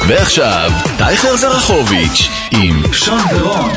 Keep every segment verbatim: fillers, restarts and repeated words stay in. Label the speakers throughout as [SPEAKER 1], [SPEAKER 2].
[SPEAKER 1] ועכשיו, טייכר זרחוביץ' עם שון ורון.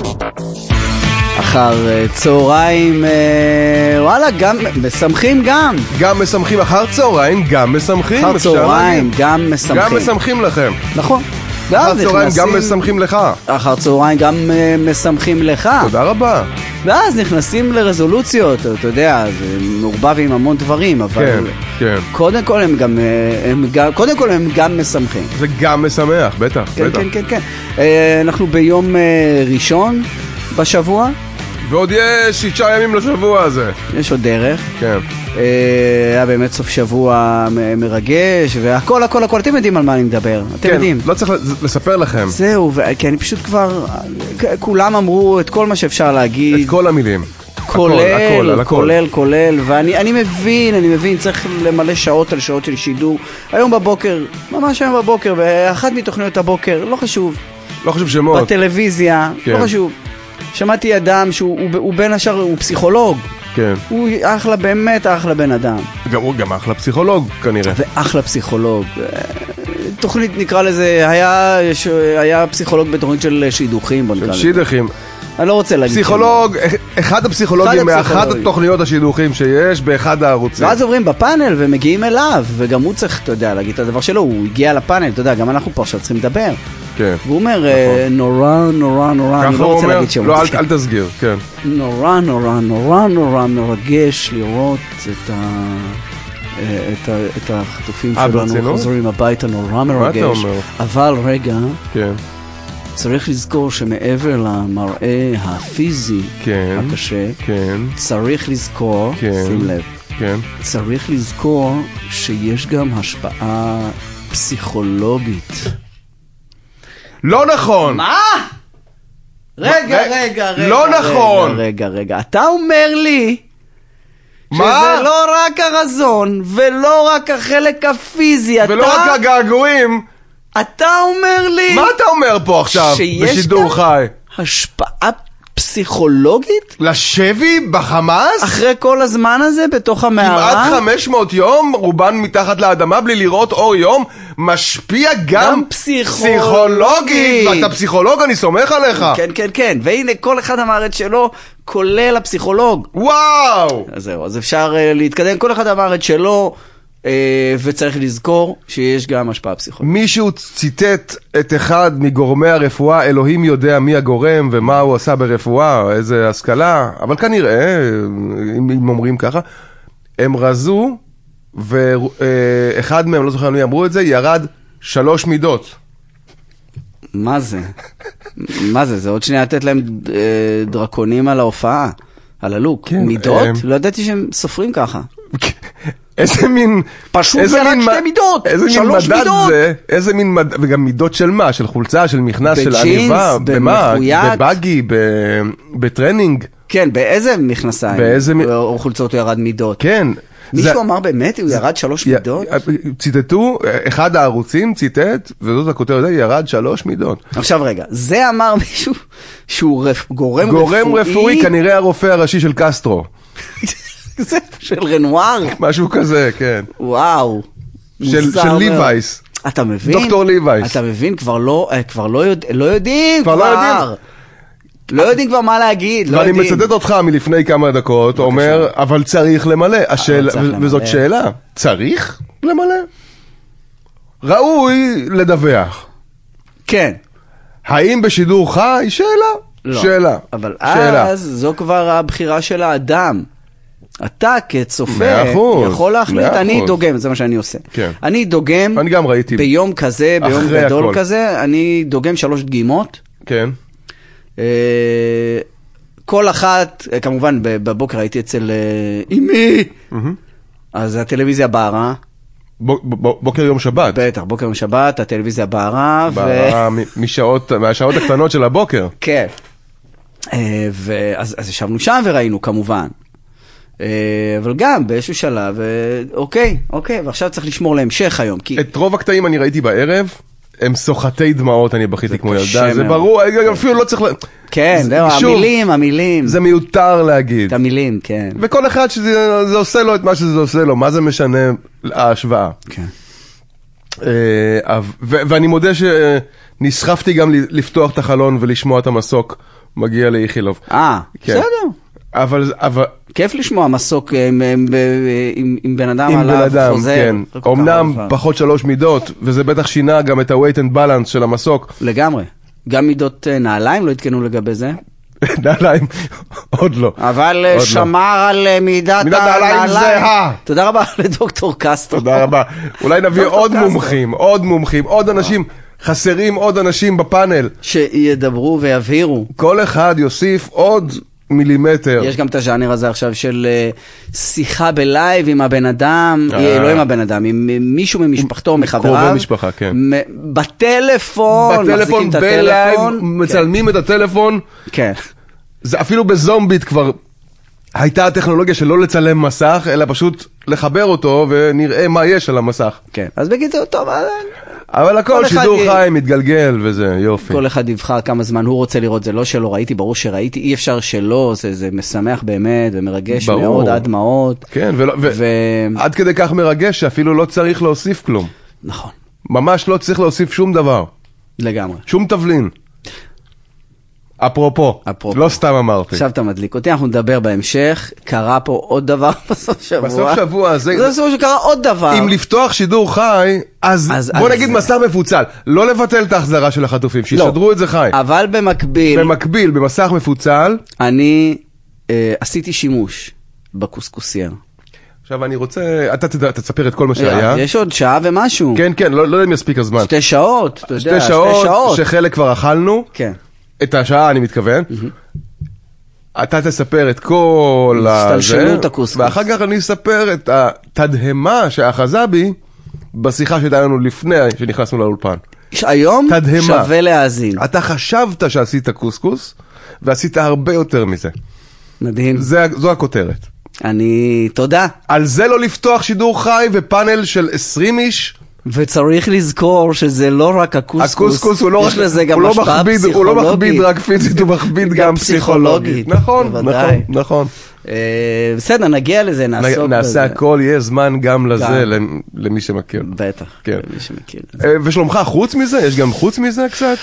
[SPEAKER 2] אחר צהריים, וואלה, גם משמחים גם.
[SPEAKER 3] גם משמחים אחר צהריים, גם משמחים.
[SPEAKER 2] אחר צהריים, גם משמחים.
[SPEAKER 3] גם משמחים לכם.
[SPEAKER 2] נכון.
[SPEAKER 3] אחר צהריים גם משמחים לך.
[SPEAKER 2] אחר צהריים גם משמחים לך.
[SPEAKER 3] תודה רבה.
[SPEAKER 2] ואז נכנסים לרזולוציות, אתה יודע, זה מעורבב עם המון דברים, אבל
[SPEAKER 3] כן, כן.
[SPEAKER 2] קודם כל הם גם, הם גם, קודם כל הם גם משמחים.
[SPEAKER 3] זה גם משמח, בטח,
[SPEAKER 2] כן,
[SPEAKER 3] בטח.
[SPEAKER 2] כן, כן, כן. אנחנו ביום ראשון בשבוע. ועוד
[SPEAKER 3] יש שישה ימים לשבוע הזה.
[SPEAKER 2] יש עוד דרך.
[SPEAKER 3] כן.
[SPEAKER 2] היה באמת סוף שבוע מרגש, והכל, הכל, הכל, אתם יודעים על מה אני מדבר. אתם
[SPEAKER 3] כן,
[SPEAKER 2] יודעים.
[SPEAKER 3] לא צריך לספר לכם.
[SPEAKER 2] זהו, כי אני פשוט כבר, כולם אמרו את כל מה שאפשר להגיד.
[SPEAKER 3] את כל המילים.
[SPEAKER 2] כולל, הכל, כולל, כולל, ואני אני מבין, אני מבין, צריך למלא שעות על שעות של שידור. היום בבוקר, ממש היום בבוקר, ואחת מתוכניות הבוקר, לא חשוב.
[SPEAKER 3] לא חשוב שמות.
[SPEAKER 2] בטלוויזיה,
[SPEAKER 3] כן.
[SPEAKER 2] לא חשוב. שמעתי אדם שהוא הוא, הוא בין השאר, הוא פסיכולוג.
[SPEAKER 3] כן.
[SPEAKER 2] הוא אחלה, באמת אחלה בן אדם.
[SPEAKER 3] גם הוא גם אחלה פסיכולוג כנראה.
[SPEAKER 2] ואחלה פסיכולוג. תוכנית נקרא לזה, היה, היה פסיכולוג בתוכנית של שידוכים, בוא נקרא לזה.
[SPEAKER 3] של שידוכים.
[SPEAKER 2] אני לא רוצה להגיד.
[SPEAKER 3] פסיכולוג, אחד הפסיכולוגים מאחת התוכניות השידוכים שיש באחד הערוצים.
[SPEAKER 2] ואז עוברים בפאנל ומגיעים אליו, וגם הוא צריך, אתה יודע, להגיד את הדבר שלו, הוא הגיע לפאנל, אתה יודע, גם אנחנו פה עכשיו צריכים לדבר.
[SPEAKER 3] כן.
[SPEAKER 2] והוא אומר, נורא, נורא, נורא, אני לא רוצה להגיד שם.
[SPEAKER 3] לא, אל תסגיר, כן.
[SPEAKER 2] נורא, נורא, נורא, נורא מרגש לראות את ה... את, ה, את החטופים שלנו חוזרים הביתה, נורא מרגש. אבל רגע,
[SPEAKER 3] כן.
[SPEAKER 2] צריך לזכור שמעבר למראה הפיזי
[SPEAKER 3] כן,
[SPEAKER 2] הקשה,
[SPEAKER 3] כן.
[SPEAKER 2] צריך לזכור,
[SPEAKER 3] כן,
[SPEAKER 2] שים לב,
[SPEAKER 3] כן.
[SPEAKER 2] צריך לזכור שיש גם השפעה פסיכולוגית.
[SPEAKER 3] לא נכון.
[SPEAKER 2] מה? רגע, רגע, רגע.
[SPEAKER 3] לא נכון.
[SPEAKER 2] רגע, רגע. אתה אומר לי
[SPEAKER 3] מה?
[SPEAKER 2] שזה לא רק הרזון, ולא רק החלק הפיזי.
[SPEAKER 3] ולא
[SPEAKER 2] אתה...
[SPEAKER 3] רק הגעגועים.
[SPEAKER 2] אתה אומר לי...
[SPEAKER 3] מה אתה אומר פה עכשיו? בשידור חי.
[SPEAKER 2] השפעה פסיכולוגית?
[SPEAKER 3] לשבי בחמאס?
[SPEAKER 2] אחרי כל הזמן הזה בתוך המערה?
[SPEAKER 3] כמעט חמש מאות יום, רובן מתחת לאדמה בלי לראות אור יום, משפיע גם,
[SPEAKER 2] גם פסיכולוגית.
[SPEAKER 3] פסיכולוגית. ואתה פסיכולוג, אני סומך עליך.
[SPEAKER 2] כן, כן, כן. והנה כל אחד אמר את שלו, כולל הפסיכולוג.
[SPEAKER 3] וואו!
[SPEAKER 2] אז זהו, אז אפשר uh, להתקדם. כל אחד אמר את שלו, uh, וצריך לזכור שיש גם השפעה פסיכולוגית. מישהו
[SPEAKER 3] ציטט את אחד מגורמי הרפואה, אלוהים יודע מי הגורם ומה הוא עשה ברפואה, איזה השכלה, אבל כנראה, אם, אם אומרים ככה, הם רזו, ואחד מהם, לא זוכר מי אמרו את זה, ירד שלוש מידות.
[SPEAKER 2] מה זה? מה זה? זה עוד שנייה לתת להם דרקונים על ההופעה, על הלוק. כן, מידות? הם... לא ידעתי שהם סופרים ככה.
[SPEAKER 3] איזה מין...
[SPEAKER 2] פשוט ירד שתי מידות, שלוש מידות.
[SPEAKER 3] זה, איזה מין מדד, וגם מידות של מה? של חולצה, של מכנס, של עניבה, במה? בבאגי, בטרנינג.
[SPEAKER 2] כן, באיזה מכנסיים?
[SPEAKER 3] באיזה...
[SPEAKER 2] או חולצות הוא ירד מידות?
[SPEAKER 3] כן.
[SPEAKER 2] מישהו אמר באמת, הוא ירד שלוש מידות?
[SPEAKER 3] ציטטו, אחד הערוצים ציטט, וזאת הכותרת, ירד שלוש מידות.
[SPEAKER 2] עכשיו רגע, זה אמר מישהו שהוא גורם רפואי?
[SPEAKER 3] גורם רפואי, כנראה הרופא הראשי של קסטרו.
[SPEAKER 2] זה של רנואר?
[SPEAKER 3] משהו כזה, כן.
[SPEAKER 2] וואו.
[SPEAKER 3] של ליווייס.
[SPEAKER 2] אתה מבין?
[SPEAKER 3] דוקטור ליווייס.
[SPEAKER 2] אתה מבין, כבר לא יודעים.
[SPEAKER 3] כבר לא יודעים.
[SPEAKER 2] לא יודעים כבר מה להגיד, לא
[SPEAKER 3] יודעים. ואני
[SPEAKER 2] יודעים.
[SPEAKER 3] מצטט אותך מלפני כמה דקות, אומר, אבל צריך למלא. וזאת שאלה, צריך למלא? ראוי לדווח.
[SPEAKER 2] כן.
[SPEAKER 3] האם בשידור חי? שאלה.
[SPEAKER 2] לא.
[SPEAKER 3] שאלה.
[SPEAKER 2] אבל אז זו כבר הבחירה של האדם. אתה כצופה יכול להחליט, אני דוגם, זה מה שאני עושה.
[SPEAKER 3] כן.
[SPEAKER 2] אני דוגם,
[SPEAKER 3] אני גם ראיתי.
[SPEAKER 2] ביום כזה, ביום גדול הכל. כזה, אני דוגם שלוש דגימות.
[SPEAKER 3] כן.
[SPEAKER 2] כל אחת, כמובן בבוקר הייתי אצל אמי, אז הטלוויזיה בערה.
[SPEAKER 3] בוקר יום שבת.
[SPEAKER 2] בטח, בוקר יום שבת, הטלוויזיה בערה.
[SPEAKER 3] בערה מהשעות הקטנות של הבוקר.
[SPEAKER 2] כן. אז ישבנו שם וראינו כמובן. אבל גם באיזשהו שלב, אוקיי, אוקיי, ועכשיו צריך לשמור להמשך היום.
[SPEAKER 3] את רוב הקטעים אני ראיתי בערב, הם סוחתי דמעות, אני בכיתי כמו ילדה, זה ברור, אפילו לא צריך...
[SPEAKER 2] כן, המילים, המילים.
[SPEAKER 3] זה מיותר להגיד.
[SPEAKER 2] את המילים, כן.
[SPEAKER 3] וכל אחד שזה עושה לו את מה שזה עושה לו, מה זה משנה ההשוואה.
[SPEAKER 2] כן.
[SPEAKER 3] ואני מודה שנסחפתי גם לפתוח את החלון ולשמוע את המסוק מגיע לאיכילוב.
[SPEAKER 2] אה, בסדר.
[SPEAKER 3] אבל...
[SPEAKER 2] כיף לשמוע מסוק עם בן אדם
[SPEAKER 3] עליו חוזר. כן. אומנם פחות שלוש מידות, וזה בטח שינה גם את ה-weight and balance של המסוק.
[SPEAKER 2] לגמרי. גם מידות נעליים לא התקנו לגבי זה.
[SPEAKER 3] נעליים, עוד לא.
[SPEAKER 2] אבל שמר על מידת
[SPEAKER 3] הנעליים זהה.
[SPEAKER 2] תודה רבה לדוקטור קסטרו.
[SPEAKER 3] תודה רבה. אולי נביא עוד מומחים, עוד מומחים, עוד אנשים, חסרים עוד אנשים בפאנל.
[SPEAKER 2] שידברו ויבהירו.
[SPEAKER 3] כל אחד יוסיף עוד מילימטר.
[SPEAKER 2] יש גם את הז'אנר הזה עכשיו של שיחה בלייב עם הבן אדם, לא עם הבן אדם, עם מישהו ממשפחתו, מחבריו.
[SPEAKER 3] קרובי משפחה, כן.
[SPEAKER 2] בטלפון, מחזיקים את הטלפון.
[SPEAKER 3] מצלמים את הטלפון.
[SPEAKER 2] כן.
[SPEAKER 3] זה אפילו בזומבית כבר הייתה הטכנולוגיה של לא לצלם מסך, אלא פשוט לחבר אותו ונראה מה יש על המסך.
[SPEAKER 2] כן. אז בקיצור, טוב,
[SPEAKER 3] אבל הכל שידור חי, מתגלגל וזה יופי.
[SPEAKER 2] כל אחד יבחר כמה זמן הוא רוצה לראות, זה לא שלא ראיתי, ברור שראיתי, אי אפשר שלא, זה, זה משמח באמת ומרגש ברור. מאוד עד דמעות.
[SPEAKER 3] כן, ולא, ו... ו... עד כדי כך מרגש שאפילו לא צריך להוסיף כלום.
[SPEAKER 2] נכון.
[SPEAKER 3] ממש לא צריך להוסיף שום דבר.
[SPEAKER 2] לגמרי.
[SPEAKER 3] שום תבלין. אפרופו, אפרופו, לא סתם אמרתי.
[SPEAKER 2] עכשיו אתה מדליק אותי, אנחנו נדבר בהמשך, קרה פה עוד דבר בסוף שבוע.
[SPEAKER 3] בסוף שבוע, זה...
[SPEAKER 2] זה בסוף שקרה עוד דבר.
[SPEAKER 3] אם לפתוח שידור חי, אז, אז בוא אז נגיד זה... מסע מפוצל, לא לבטל את ההחזרה של החטופים, שישדרו לא. את זה חי.
[SPEAKER 2] אבל במקביל...
[SPEAKER 3] במקביל, במסך מפוצל...
[SPEAKER 2] אני אה, עשיתי שימוש בקוסקוסייר.
[SPEAKER 3] עכשיו אני רוצה, אתה תספר את כל מה שהיה.
[SPEAKER 2] יש עוד שעה ומשהו.
[SPEAKER 3] כן, כן, לא, לא יודע אם יספיק הזמן.
[SPEAKER 2] שתי שעות, אתה יודע,
[SPEAKER 3] שתי שעות, שתי שעות. שחלק כבר אכלנו.
[SPEAKER 2] כן.
[SPEAKER 3] את השעה אני מתכוון. אתה תספר את כל
[SPEAKER 2] הסתלשלות הקוסקוס.
[SPEAKER 3] ואחר כך אני אספר את התדהמה שאחזה בי בשיחה שהייתה לנו לפני שנכנסנו לאולפן.
[SPEAKER 2] היום שווה להאזין.
[SPEAKER 3] אתה חשבת שעשית קוסקוס, ועשית הרבה יותר מזה.
[SPEAKER 2] מדהים.
[SPEAKER 3] זו הכותרת.
[SPEAKER 2] אני, תודה.
[SPEAKER 3] על זה לא לפתוח שידור חי ופאנל של עשרים איש.
[SPEAKER 2] וצריך לזכור שזה לא רק הקוסקוס,
[SPEAKER 3] הקוסקוס הוא לא, הוא לא, מכביד, הוא לא מכביד רק פיזית, הוא מכביד גם פסיכולוגית. נכון, נכון, נכון.
[SPEAKER 2] בסדר, נגיע לזה, נעסוק בזה.
[SPEAKER 3] נעשה הכל, יהיה זמן גם לזה, למי שמכיר.
[SPEAKER 2] בטח, למי שמכיר.
[SPEAKER 3] ושלומך, חוץ מזה? יש גם חוץ מזה קצת?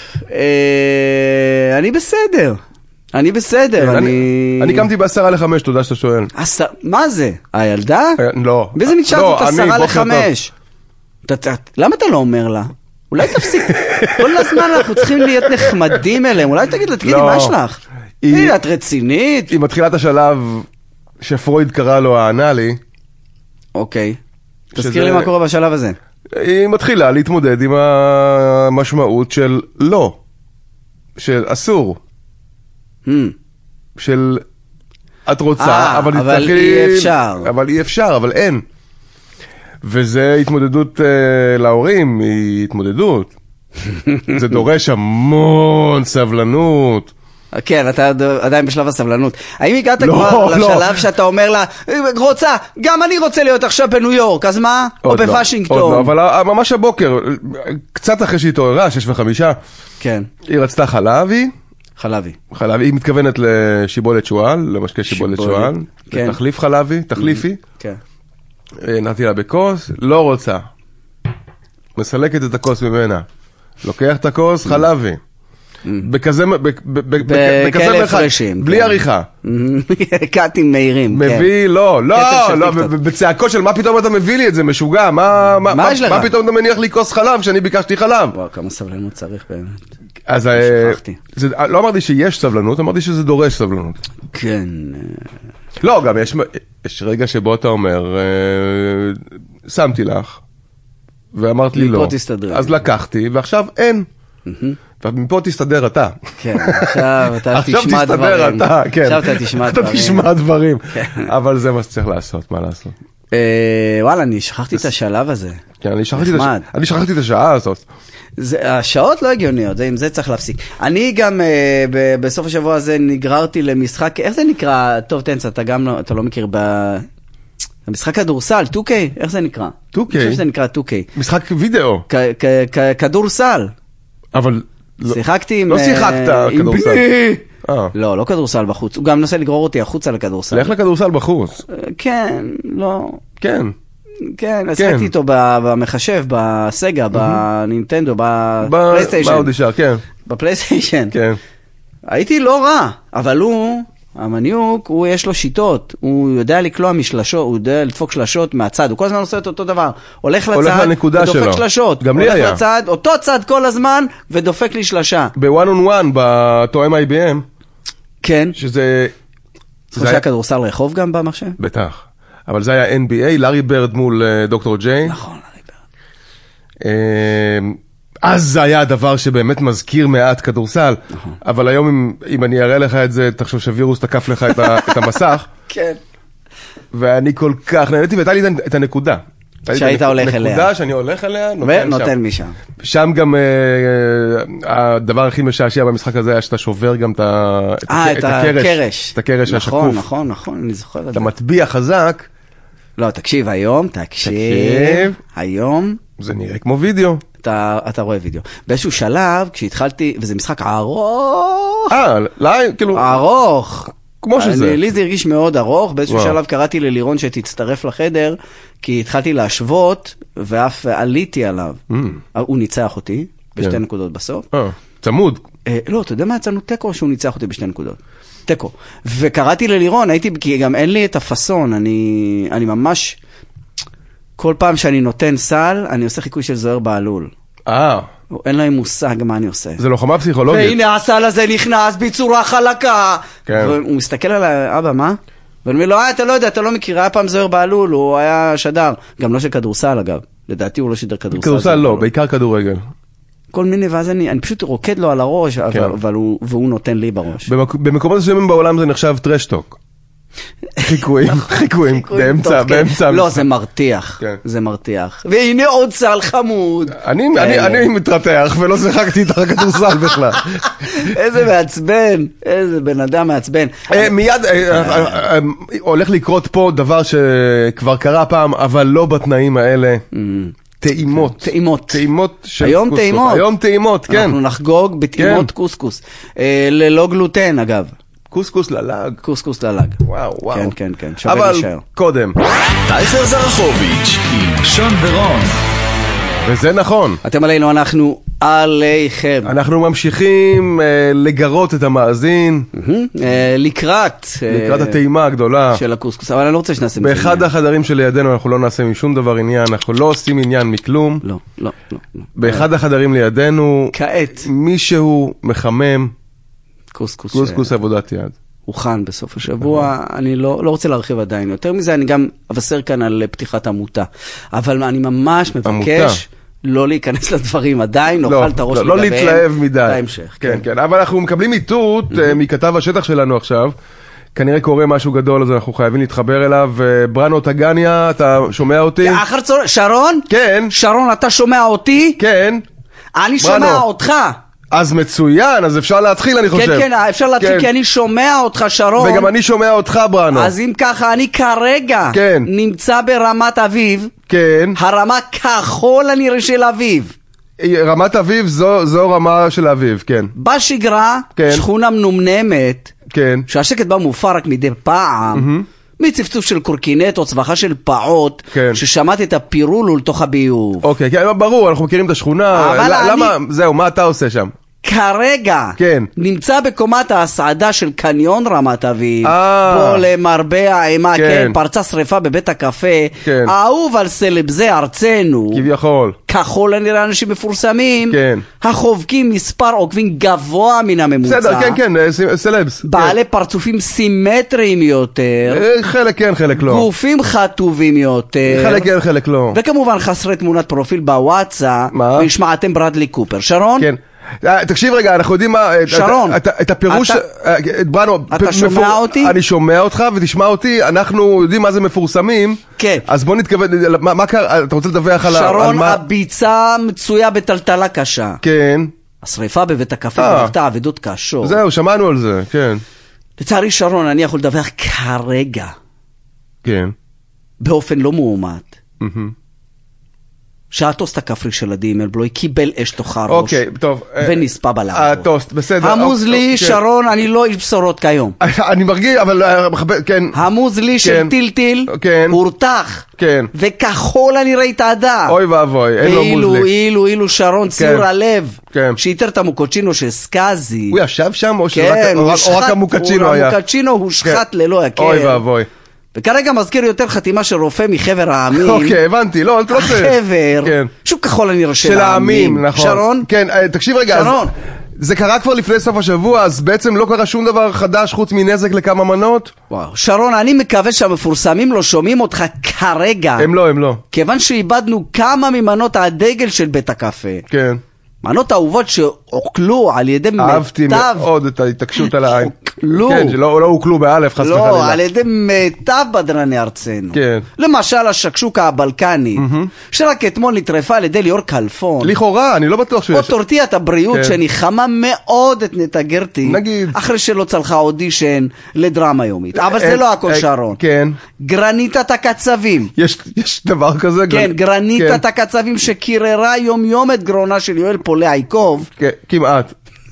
[SPEAKER 2] אני בסדר. אני בסדר, אני...
[SPEAKER 3] אני קמתי בעשרה לחמש, תודה שאתה שואל.
[SPEAKER 2] מה זה? הילדה?
[SPEAKER 3] לא.
[SPEAKER 2] באיזה נשאר זאת עשרה לחמש? למה אתה לא אומר לה? אולי תפסיק. כל הזמן אנחנו צריכים להיות נחמדים אליהם. אולי תגיד לה, תגידי, מה שלך? היא, את רצינית?
[SPEAKER 3] היא מתחילה את השלב שפרויד קרא לו האנלי.
[SPEAKER 2] אוקיי. תזכיר לי מה קורה בשלב הזה.
[SPEAKER 3] היא מתחילה להתמודד עם המשמעות של לא. של אסור. של את רוצה,
[SPEAKER 2] אבל אי אפשר.
[SPEAKER 3] אבל אי אפשר, אבל אין. וזה התמודדות uh, להורים, היא התמודדות. זה דורש המון סבלנות.
[SPEAKER 2] כן, אתה עדיין בשלב הסבלנות. האם הגעת לא, כבר לא. לשלב שאתה אומר לה, רוצה, גם אני רוצה להיות עכשיו בניו יורק, אז מה? או בוושינגטון.
[SPEAKER 3] עוד לא, אבל ממש הבוקר, קצת אחרי שהיא התעוררה, שש וחמישה,
[SPEAKER 2] כן.
[SPEAKER 3] היא רצתה חלבי.
[SPEAKER 2] חלבי.
[SPEAKER 3] חלבי, היא מתכוונת לשיבולת שואל, למשקה שיבולת שואל.
[SPEAKER 2] כן.
[SPEAKER 3] תחליף חלבי, תחליפי.
[SPEAKER 2] כן.
[SPEAKER 3] נעתי לה בכוס, לא רוצה. מסלקת את הכוס ממנה. לוקח את הכוס, חלבי. בכזה מרחק, בלי עריכה.
[SPEAKER 2] קאטים מהירים.
[SPEAKER 3] מביא, לא, לא, בצעקות של מה פתאום אתה מביא לי את זה, משוגע, מה פתאום אתה מניח לי כוס חלב כשאני ביקשתי חלב?
[SPEAKER 2] וואו, כמה סבלנות צריך באמת.
[SPEAKER 3] אז לא אמרתי שיש סבלנות, אמרתי שזה דורש סבלנות.
[SPEAKER 2] כן.
[SPEAKER 3] לא, גם יש רגע שבו אתה אומר, שמתי לך, ואמרת לי לא, אז לקחתי, ועכשיו אין. ומפה תסתדר אתה.
[SPEAKER 2] כן, עכשיו אתה תשמע דברים. עכשיו אתה תשמע דברים.
[SPEAKER 3] אתה תשמע דברים. אבל זה מה שצריך לעשות, מה לעשות.
[SPEAKER 2] וואלה, אני שכחתי את השלב הזה.
[SPEAKER 3] כן, אני שכחתי את השעה הזאת.
[SPEAKER 2] השעות לא הגיוניות, עם זה צריך להפסיק. אני גם בסוף השבוע הזה נגררתי למשחק, איך זה נקרא? טוב, תנצה, אתה גם לא, אתה לא מכיר במשחק כדורסל, טו קיי, איך זה נקרא?
[SPEAKER 3] טו קיי?
[SPEAKER 2] אני חושב שזה נקרא טו קיי.
[SPEAKER 3] משחק וידאו.
[SPEAKER 2] כדורסל.
[SPEAKER 3] אבל...
[SPEAKER 2] שיחקתי עם...
[SPEAKER 3] לא שיחקת כדורסל.
[SPEAKER 2] לא, לא כדורסל בחוץ. הוא גם נסה לגרור אותי החוצה לכדורסל.
[SPEAKER 3] לך לכדורסל בחוץ.
[SPEAKER 2] כן, לא.
[SPEAKER 3] כן.
[SPEAKER 2] כן, עשיתי איתו במחשב, בסגה, בנינטנדו, בפלייסטיישן.
[SPEAKER 3] באודישר, כן.
[SPEAKER 2] בפלייסטיישן.
[SPEAKER 3] כן.
[SPEAKER 2] הייתי לא רע, אבל הוא, המניוק, הוא יש לו שיטות, הוא יודע לקלוע משלשות, הוא יודע לדפוק שלשות מהצד, הוא כל הזמן עושה את אותו דבר. הולך לצד, ודופק שלשות.
[SPEAKER 3] גם לי היה.
[SPEAKER 2] לצד, אותו צד כל הזמן, ודופק לי שלשה.
[SPEAKER 3] ב-one on one, בתואם איי בי אם.
[SPEAKER 2] כן.
[SPEAKER 3] שזה...
[SPEAKER 2] זה היה כדורסל רחוב גם במחשב?
[SPEAKER 3] בטח. אבל זה היה אן בי איי, לארי ברד מול דוקטור ג'יי.
[SPEAKER 2] נכון, לארי ברד.
[SPEAKER 3] אז זה היה הדבר שבאמת מזכיר מעט כדורסל. נכון. אבל היום אם, אם אני אראה לך את זה, תחשוב שווירוס תקף לך את, ה, את המסך.
[SPEAKER 2] כן.
[SPEAKER 3] ואני כל כך נהניתי, והייתה לי את הנקודה.
[SPEAKER 2] שהיית הולך אליה.
[SPEAKER 3] נקודה שאני הולך אליה, נותן
[SPEAKER 2] ונותן
[SPEAKER 3] שם.
[SPEAKER 2] משם.
[SPEAKER 3] שם גם אה, הדבר הכי משעשע במשחק הזה היה שאתה שובר גם את, את,
[SPEAKER 2] 아,
[SPEAKER 3] את,
[SPEAKER 2] את
[SPEAKER 3] הקרש.
[SPEAKER 2] הקרש.
[SPEAKER 3] את הקרש
[SPEAKER 2] נכון,
[SPEAKER 3] השקוף.
[SPEAKER 2] נכון, נכון, אני זוכר את זה.
[SPEAKER 3] אתה מטביע חזק.
[SPEAKER 2] לא, תקשיב, היום, תקשיב.
[SPEAKER 3] תקשיב.
[SPEAKER 2] היום.
[SPEAKER 3] זה נראה כמו וידאו.
[SPEAKER 2] אתה, אתה רואה וידאו. באיזשהו שלב, כשהתחלתי, וזה משחק ארוך.
[SPEAKER 3] אה, לא, כאילו...
[SPEAKER 2] ארוך.
[SPEAKER 3] כמו שזה.
[SPEAKER 2] לי זה הרגיש מאוד ארוך, באיזשהו שלב קראתי ללירון שתצטרף לחדר, כי התחלתי להשוות, ואף עליתי עליו. הוא ניצח אותי, בשתי נקודות בסוף.
[SPEAKER 3] צמוד.
[SPEAKER 2] לא, אתה יודע מה יצאנו טקו, שהוא ניצח אותי בשתי נקודות. טקו. וקראתי ללירון, הייתי, כי גם אין לי את הפסון, אני, אני ממש, כל פעם שאני נותן סל, אני עושה חיקוי של זוהר בעלול.
[SPEAKER 3] אה.
[SPEAKER 2] אין להם מושג מה אני עושה.
[SPEAKER 3] זה לוחמה פסיכולוגית.
[SPEAKER 2] והנה הסל הזה נכנס בצורה חלקה.
[SPEAKER 3] כן.
[SPEAKER 2] והוא מסתכל עליי, אבא, מה? ואני אומר לו, אה, אתה לא יודע, אתה לא מכיר, היה פעם זוהר בעלול, הוא היה שדר. גם לא של כדורסל, אגב. לדעתי הוא לא שידר כדורסל.
[SPEAKER 3] כדורסל לא, בעיקר כדורגל.
[SPEAKER 2] כל מיני, ואז אני, אני פשוט רוקד לו על הראש, אבל, אבל הוא, והוא נותן לי בראש.
[SPEAKER 3] במק, במקומות מסוימים בעולם זה נחשב טרשטוק. חיקויים, חיקויים, באמצע, באמצע.
[SPEAKER 2] לא, זה מרתיח, זה מרתיח. והנה עוד סל חמוד.
[SPEAKER 3] אני מתרתח ולא שיחקתי איתך כדורסל בכלל.
[SPEAKER 2] איזה מעצבן, איזה בן אדם מעצבן.
[SPEAKER 3] מיד הולך לקרות פה דבר שכבר קרה פעם, אבל לא בתנאים האלה. טעימות.
[SPEAKER 2] טעימות.
[SPEAKER 3] טעימות של
[SPEAKER 2] היום
[SPEAKER 3] קוסקוס.
[SPEAKER 2] טעימות.
[SPEAKER 3] היום טעימות, כן.
[SPEAKER 2] אנחנו נחגוג בטעימות קוסקוס. ללא גלוטן, אגב.
[SPEAKER 3] קוסקוס ללג.
[SPEAKER 2] קוסקוס ללג.
[SPEAKER 3] וואו, וואו.
[SPEAKER 2] כן, כן, כן. שווה
[SPEAKER 3] אבל
[SPEAKER 2] להישאר.
[SPEAKER 3] קודם.
[SPEAKER 1] טייפר זרחוביץ' עם שון ורון.
[SPEAKER 3] וזה נכון.
[SPEAKER 2] אתם עלינו, אנחנו עליכם.
[SPEAKER 3] אנחנו ממשיכים אה, לגרות את המאזין.
[SPEAKER 2] אה, לקראת.
[SPEAKER 3] לקראת אה, הטעימה הגדולה.
[SPEAKER 2] של הקוסקוס, אבל אני לא רוצה שנעשה
[SPEAKER 3] משום באחד החדרים שלידינו אנחנו לא נעשה משום דבר עניין, אנחנו לא עושים עניין מכלום.
[SPEAKER 2] לא, לא, לא.
[SPEAKER 3] באחד החדרים לידינו.
[SPEAKER 2] כעת.
[SPEAKER 3] מישהו מחמם.
[SPEAKER 2] קוסקוס.
[SPEAKER 3] קוסקוס עבודת יד.
[SPEAKER 2] הוכן בסוף השבוע, אני לא, לא רוצה להרחיב עדיין. יותר מזה, אני גם אבשר כאן על פתיחת עמותה. אבל אני ממש מבקש לא להיכנס לדברים עדיין, נאכל את הראש
[SPEAKER 3] לגביהם. לא להתלהב מדי.
[SPEAKER 2] בהמשך.
[SPEAKER 3] כן, כן. אבל אנחנו מקבלים איתות מכתב השטח שלנו עכשיו. כנראה קורה משהו גדול, אז אנחנו חייבים להתחבר אליו. בראנו טגניה, אתה שומע אותי?
[SPEAKER 2] אחר צהריים, שרון?
[SPEAKER 3] כן.
[SPEAKER 2] שרון, אתה שומע אותי?
[SPEAKER 3] כן.
[SPEAKER 2] אני שומע אותך.
[SPEAKER 3] אז מצוין, אז אפשר להתחיל, אני חושב.
[SPEAKER 2] כן, כן, אפשר להתחיל, כן. כי אני שומע אותך, שרון.
[SPEAKER 3] וגם אני שומע אותך, בראנו.
[SPEAKER 2] אז אם ככה, אני כרגע
[SPEAKER 3] כן.
[SPEAKER 2] נמצא ברמת אביב.
[SPEAKER 3] כן.
[SPEAKER 2] הרמה כחול הנראה של אביב.
[SPEAKER 3] רמת אביב זו, זו רמה של אביב, כן.
[SPEAKER 2] בשגרה, כן. שכונה מנומנמת,
[SPEAKER 3] כן.
[SPEAKER 2] שהשקט בה מופע רק מדי פעם, mm-hmm. מצפצוף של קורקינט או צווחה של פעוט, כן. ששמעת את הפירול לתוך הביוב.
[SPEAKER 3] אוקיי, כן, ברור, אנחנו מכירים את השכונה. למה, אני... זהו, מה אתה עושה שם?
[SPEAKER 2] כרגע,
[SPEAKER 3] כן.
[SPEAKER 2] נמצא בקומת ההסעדה של קניון רמת אביב, פה למרבה האימה, כן. כן, פרצה שריפה בבית הקפה, כן. אהוב על סלבזי ארצנו,
[SPEAKER 3] כביכול.
[SPEAKER 2] כחול הנראה אנשים מפורסמים,
[SPEAKER 3] כן.
[SPEAKER 2] החובקים מספר עוקבים גבוה מן הממוצע.
[SPEAKER 3] בסדר, כן, כן, סלבס.
[SPEAKER 2] בעלי
[SPEAKER 3] כן.
[SPEAKER 2] פרצופים סימטריים יותר.
[SPEAKER 3] חלק כן, חלק לא.
[SPEAKER 2] גופים חטובים יותר.
[SPEAKER 3] חלק כן, חלק לא.
[SPEAKER 2] וכמובן חסרי תמונת פרופיל בוואטסאפ.
[SPEAKER 3] מה?
[SPEAKER 2] ונשמעתם ברדלי קופר. שרון?
[SPEAKER 3] כן. תקשיב רגע, אנחנו יודעים מה...
[SPEAKER 2] שרון.
[SPEAKER 3] את הפירוש... בראנו...
[SPEAKER 2] אתה שומע אותי?
[SPEAKER 3] אני שומע אותך ותשמע אותי, אנחנו יודעים מה זה מפורסמים.
[SPEAKER 2] כן.
[SPEAKER 3] אז בוא נתכוון, מה קרה? אתה רוצה לדווח על מה?
[SPEAKER 2] שרון, הביצה מצויה בטלטלה קשה.
[SPEAKER 3] כן.
[SPEAKER 2] השריפה בבית הקפה גרפתה עבדות קשות.
[SPEAKER 3] זהו, שמענו על זה, כן.
[SPEAKER 2] לצערי שרון, אני יכול לדווח כרגע.
[SPEAKER 3] כן.
[SPEAKER 2] באופן לא מאומת. שהטוסט הכפרי של עדי אימלבלוי קיבל אש תוך הראש.
[SPEAKER 3] אוקיי, טוב.
[SPEAKER 2] ונספה בלעבו.
[SPEAKER 3] הטוסט, בסדר.
[SPEAKER 2] המוזלי, שרון, אני לא איש בשורות כיום.
[SPEAKER 3] אני מרגיש, אבל, כן.
[SPEAKER 2] המוזלי של טילטיל, הורתח.
[SPEAKER 3] כן.
[SPEAKER 2] וכחול אני ראית עדה.
[SPEAKER 3] אוי ואבוי, אין לו מוזלי.
[SPEAKER 2] אילו, אילו, אילו, שרון, ציור הלב. כן. שיתר את המוקצ'ינו של סקאזי.
[SPEAKER 3] הוא ישב שם או רק המוקצ'ינו היה?
[SPEAKER 2] המוקצ'ינו הושחת ללא הכר.
[SPEAKER 3] אוי ואבוי.
[SPEAKER 2] וכרגע מזכיר יותר חתימה של רופא מחבר העמים.
[SPEAKER 3] אוקיי, הבנתי, לא, אתה לא צריך.
[SPEAKER 2] החבר, שוב כחול הנראה של העמים.
[SPEAKER 3] נכון.
[SPEAKER 2] שרון?
[SPEAKER 3] כן, תקשיב רגע.
[SPEAKER 2] שרון.
[SPEAKER 3] זה קרה כבר לפני סוף השבוע, אז בעצם לא קרה שום דבר חדש חוץ מנזק לכמה מנות?
[SPEAKER 2] וואו, שרון, אני מקווה שהמפורסמים לא שומעים אותך כרגע.
[SPEAKER 3] הם לא, הם לא.
[SPEAKER 2] כיוון שאיבדנו כמה ממנות הדגל של בית הקפה.
[SPEAKER 3] כן.
[SPEAKER 2] מנות אהובות שעוקלו על ידי מיטב...
[SPEAKER 3] אהבתי מאוד את ההתעקשות על העין.
[SPEAKER 2] עוקלו.
[SPEAKER 3] כן, שלא לא עוקלו באלף, חס וחלילה.
[SPEAKER 2] לא, על ידי מיטב בדרני ארצנו.
[SPEAKER 3] כן.
[SPEAKER 2] למשל השקשוקה הבלקנית, שרק אתמול נטרפה על ידי ליאור כלפון.
[SPEAKER 3] לכאורה, אני לא בטוח שיש...
[SPEAKER 2] או תורטיית הבריאות שניחמה מאוד את נטע גרטי.
[SPEAKER 3] נגיד.
[SPEAKER 2] אחרי שלא צלחה אודישן לדרמה יומית. אבל זה לא הכל שרון.
[SPEAKER 3] כן.
[SPEAKER 2] גרניטת הקצבים.
[SPEAKER 3] יש דבר כזה?
[SPEAKER 2] כן, גרניטת הקצבים שקיררה יום יום את גרונה של יואל פולייקוב.
[SPEAKER 3] כמעט.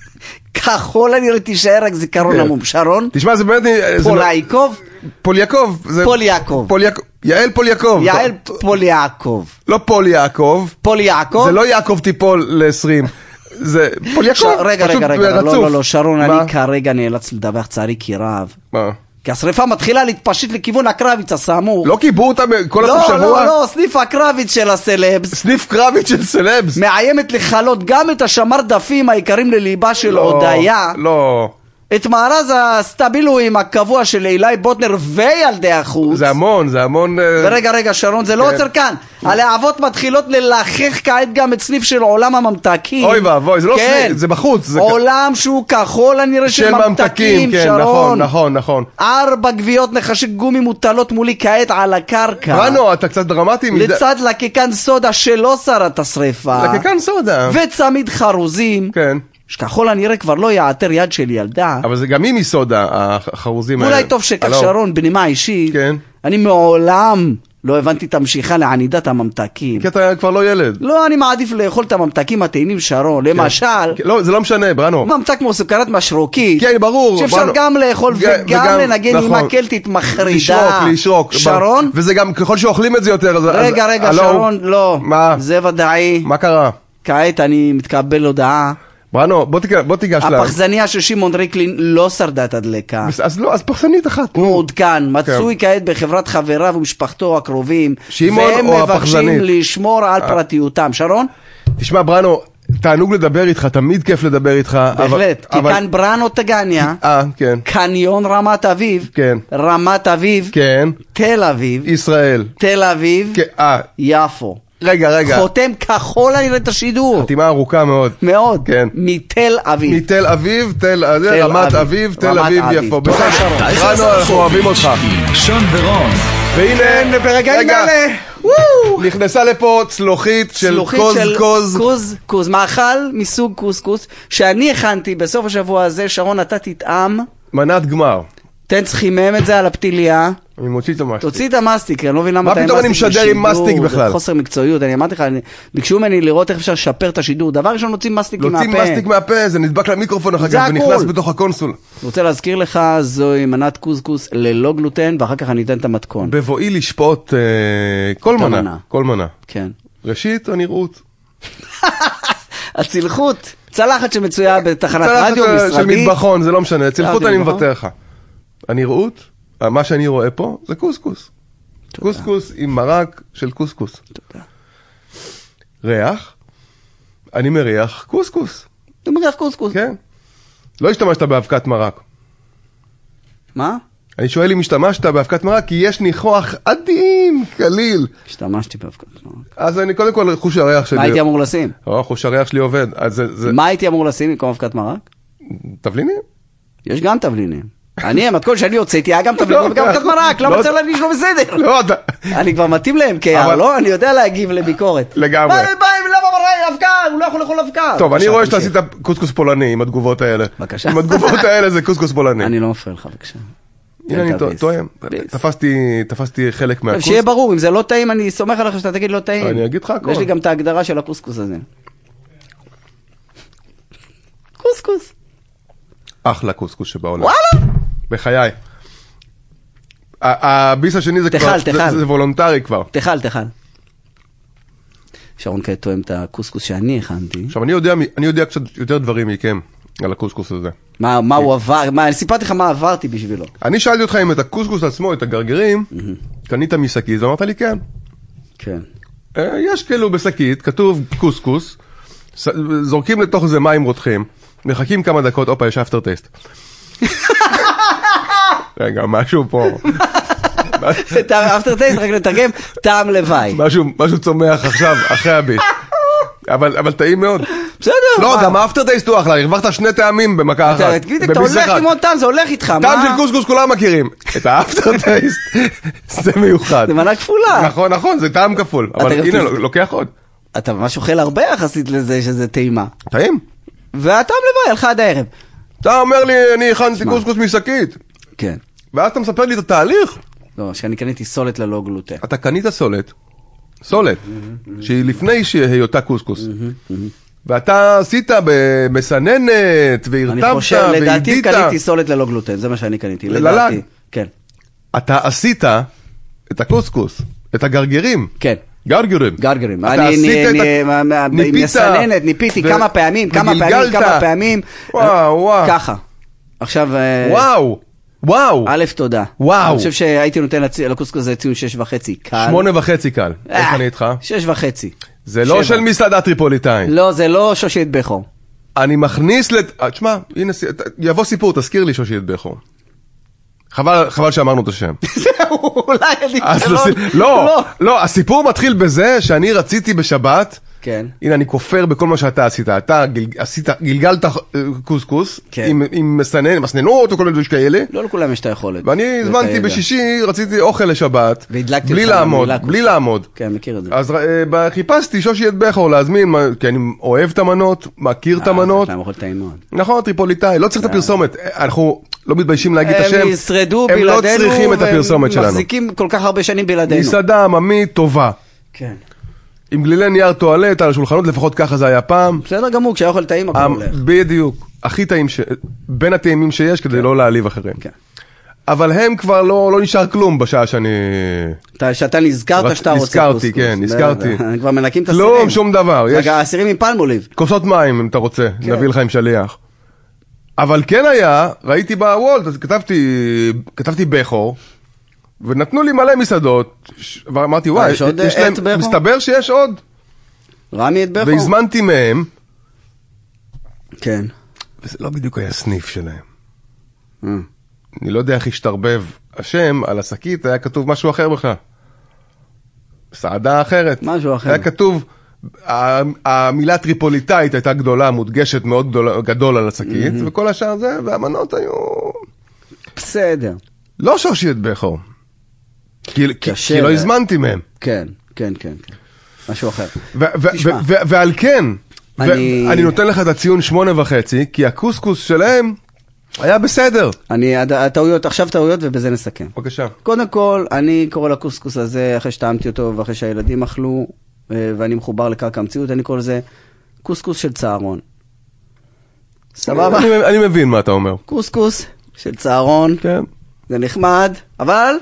[SPEAKER 2] כחול הנראה תישאר רק זיכרון המום. שרון?
[SPEAKER 3] תשמע, זה באמת...
[SPEAKER 2] פולייקוב?
[SPEAKER 3] פולייקוב.
[SPEAKER 2] פולייקוב.
[SPEAKER 3] יעל פולייקוב.
[SPEAKER 2] יעל פולייקוב.
[SPEAKER 3] לא פולייקוב.
[SPEAKER 2] פולייקוב?
[SPEAKER 3] זה לא יעקב טיפול ל-עשרים. זה פולייקוב.
[SPEAKER 2] רגע, רגע, רגע. לא, לא, לא, שרון, אני כרגע נאלץ לדווח צערי כי רב.
[SPEAKER 3] מה?
[SPEAKER 2] כי השריפה מתחילה להתפשט לכיוון הקרביץ הסמוך.
[SPEAKER 3] לא קיבו אותה כל הסוף שבוע?
[SPEAKER 2] לא, לא, לא, סניף הקרביץ של הסלבס.
[SPEAKER 3] סניף קרביץ של סלבס?
[SPEAKER 2] מאיימת לחלות גם את השמר דפים העיקרים לליבה של הודיה.
[SPEAKER 3] לא.
[SPEAKER 2] את מארז הסטבילואים הקבוע של אילי בוטנר וילדי החוץ.
[SPEAKER 3] זה המון, זה המון...
[SPEAKER 2] ורגע, רגע, שרון, זה לא עוצר כאן. הלהבות מתחילות ללחך כעת גם את סניף של עולם הממתקים.
[SPEAKER 3] אוי ואבוי, זה לא סניף, זה בחוץ.
[SPEAKER 2] עולם שהוא כחול הנראה של ממתקים, שרון.
[SPEAKER 3] נכון, נכון, נכון.
[SPEAKER 2] ארבע גביעות נחשי גומי מוטלות מולי כעת על הקרקע.
[SPEAKER 3] רנו, אתה קצת דרמטי.
[SPEAKER 2] לצד לקקן סודה שלא שרת השריפה.
[SPEAKER 3] לקקן סודה.
[SPEAKER 2] וצמיד חרוזים.
[SPEAKER 3] כן.
[SPEAKER 2] שכחול הנראה כבר לא יעתר יד של ילדה.
[SPEAKER 3] אבל זה גם היא מסודה, החרוזים האלה.
[SPEAKER 2] אולי טוב שכך שרון, בנימה אישית.
[SPEAKER 3] כן.
[SPEAKER 2] אני מעולם לא הבנתי את המשיכה לענידת הממתקים.
[SPEAKER 3] כי אתה כבר לא ילד.
[SPEAKER 2] לא, אני מעדיף לאכול את הממתקים הטעינים שרון. למשל...
[SPEAKER 3] לא, זה לא משנה, ברנו.
[SPEAKER 2] ממתק כמו סוכרת משרוקית.
[SPEAKER 3] כן, ברור.
[SPEAKER 2] שאפשר גם לאכול וגם לנגן עם הקלטית מחרידה.
[SPEAKER 3] לשרוק, לשרוק.
[SPEAKER 2] שרון?
[SPEAKER 3] וזה גם, ככל שאוכלים את זה יותר...
[SPEAKER 2] רגע, רגע, שרון, לא.
[SPEAKER 3] מה?
[SPEAKER 2] זה ודאי.
[SPEAKER 3] מה קרה?
[SPEAKER 2] כעת אני מתקבל הודעה.
[SPEAKER 3] ברנו, בוא תיגש לה.
[SPEAKER 2] הפחזניה של שמעון ריקלין לא שרדה את הדלקה.
[SPEAKER 3] אז לא, אז פחזנית אחת.
[SPEAKER 2] הוא עודכן, מצוי כעת בחברת חבריו ומשפחתו הקרובים.
[SPEAKER 3] שמעון או הפחזנית?
[SPEAKER 2] והם מבקשים לשמור על פרטיותם. שרון?
[SPEAKER 3] תשמע, ברנו, תענוג לדבר איתך, תמיד כיף לדבר איתך.
[SPEAKER 2] בהחלט, כי כאן ברנו תגניה.
[SPEAKER 3] אה, כן.
[SPEAKER 2] קניון רמת אביב.
[SPEAKER 3] כן.
[SPEAKER 2] רמת אביב.
[SPEAKER 3] כן.
[SPEAKER 2] תל אביב.
[SPEAKER 3] ישראל.
[SPEAKER 2] תל אביב.
[SPEAKER 3] אה.
[SPEAKER 2] יפו.
[SPEAKER 3] רגע, רגע.
[SPEAKER 2] חותם כחול הנראה את השידור.
[SPEAKER 3] חתימה ארוכה מאוד.
[SPEAKER 2] מאוד.
[SPEAKER 3] כן.
[SPEAKER 2] מתל אביב.
[SPEAKER 3] מתל אביב, תל אביב, רמת אביב, תל אביב, יפו. בסדר, רנו, אנחנו אוהבים אותך.
[SPEAKER 1] שון ורון.
[SPEAKER 3] והנה,
[SPEAKER 2] ברגעים אלה,
[SPEAKER 3] נכנסה לפה צלוחית של קוז קוז.
[SPEAKER 2] קוז, קוז, מאכל מסוג קוז קוז, שאני הכנתי בסוף השבוע הזה, שרון, אתה תטעם.
[SPEAKER 3] מנת גמר.
[SPEAKER 2] תן צריכימם את זה על הפתיליה.
[SPEAKER 3] אני מוציא את המסטיק.
[SPEAKER 2] תוציא את המסטיק, אני לא מבין למה אתה עם
[SPEAKER 3] מסטיק. מה פתאום אני משדר עם מסטיק בכלל?
[SPEAKER 2] זה חוסר מקצועיות, אני אמרתי לך, ביקשו ממני לראות איך אפשר לשפר את השידור. דבר ראשון, נוציא מסטיק מהפה.
[SPEAKER 3] נוציא מסטיק מהפה, זה נדבק למיקרופון אחר כך, ונכנס בתוך הקונסול.
[SPEAKER 2] אני רוצה להזכיר לך, זוהי מנת קוסקוס ללא גלוטן, ואחר כך אני אתן את המתכון.
[SPEAKER 3] בבואי לשפוט כל מנה. כל מנה.
[SPEAKER 2] כן.
[SPEAKER 3] ראשית, הנראות.
[SPEAKER 2] הצלחות. צלחת שמצויה בתחנת רדיו,
[SPEAKER 3] משרדי. של מטבחון, זה לא משנה. צלחות אני מוותר לך. הנראות, מה שאני רואה פה, זה קוסקוס. קוסקוס עם מרק של קוסקוס.
[SPEAKER 2] תודה.
[SPEAKER 3] ריח, אני מריח קוסקוס.
[SPEAKER 2] אתה מריח קוסקוס?
[SPEAKER 3] כן. לא השתמשת באבקת מרק.
[SPEAKER 2] מה?
[SPEAKER 3] אני שואל אם השתמשת באבקת מרק, כי יש ניחוח עדין, קליל.
[SPEAKER 2] השתמשתי באבקת מרק.
[SPEAKER 3] אז אני קודם כל חוש הריח שלי...
[SPEAKER 2] מה הייתי אמור לשים?
[SPEAKER 3] או, חוש הריח שלי עובד.
[SPEAKER 2] מה הייתי אמור לשים במקום אבקת מרק?
[SPEAKER 3] תבלינים?
[SPEAKER 2] יש גם תבלינים. אני, המתכון שאני הוצאתי, היה גם תבלינים וגם אבקת מרק, למה צריך להרגיש לא בסדר?
[SPEAKER 3] לא, אתה...
[SPEAKER 2] אני כבר מתאים להם כיער, לא? אני יודע להגיב לביקורת.
[SPEAKER 3] לגמרי.
[SPEAKER 2] ביי, ביי, למה מראה אבקה? הוא לא יכול לאכול אבקה.
[SPEAKER 3] טוב, אני רואה שאתה עשית קוסקוס פולני עם התגובות האלה.
[SPEAKER 2] בבקשה.
[SPEAKER 3] עם התגובות האלה זה קוסקוס פולני.
[SPEAKER 2] אני לא מפריע לך, בבקשה.
[SPEAKER 3] הנה אני טועה, תפסתי חלק מהקוסקוס.
[SPEAKER 2] שיהיה ברור, אם זה לא טעים, אני סומך עליך שאתה תגיד לא טעים.
[SPEAKER 3] אני אגיד לך הכל.
[SPEAKER 2] ויש לי גם את ההגדרה של הקוסקוס הזה. קוסקוס.
[SPEAKER 3] אחלה קוסקוס שבעולם.
[SPEAKER 2] וואלה?
[SPEAKER 3] בחיי. הביס השני זה כבר, זה וולונטרי כבר.
[SPEAKER 2] תחל, תחל. שרון כעת תואם את הקוסקוס שאני הכנתי.
[SPEAKER 3] עכשיו, אני יודע, אני יודע קצת יותר דברים מכם על הקוסקוס הזה.
[SPEAKER 2] מה, מה הוא עבר, מה, אני סיפרתי לך מה עברתי בשבילו.
[SPEAKER 3] אני שאלתי אותך אם את הקוסקוס עצמו, את הגרגרים, קנית משקית, ואמרת לי כן.
[SPEAKER 2] כן.
[SPEAKER 3] יש כאילו בשקית, כתוב קוסקוס, זורקים לתוך זה מים רותחים, מחכים כמה דקות, אופה, יש אפטר טייסט. רגע, משהו פה.
[SPEAKER 2] אפטר טייסט, רק לתרגם, טעם לוואי.
[SPEAKER 3] משהו צומח עכשיו, אחרי הביט. אבל טעים מאוד.
[SPEAKER 2] בסדר.
[SPEAKER 3] לא, גם האפטר טייסט הוא אחלה, הרווחת שני טעמים במכה אחת.
[SPEAKER 2] אתה הולך עם עוד טעם, זה הולך איתך.
[SPEAKER 3] טעם של קוסקוס כולם מכירים. את האפטר טייסט, זה מיוחד.
[SPEAKER 2] זה מנה כפולה.
[SPEAKER 3] נכון, נכון, זה טעם כפול. אבל הנה, לוקח עוד.
[SPEAKER 2] אתה ממש אוכל הרבה יחסית לזה שזה טעימה.
[SPEAKER 3] טעים.
[SPEAKER 2] והטעם לוואי, הלכה עד הערב.
[SPEAKER 3] אתה אומר לי, אני הכנתי קוסקוס משקית.
[SPEAKER 2] כן.
[SPEAKER 3] ואז אתה מספר לי את התהליך.
[SPEAKER 2] לא, שאני קניתי סולת ללא גלוטן.
[SPEAKER 3] אתה קנית סולת, סולת, שהיא לפני שהיותה קוסקוס. ואתה עשית במסננת, והרטבת,
[SPEAKER 2] אני חושב, לדעתי קניתי סולת ללא גלוטן, זה מה שאני קניתי. לדעתי, כן.
[SPEAKER 3] אתה עשית את הקוסקוס, את הגרגרים.
[SPEAKER 2] כן.
[SPEAKER 3] גרגרים.
[SPEAKER 2] גרגרים. אני מסננת, ניפיתי כמה פעמים, כמה פעמים, כמה פעמים.
[SPEAKER 3] וואו, וואו.
[SPEAKER 2] ככה. עכשיו...
[SPEAKER 3] וואו. וואו.
[SPEAKER 2] א', תודה.
[SPEAKER 3] וואו.
[SPEAKER 2] אני חושב שהייתי נותן לקוסקוס הזה ציון שש וחצי. קל.
[SPEAKER 3] שמונה וחצי קל. איך אני איתך?
[SPEAKER 2] שש וחצי.
[SPEAKER 3] זה לא של מסעדה טריפוליטאית.
[SPEAKER 2] לא, זה לא שושית בכור.
[SPEAKER 3] אני מכניס לת... תשמע, הנה, יבוא סיפור, תזכיר לי שושית בכור. חבל, חבל שאמרנו את השם.
[SPEAKER 2] זהו, אולי אני...
[SPEAKER 3] לא, לא, הסיפור מתחיל בזה שאני רציתי בשבת,
[SPEAKER 2] כן.
[SPEAKER 3] הנה, אני כופר בכל מה שאתה עשית. אתה עשית, גלגלת קוסקוס, עם מסנן, מסננות או כל מיני דברים כאלה.
[SPEAKER 2] לא לכולם יש את היכולת.
[SPEAKER 3] ואני הזמנתי בשישי, רציתי אוכל לשבת, בלי לעמוד, בלי לעמוד.
[SPEAKER 2] כן, מכיר את זה.
[SPEAKER 3] אז חיפשתי שושית בכור להזמין, כי אני אוהב את המנות, מכיר את המנות. נכון, טריפוליטאי, לא צריך את הפרסומת. אנחנו לא מתביישים להגיד את השם.
[SPEAKER 2] הם ישרדו
[SPEAKER 3] בלעדינו, הם לא צריכים את הפרסומת שלנו.
[SPEAKER 2] מחזיקים כל כך הרבה שנים בלעדינו.
[SPEAKER 3] מסעדה עממית טובה.
[SPEAKER 2] כן.
[SPEAKER 3] עם גלילי נייר טואלט על השולחנות, לפחות ככה זה היה פעם.
[SPEAKER 2] בסדר גמור, כשהאוכל טעים הכל הולך.
[SPEAKER 3] בדיוק. הכי טעים, בין הטעימים שיש, כדי לא להעליב אחרים. אבל הם כבר לא נשאר כלום בשעה שאני...
[SPEAKER 2] שאתה נזכרת שאתה רוצה קוסקוס.
[SPEAKER 3] נזכרתי, כן, נזכרתי.
[SPEAKER 2] כבר מנקים את הסירים.
[SPEAKER 3] כלום, שום דבר.
[SPEAKER 2] הסירים עם פלמוליב.
[SPEAKER 3] כוסות מים, אם אתה רוצה, נביא לך עם שליח. אבל כן היה, ראיתי בוולט, אז כתבתי בכור, ונתנו לי מלא מסעדות, ואמרתי, וואי, יש להם, מסתבר שיש עוד.
[SPEAKER 2] רמי את בכור.
[SPEAKER 3] והזמנתי מהם.
[SPEAKER 2] כן.
[SPEAKER 3] וזה לא בדיוק היה סניף שלהם. אני לא יודע איך השתרבב השם, על השקית היה כתוב משהו אחר בכלל. סעדה אחרת.
[SPEAKER 2] משהו אחר.
[SPEAKER 3] היה כתוב, המילה טריפוליטאית הייתה גדולה, מודגשת מאוד גדול על השקית, וכל השאר זה, והמנות היו...
[SPEAKER 2] בסדר.
[SPEAKER 3] לא שושית בכור. כי לא הזמנתי מהם.
[SPEAKER 2] כן, כן, כן. משהו אחר.
[SPEAKER 3] ועל כן, אני נותן לך את הציון שמונה וחצי, כי הקוסקוס שלהם היה בסדר.
[SPEAKER 2] הטעויות, עכשיו טעויות ובזה נסכם.
[SPEAKER 3] בבקשה.
[SPEAKER 2] קודם כל, אני קורא לקוסקוס הזה, אחרי שטעמתי אותו ואחרי שהילדים אכלו, ואני מחובר לקרקע המציאות, אני קורא לזה קוסקוס של צהרון. סבבה?
[SPEAKER 3] אני מבין מה אתה אומר.
[SPEAKER 2] קוסקוס של צהרון.
[SPEAKER 3] כן.
[SPEAKER 2] זה נחמד, אבל,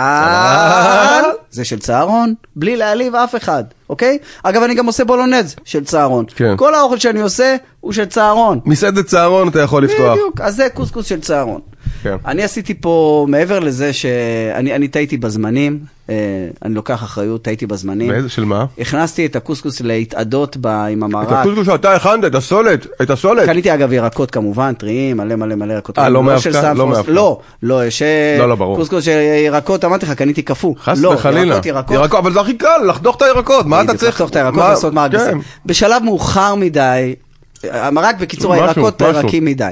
[SPEAKER 2] אבל, זה של צהרון, בלי להעליב אף אחד, אוקיי? אגב, אני גם עושה בולונז של צהרון.
[SPEAKER 3] כן.
[SPEAKER 2] כל האוכל שאני עושה הוא של צהרון.
[SPEAKER 3] מסעדת צהרון אתה יכול לפתוח.
[SPEAKER 2] בדיוק, אז זה קוסקוס של צהרון.
[SPEAKER 3] כן.
[SPEAKER 2] אני עשיתי פה, מעבר לזה שאני אני טעיתי בזמנים, אני לוקח אחריות, טעיתי בזמנים.
[SPEAKER 3] באיזה, של מה?
[SPEAKER 2] הכנסתי את הקוסקוס להתעדות עם המרק.
[SPEAKER 3] את הקוסקוס שאתה הכנת, את הסולת, את הסולת.
[SPEAKER 2] קניתי אגב ירקות כמובן, טריים, מלא מלא מלא ירקות.
[SPEAKER 3] אה, לא מאבקה? לא מאבקה.
[SPEAKER 2] לא, לא, יש
[SPEAKER 3] לא, לא, ברור.
[SPEAKER 2] קוסקוס של ירקות, אמרתי לך, קניתי כפו.
[SPEAKER 3] חס וחלילה. ירקות, אבל זה הכי קל, לחתוך את הירקות, מה אתה צריך?
[SPEAKER 2] לחתוך את הירקות ולעשות מרק בסדר. בשלב מאוחר מדי, המרק בקיצור הירקות רכים מדי.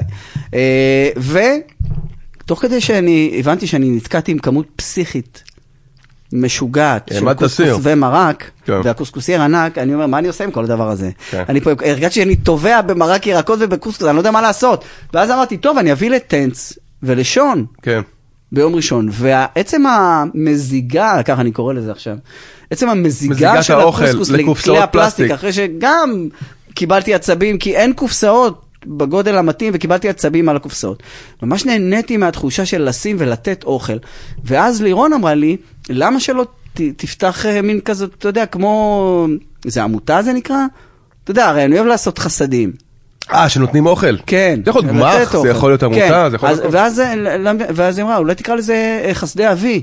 [SPEAKER 2] ותוך כדי שאני, הבנתי שאני נתקעתי עם כמות פסיכית משוגעת של קוסקוס ומרק, והקוסקוסייר ענק, אני אומר, מה אני עושה עם כל הדבר הזה? אני פה, הרגשתי שאני טובע במרק ירקות ובקוסקוס, אני לא יודע מה לעשות. ואז אמרתי, טוב, אני אביא לטנץ ולשון.
[SPEAKER 3] כן.
[SPEAKER 2] ביום ראשון, ועצם המזיגה, ככה אני קורא לזה עכשיו, עצם המזיגה של הקוסקוס לכלי הפלסטיק, אחרי שגם קיבלתי עצבים, כי אין קופסאות בגודל המתאים, וקיבלתי עצבים על הקופסאות. ממש נהניתי מהתחושה של לשים ולתת אוכל. ואז לירון אמרה לי, למה שלא ת, תפתח מין כזאת, אתה יודע, כמו, זה עמותה זה נקרא? אתה יודע, הרי אני אוהב לעשות חסדים.
[SPEAKER 3] אה, שנותנים אוכל?
[SPEAKER 2] כן.
[SPEAKER 3] זה יכול להיות גמח, זה יכול להיות עמותה,
[SPEAKER 2] כן.
[SPEAKER 3] זה יכול להיות...
[SPEAKER 2] ואז, ואז היא אמרה, אולי תקרא לזה חסדי אבי.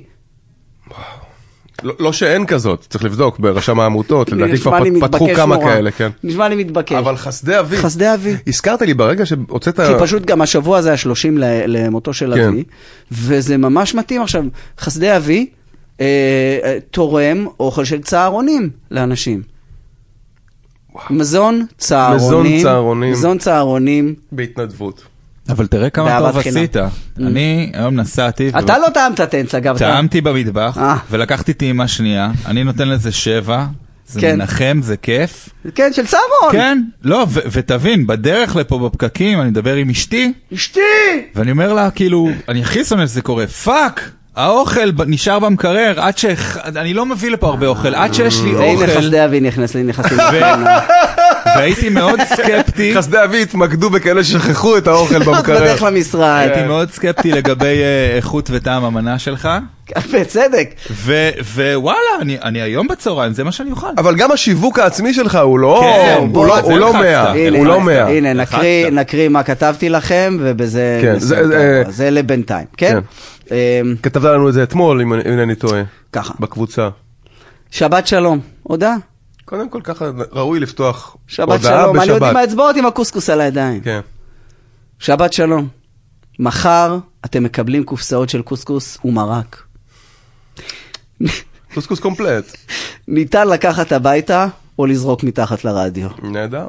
[SPEAKER 3] לא, לא שאין כזאת, צריך לבדוק ברשם העמותות, לדעתי כבר פתחו כמה נורא. כאלה, כן.
[SPEAKER 2] נשמע לי מתבקש.
[SPEAKER 3] אבל חסדי אבי.
[SPEAKER 2] חסדי אבי.
[SPEAKER 3] הזכרת לי ברגע שהוצאת...
[SPEAKER 2] כי פשוט גם השבוע זה השלושים למותו של כן. אבי, וזה ממש מתאים עכשיו. חסדי אבי אה, תורם אוכל של צהרונים לאנשים. וואו. מזון צהרונים.
[SPEAKER 3] מזון צהרונים.
[SPEAKER 2] מזון צהרונים.
[SPEAKER 3] בהתנדבות.
[SPEAKER 4] אבל תראה כמה טוב עשית. אני היום נסעתי...
[SPEAKER 2] אתה לא טעמת טנץ, אגב.
[SPEAKER 4] טעמתי במטבח, ולקחתי טעימה שנייה, אני נותן לזה שבע, זה מנחם, זה כיף.
[SPEAKER 2] כן, של צהרון.
[SPEAKER 4] כן, לא, ותבין, בדרך לפה בפקקים, אני מדבר עם אשתי.
[SPEAKER 2] אשתי!
[SPEAKER 4] ואני אומר לה, כאילו, אני הכי שונא שזה קורה, פאק! האוכל נשאר במקרר, עד ש... אני לא מביא לפה הרבה אוכל, עד שיש לי אוכל...
[SPEAKER 2] והנה חסדי אבי נכנס לי, נכנס לי.
[SPEAKER 4] והייתי מאוד סקפטי.
[SPEAKER 3] חסדי אבי התמקדו בכאלה ששכחו את האוכל במקרר.
[SPEAKER 2] בדרך למשרד.
[SPEAKER 4] הייתי מאוד סקפטי לגבי איכות וטעם המנה שלך.
[SPEAKER 2] בצדק.
[SPEAKER 4] ווואלה, אני היום בצהריים, זה מה שאני אוכל.
[SPEAKER 3] אבל גם השיווק העצמי שלך הוא לא מאה. הוא לא מאה.
[SPEAKER 2] הנה, נקריא מה כתבתי לכם, ובזה... זה לבינתיים, כן?
[SPEAKER 3] כתבת לנו את זה אתמול, אם אני טועה.
[SPEAKER 2] ככה.
[SPEAKER 3] בקבוצה.
[SPEAKER 2] שבת שלום. הודעה?
[SPEAKER 3] קודם כל ככה ראוי לפתוח
[SPEAKER 2] שבת שלום. אני יודע עם האצבעות עם הקוסקוס על הידיים.
[SPEAKER 3] כן.
[SPEAKER 2] שבת שלום. מחר אתם מקבלים קופסאות של קוסקוס ומרק.
[SPEAKER 3] קוסקוס קומפלט.
[SPEAKER 2] ניתן לקחת הביתה או לזרוק מתחת לרדיו.
[SPEAKER 3] נהדר.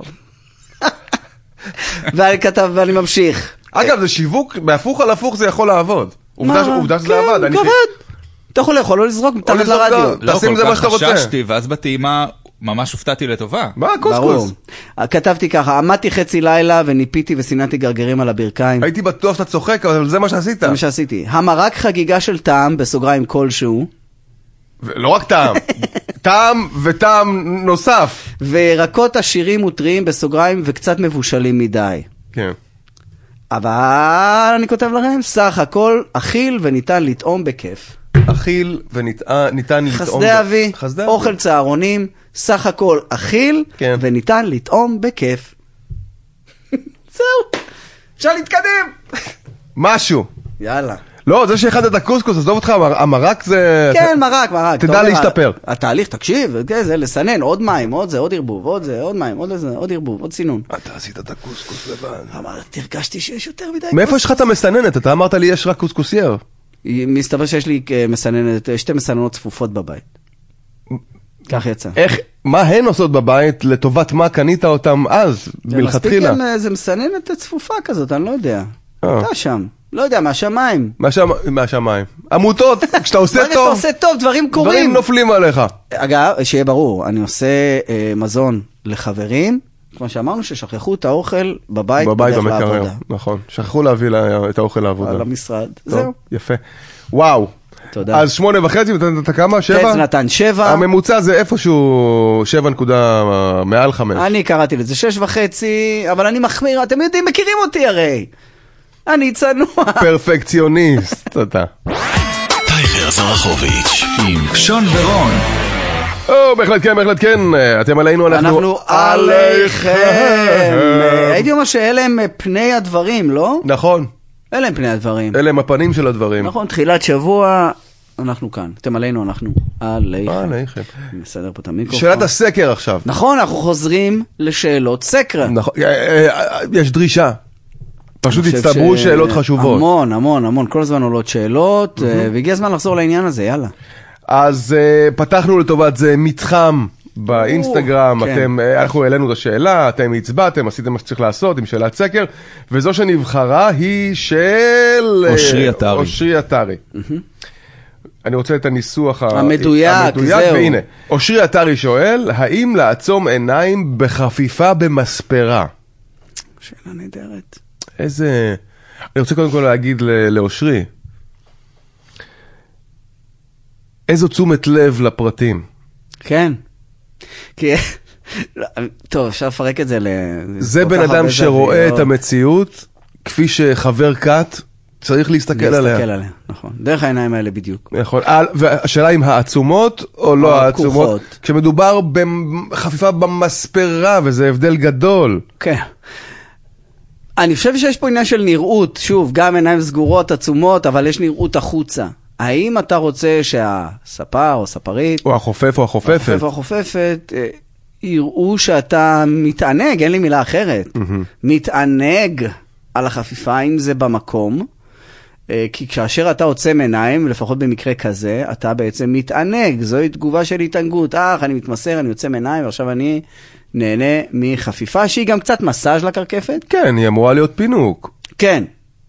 [SPEAKER 2] ואני כתב ואני ממשיך.
[SPEAKER 3] אגב, זה שיווק, בהפוך על הפוך זה יכול לעבוד. עובדה שזה עבד.
[SPEAKER 2] כן, כבד. אתה יכול לאכול, לא לזרוק מתחת לרדיו.
[SPEAKER 4] לא, כל כך חששתי, ואז בטעימה ממש הופתעתי לטובה.
[SPEAKER 3] מה, קוסקוס?
[SPEAKER 2] כתבתי ככה, עמדתי חצי לילה וניפיתי וסינתי גרגרים על הברכיים.
[SPEAKER 3] הייתי בטוח שאתה צוחק, אבל זה מה שעשית.
[SPEAKER 2] זה מה שעשיתי. המרק חגיגה של טעם, בסוגריים כלשהו.
[SPEAKER 3] לא רק טעם, טעם וטעם נוסף.
[SPEAKER 2] וירקות עשירים וטריים בסוגריים וקצת מבושלים מדי.
[SPEAKER 3] כן.
[SPEAKER 2] אבל אני כותב לכם, סך הכל אכיל וניתן לטעום בכיף.
[SPEAKER 3] אכיל וניתן לטעום...
[SPEAKER 2] חסדי אבי, אוכל צהרונים, סך הכל אכיל וניתן לטעום בכיף. זהו, אפשר להתקדם.
[SPEAKER 3] משהו.
[SPEAKER 2] יאללה.
[SPEAKER 3] לא, זה שאחד את הקוסקוס, עזוב אותך, המרק זה...
[SPEAKER 2] כן, מרק, מרק.
[SPEAKER 3] תדע להשתפר.
[SPEAKER 2] התהליך, תקשיב, זה לסנן, עוד מים, עוד זה, עוד ערבוב, עוד זה, עוד מים, עוד ערבוב, עוד סינון.
[SPEAKER 3] אתה עשית את הקוסקוס לבד.
[SPEAKER 2] אמרתי, הרגשתי שיש יותר מדי קוסקוס.
[SPEAKER 3] מאיפה יש לך את המסננת? אתה אמרת לי, יש רק קוסקוסייר.
[SPEAKER 2] מסתבר שיש לי מסננת, שתי מסננות צפופות בבית. כך יצא.
[SPEAKER 3] איך, מה הן עושות בבית, לטובת מה קנית אותם אז, מלכתחילה?
[SPEAKER 2] זה מסננת צפופה כזאת, אני לא יודע. אתה שם. לא יודע, מהשמיים.
[SPEAKER 3] מהשמיים. עמותות, כשאתה עושה טוב...
[SPEAKER 2] אתה עושה טוב, דברים קורים.
[SPEAKER 3] דברים נופלים עליך.
[SPEAKER 2] אגב, שיהיה ברור, אני עושה מזון לחברים, כמו שאמרנו, ששכחו את האוכל בבית.
[SPEAKER 3] בבית במקרר, נכון. שכחו להביא את האוכל לעבודה.
[SPEAKER 2] על המשרד. זהו.
[SPEAKER 3] יפה. וואו.
[SPEAKER 2] תודה.
[SPEAKER 3] אז שמונה וחצי, נתת כמה? שבע?
[SPEAKER 2] טץ נתן שבע.
[SPEAKER 3] הממוצע זה איפשהו שבע נקודה מעל חמש.
[SPEAKER 2] אני קראתי לזה שש וחצי, אבל אני מחמיר, אתם יודעים, מכירים אותי הרי. אני צנוע.
[SPEAKER 3] פרפקציוניסט, אתה.
[SPEAKER 1] טייכר זרחוביץ' עם שון ורון.
[SPEAKER 3] או, בהחלט כן, בהחלט כן. אתם עלינו, אנחנו...
[SPEAKER 2] אנחנו עליכם. הייתי אומר שאלה הם פני הדברים, לא?
[SPEAKER 3] נכון.
[SPEAKER 2] אלה הם פני הדברים.
[SPEAKER 3] אלה הם הפנים של הדברים.
[SPEAKER 2] נכון, תחילת שבוע, אנחנו כאן. אתם עלינו, אנחנו עליכם.
[SPEAKER 3] עליכם.
[SPEAKER 2] אני מסדר פה את המיקרופון.
[SPEAKER 3] שאלת הסקר עכשיו.
[SPEAKER 2] נכון, אנחנו חוזרים לשאלות סקר.
[SPEAKER 3] נכון, יש דרישה. פשוט הצטברו שאלות חשובות.
[SPEAKER 2] המון, המון, המון. כל הזמן עולות שאלות, והגיע הזמן לחזור לעניין הזה, יאללה.
[SPEAKER 3] אז פתחנו לטובת זה מתחם באינסטגרם, אתם, אנחנו העלינו את השאלה, אתם הצבעתם, עשיתם מה שצריך לעשות עם שאלת סקר, וזו שנבחרה היא של...
[SPEAKER 4] אושרי אתרי.
[SPEAKER 3] אושרי אתרי. אני רוצה את הניסוח
[SPEAKER 2] המדויק, זהו.
[SPEAKER 3] והנה, אושרי אתרי שואל, האם לעצום עיניים בחפיפה במספרה?
[SPEAKER 2] שאלה נהדרת.
[SPEAKER 3] איזה... אני רוצה קודם כל להגיד לאושרי, איזו תשומת לב לפרטים.
[SPEAKER 2] כן. כי... טוב, אפשר לפרק את זה ל...
[SPEAKER 3] זה בן אדם שרואה את המציאות, כפי שחבר קאט צריך להסתכל עליה.
[SPEAKER 2] להסתכל עליה, נכון. דרך העיניים האלה בדיוק.
[SPEAKER 3] נכון. והשאלה אם העצומות או לא העצומות. כשמדובר בחפיפה במספרה, וזה הבדל גדול.
[SPEAKER 2] כן. אני חושב שיש פה עניין של נראות, שוב, גם עיניים סגורות, עצומות, אבל יש נראות החוצה. האם אתה רוצה שהספר או ספרית...
[SPEAKER 3] או החופף או החופפת.
[SPEAKER 2] החופף או החופפת... יראו שאתה מתענג, אין לי מילה אחרת, mm-hmm. מתענג על החפיפה, אם זה במקום, כי כאשר אתה עוצם עיניים, לפחות במקרה כזה, אתה בעצם מתענג, זוהי תגובה של התענגות, אה, אני מתמסר, אני עוצם עיניים, ועכשיו אני נהנה מחפיפה, שהיא גם קצת מסאז' לקרקפת.
[SPEAKER 3] כן, היא אמורה להיות פינוק.
[SPEAKER 2] כן.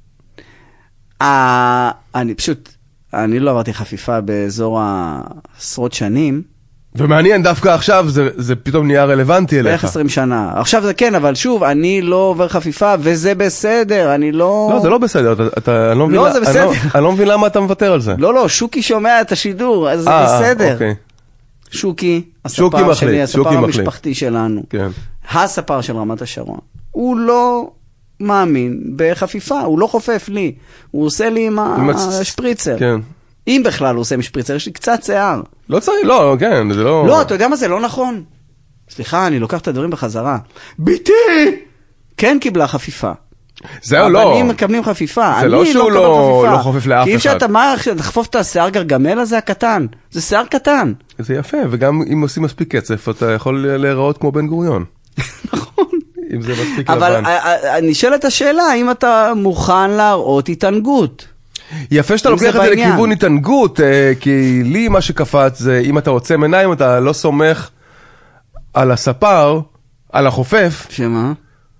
[SPEAKER 2] אה, אני פשוט, אני לא עברתי חפיפה באזור העשרות שנים,
[SPEAKER 3] ומעניין, דווקא עכשיו זה, זה פתאום נהיה רלוונטי אליך.
[SPEAKER 2] בערך עשרים שנה. עכשיו זה כן, אבל שוב, אני לא עובר חפיפה, וזה בסדר, אני לא...
[SPEAKER 3] לא, זה לא בסדר, אתה, אתה, אני לא מבין,
[SPEAKER 2] לא, זה בסדר.
[SPEAKER 3] אני לא, אני לא מבין למה אתה מוותר על זה.
[SPEAKER 2] לא, לא, שוקי שומע את השידור, אז זה
[SPEAKER 3] 아,
[SPEAKER 2] בסדר.
[SPEAKER 3] אוקיי.
[SPEAKER 2] שוקי,
[SPEAKER 3] שוקי
[SPEAKER 2] הספר
[SPEAKER 3] מחליט,
[SPEAKER 2] שלי, הספר
[SPEAKER 3] שוקי
[SPEAKER 2] המשפחתי
[SPEAKER 3] מחליט.
[SPEAKER 2] שלנו.
[SPEAKER 3] כן.
[SPEAKER 2] הספר של רמת השרון. הוא לא מאמין בחפיפה, הוא לא חופף לי. הוא עושה לי עם השפריצר.
[SPEAKER 3] כן.
[SPEAKER 2] אם בכלל הוא עושה עם שפריצר, יש לי קצת שיער.
[SPEAKER 3] לא צריך, לא, כן, זה לא...
[SPEAKER 2] לא, אתה יודע מה זה לא נכון? סליחה, אני לוקח את הדברים בחזרה. ביתי! כן קיבלה חפיפה.
[SPEAKER 3] זהו, לא.
[SPEAKER 2] הבנים מקבלים חפיפה.
[SPEAKER 3] זה לא שהוא לא, לא חופף לאף אחד.
[SPEAKER 2] כי אם שאתה, מה, תחפוף את השיער גרגמל הזה הקטן. זה שיער קטן.
[SPEAKER 3] זה יפה, וגם אם עושים מספיק קצף, אתה יכול להיראות כמו בן גוריון.
[SPEAKER 2] נכון.
[SPEAKER 3] אם זה מספיק
[SPEAKER 2] אבל
[SPEAKER 3] לבן.
[SPEAKER 2] נשאלת השאלה, האם אתה מוכן להראות התענגות?
[SPEAKER 3] יפה שאתה לוקח את זה לכיוון התענגות, כי לי מה שקפץ זה, אם אתה עוצם עיניים, אתה לא סומך על הספר, על החופף.
[SPEAKER 2] שמה?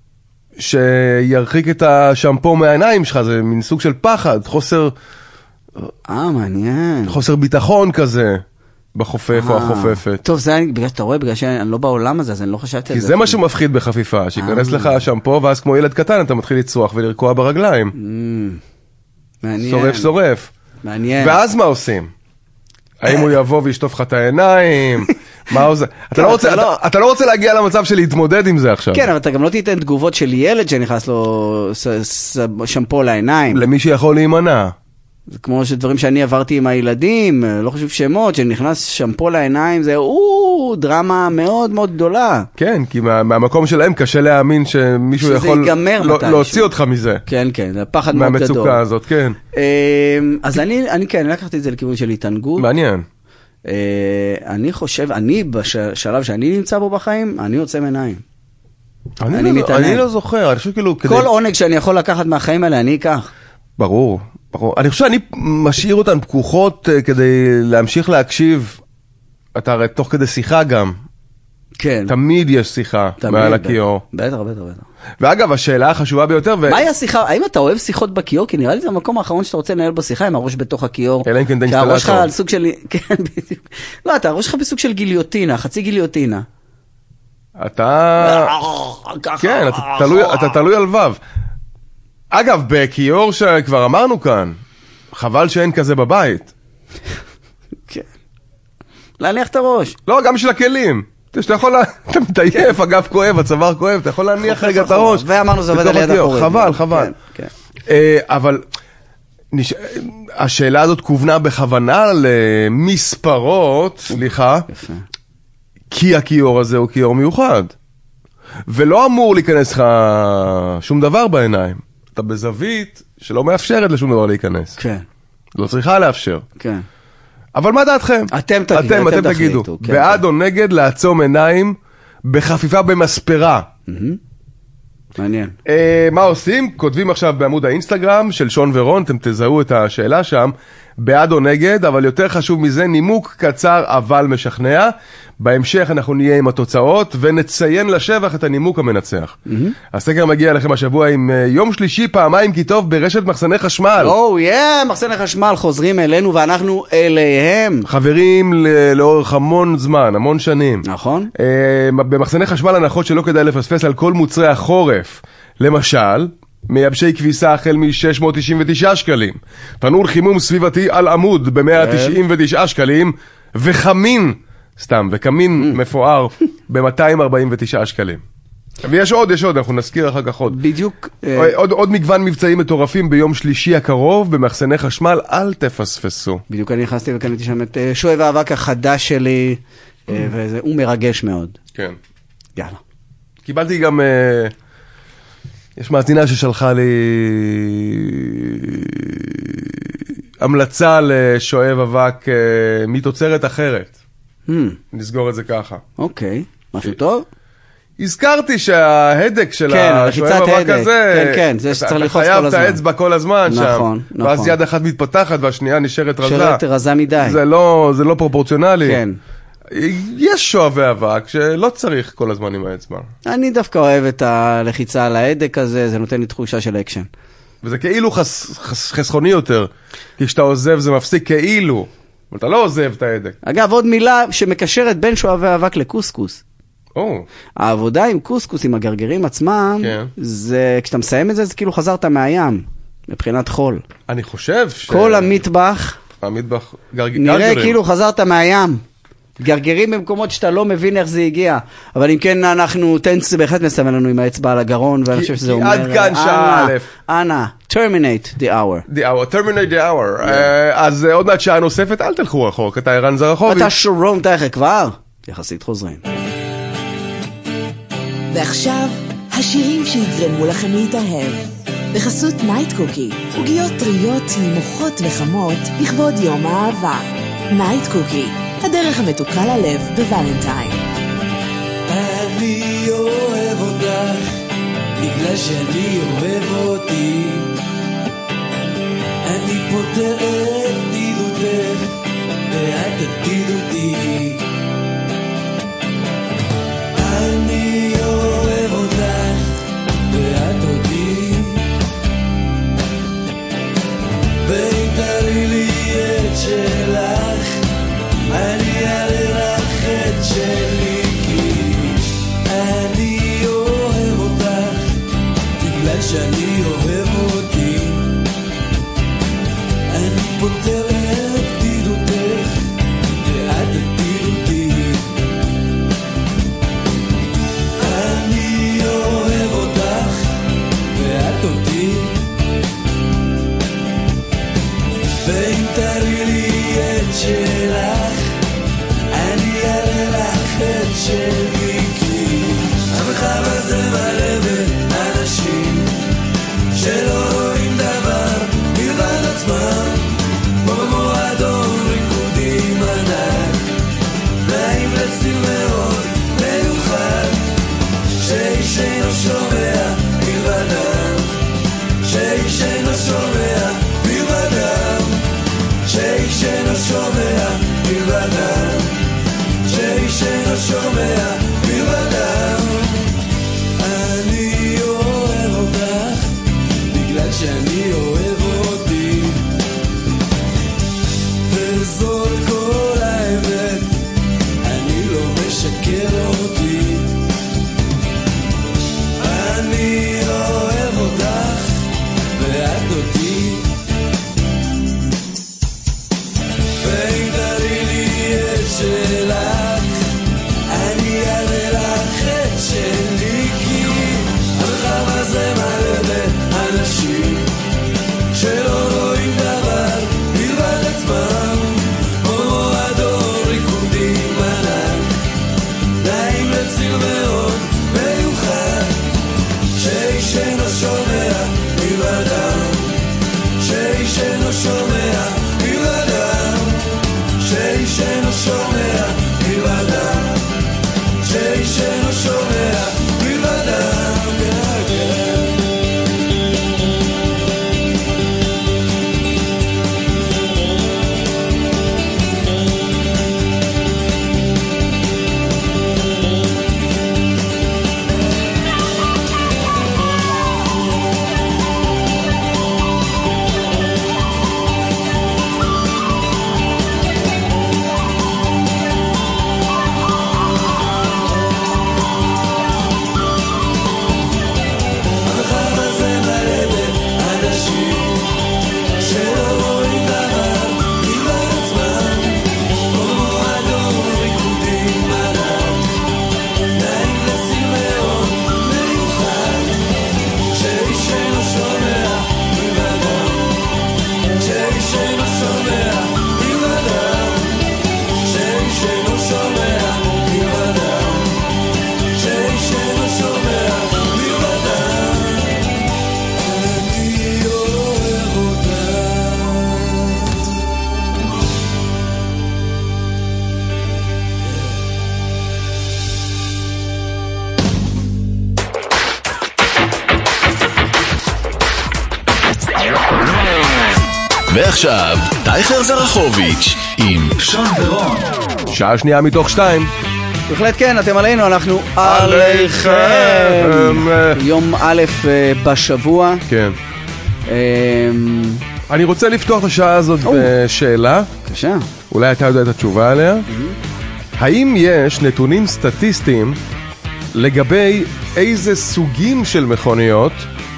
[SPEAKER 3] שירחיק את השמפו מהעיניים שלך, זה מין סוג של פחד, חוסר...
[SPEAKER 2] אה, מעניין.
[SPEAKER 3] חוסר ביטחון כזה, בחופף או החופפת.
[SPEAKER 2] טוב, זה בגלל שאתה רואה, בגלל שאני לא בעולם הזה, אז אני לא חשבתי על זה.
[SPEAKER 3] כי זה מה שמפחיד בחפיפה, שיכנס לך השמפו, ואז כמו ילד קטן אתה מתחיל לצרוח ולרקוע ברגליים.
[SPEAKER 2] מעניין.
[SPEAKER 3] שורף שורף.
[SPEAKER 2] מעניין.
[SPEAKER 3] ואז מה עושים? האם הוא יבוא וישטוף לך את העיניים? מה עושה? אתה לא רוצה, אתה, אתה לא רוצה להגיע למצב של להתמודד עם זה עכשיו.
[SPEAKER 2] כן, אבל אתה גם לא תיתן תגובות של ילד שנכנס לו שמפו לעיניים.
[SPEAKER 3] למי שיכול להימנע.
[SPEAKER 2] זה כמו שדברים שאני עברתי עם הילדים, לא חשוב שמות, שנכנס שמפו לעיניים, זה או, דרמה מאוד מאוד גדולה.
[SPEAKER 3] כן, כי מה, מהמקום שלהם קשה להאמין שמישהו יכול לא, להוציא אותך מזה.
[SPEAKER 2] כן, כן, זה פחד מאוד גדול.
[SPEAKER 3] מהמצוקה הזאת, כן.
[SPEAKER 2] אז אני, אני כן, אני לקחתי את זה לכיוון של התענגות.
[SPEAKER 3] מעניין.
[SPEAKER 2] אני חושב, אני בשלב שאני נמצא בו בחיים, אני יוצא מעיניים.
[SPEAKER 3] אני, אני, לא, אני לא זוכר, אני חושב כאילו...
[SPEAKER 2] כל כדי... עונג שאני יכול לקחת מהחיים האלה, אני אקח.
[SPEAKER 3] ברור. אני חושב שאני משאיר אותן פקוחות כדי להמשיך להקשיב, אתה הרי תוך כדי שיחה גם.
[SPEAKER 2] כן.
[SPEAKER 3] תמיד יש שיחה מעל הכיור.
[SPEAKER 2] בטח, בטח, בטח.
[SPEAKER 3] ואגב, השאלה החשובה ביותר...
[SPEAKER 2] מהי השיחה? האם אתה אוהב שיחות בכיור? כי נראה לי זה המקום האחרון שאתה רוצה לנהל בשיחה עם הראש בתוך הכיור.
[SPEAKER 3] אלא אם כן דנגסטלטור.
[SPEAKER 2] שהראש שלך על סוג של... כן, בדיוק. לא, אתה הראש שלך בסוג של חצי גיליוטינה.
[SPEAKER 3] אתה... כן, אתה תלוי על וו. אגב, בכיור שכבר אמרנו כאן, חבל שאין כזה בבית.
[SPEAKER 2] כן. להניח את הראש.
[SPEAKER 3] לא, גם של הכלים. שאתה יכול, אתה מתעייף, אגב כואב, הצוואר כואב, אתה יכול להניח רגע את הראש.
[SPEAKER 2] ואמרנו זה עובד על יד אחורי.
[SPEAKER 3] חבל, חבל. אבל השאלה הזאת כוונה בכוונה למספרות, סליחה, כי הכיור הזה הוא כיור מיוחד. ולא אמור להיכנס לך שום דבר בעיניים. אתה בזווית שלא מאפשרת לשום דבר להיכנס.
[SPEAKER 2] כן.
[SPEAKER 3] לא צריכה לאפשר.
[SPEAKER 2] כן.
[SPEAKER 3] אבל מה דעתכם?
[SPEAKER 2] אתם תגידו.
[SPEAKER 3] אתם, אתם תגידו.
[SPEAKER 2] כן,
[SPEAKER 3] בעד
[SPEAKER 2] כן.
[SPEAKER 3] או נגד לעצום עיניים בחפיפה במספרה.
[SPEAKER 2] מעניין.
[SPEAKER 3] אה, מה עושים? כותבים עכשיו בעמוד האינסטגרם של שון ורון, אתם תזהו את השאלה שם, בעד או נגד, אבל יותר חשוב מזה, נימוק קצר אבל משכנע. בהמשך אנחנו נהיה עם התוצאות, ונציין לשבח את הנימוק המנצח. Mm-hmm. הסקר מגיע לכם השבוע עם יום שלישי, פעמיים כי טוב, ברשת מחסני חשמל.
[SPEAKER 2] או, יא, מחסני חשמל חוזרים אלינו, ואנחנו אליהם.
[SPEAKER 3] חברים לאורך המון זמן, המון שנים.
[SPEAKER 2] נכון.
[SPEAKER 3] במחסני חשמל הנחות שלא כדאי לפספס על כל מוצרי החורף. למשל, מייבשי כביסה החל מ-שש מאות תשעים ותשעה שקלים, תנור חימום סביבתי על עמוד ב-מאה תשעים ותשעה שקלים, וחמין, סתם, וקמין מפואר ב-מאתיים ארבעים ותשעה שקלים. ויש עוד, יש עוד, אנחנו נזכיר אחר כך עוד.
[SPEAKER 2] בדיוק.
[SPEAKER 3] עוד, עוד מגוון מבצעים מטורפים ביום שלישי הקרוב במחסני חשמל, אל תפספסו.
[SPEAKER 2] בדיוק, אני נכנסתי וקניתי שם את שואב האבק החדש שלי, והוא מרגש מאוד.
[SPEAKER 3] כן.
[SPEAKER 2] יאללה.
[SPEAKER 3] קיבלתי גם, יש מאזינה ששלחה לי המלצה לשואב אבק מתוצרת אחרת. נסגור את זה ככה.
[SPEAKER 2] אוקיי, משהו טוב?
[SPEAKER 3] הזכרתי שההדק של
[SPEAKER 2] כן,
[SPEAKER 3] השואב אבק הזה,
[SPEAKER 2] כן, כן, זה שצריך לחוץ כל הזמן.
[SPEAKER 3] אתה חייב את האצבע כל הזמן שם.
[SPEAKER 2] נכון, נכון.
[SPEAKER 3] ואז יד אחת מתפתחת והשנייה נשארת רזה.
[SPEAKER 2] נשארת רזה מדי.
[SPEAKER 3] זה לא, זה לא פרופורציונלי.
[SPEAKER 2] כן.
[SPEAKER 3] יש שואבי אבק שלא צריך כל הזמן עם האצבע.
[SPEAKER 2] אני דווקא אוהב את הלחיצה על ההדק הזה, זה נותן לי תחושה של אקשן.
[SPEAKER 3] וזה כאילו חס, חס, חסכוני יותר, כי כשאתה עוזב זה מפסיק כאילו, אבל אתה לא עוזב את ההדק.
[SPEAKER 2] אגב, עוד מילה שמקשרת בין שואבי אבק לקוסקוס.
[SPEAKER 3] או.
[SPEAKER 2] העבודה עם קוסקוס, עם הגרגרים עצמם,
[SPEAKER 3] כן.
[SPEAKER 2] זה, כשאתה מסיים את זה, זה כאילו חזרת מהים, מבחינת חול.
[SPEAKER 3] אני חושב ש...
[SPEAKER 2] כל המטבח,
[SPEAKER 3] המטבח, גרג...
[SPEAKER 2] נראה
[SPEAKER 3] גרגרים.
[SPEAKER 2] כאילו חזרת מהים. גרגרים במקומות שאתה לא מבין איך זה הגיע. אבל אם כן, אנחנו, טנץ בהחלט מסמן לנו עם האצבע על הגרון, ואני חושב שזה אומר...
[SPEAKER 3] כי עד כאן שעה א'.
[SPEAKER 2] אנא, terminate the hour.
[SPEAKER 3] The hour, terminate the hour. אז עוד מעט שעה נוספת, אל תלכו רחוק. אתה ערן זרחוביץ'.
[SPEAKER 2] אתה שרון תכף כבר. יחסית חוזרים.
[SPEAKER 5] ועכשיו, השירים שיגרמו לכם להתאהב. בחסות נייט קוקי, עוגיות טריות, נמוכות וחמות, לכבוד יום האהבה. נייט קוקי, הדרך המתוקה ללב בוולנטיין.
[SPEAKER 6] אני אוהב אותך, בגלל שאני אוהב אותי. אני פותר את דידותך, ואת תדידותי. אני אוהב אותך, ואת אותי. ואם תראי לי את שלך, אני אראה לך את שלי, כי אני אוהב אותך, בגלל שאני אוהב אותי. אני פותר את דידותך, ואת תדידותי. אני אוהב אותך, ואת אותי. ואם תראי לי את שלך, אני אראה לך את שלי, כי המרחב הזה מלא באנשים שלא רואים דבר מלבד עצמם, כמו במועדון ריקודים ענק, נעים לצליל מאוד מיוחד, שאיש אינו שומע מלבדם, שאיש אינו שומע מלבדם, שאיש אינו שומע מלבדם, שאיש אינו שומע מלבדם. אני אוהב אותך, בגלל שאני אוהב אותי. וזאת כל האמת, אני לא משקר.
[SPEAKER 1] ועכשיו, טייכר זרחוביץ' עם שון ורון.
[SPEAKER 3] שעה שנייה מתוך שתיים.
[SPEAKER 2] בהחלט כן, אתם עלינו, אנחנו עליכם. יום א' בשבוע.
[SPEAKER 3] כן. אני רוצה לפתוח את השעה הזאת בשאלה.
[SPEAKER 2] בבקשה.
[SPEAKER 3] אולי אתה יודע את התשובה עליה. האם יש נתונים סטטיסטיים לגבי איזה סוגים של מכוניות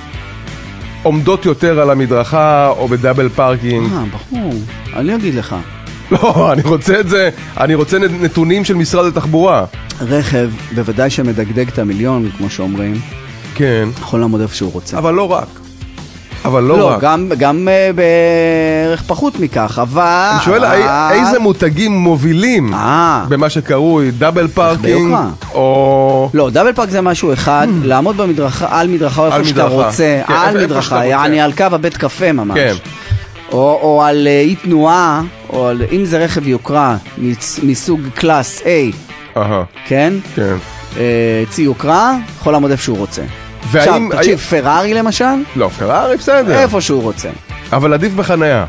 [SPEAKER 3] עומדות יותר על המדרכה או בדאבל פארקינג?
[SPEAKER 2] אה, ברור. אני אגיד לך.
[SPEAKER 3] לא, אני רוצה את זה, אני רוצה נתונים של משרד התחבורה.
[SPEAKER 2] רכב, בוודאי שמדגדג את המיליון, כמו שאומרים.
[SPEAKER 3] כן.
[SPEAKER 2] יכול לעמוד איפה שהוא רוצה.
[SPEAKER 3] אבל לא רק. אבל לא,
[SPEAKER 2] לא
[SPEAKER 3] רק.
[SPEAKER 2] גם, גם uh, בערך פחות מכך, אבל...
[SPEAKER 3] אני שואל, אבל... איזה מותגים מובילים
[SPEAKER 2] אה.
[SPEAKER 3] במה שקרוי דאבל פארקינג, או...
[SPEAKER 2] לא, דאבל פארק זה משהו אחד, לעמוד במדרכה, על מדרכה, איפה שאתה רוצה,
[SPEAKER 3] כן,
[SPEAKER 2] על
[SPEAKER 3] איפה,
[SPEAKER 2] מדרכה,
[SPEAKER 3] איפה
[SPEAKER 2] יעני על קו הבית קפה ממש.
[SPEAKER 3] כן.
[SPEAKER 2] או, או על אי תנועה, או על, אם זה רכב יוקרה, מסוג קלאס A,
[SPEAKER 3] אהה.
[SPEAKER 2] כן?
[SPEAKER 3] כן.
[SPEAKER 2] אה, צי יוקרה, יכול לעמוד איפה שהוא רוצה.
[SPEAKER 3] והאם...
[SPEAKER 2] עכשיו, תקשיב, פרארי למשל?
[SPEAKER 3] לא, פרארי בסדר.
[SPEAKER 2] איפה שהוא רוצה.
[SPEAKER 3] אבל עדיף בחנייה.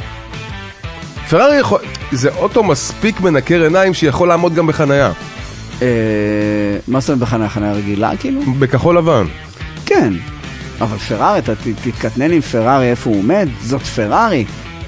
[SPEAKER 3] פרארי יכול... זה אוטו מספיק מנקר עיניים שיכול לעמוד גם בחנייה.
[SPEAKER 2] אה, מה זאת אומרת בחנייה? חנייה רגילה כאילו?
[SPEAKER 3] בכחול לבן.
[SPEAKER 2] כן. אבל פרארי, אתה תתקטנן עם פרארי איפה הוא עומד, זאת פרארי.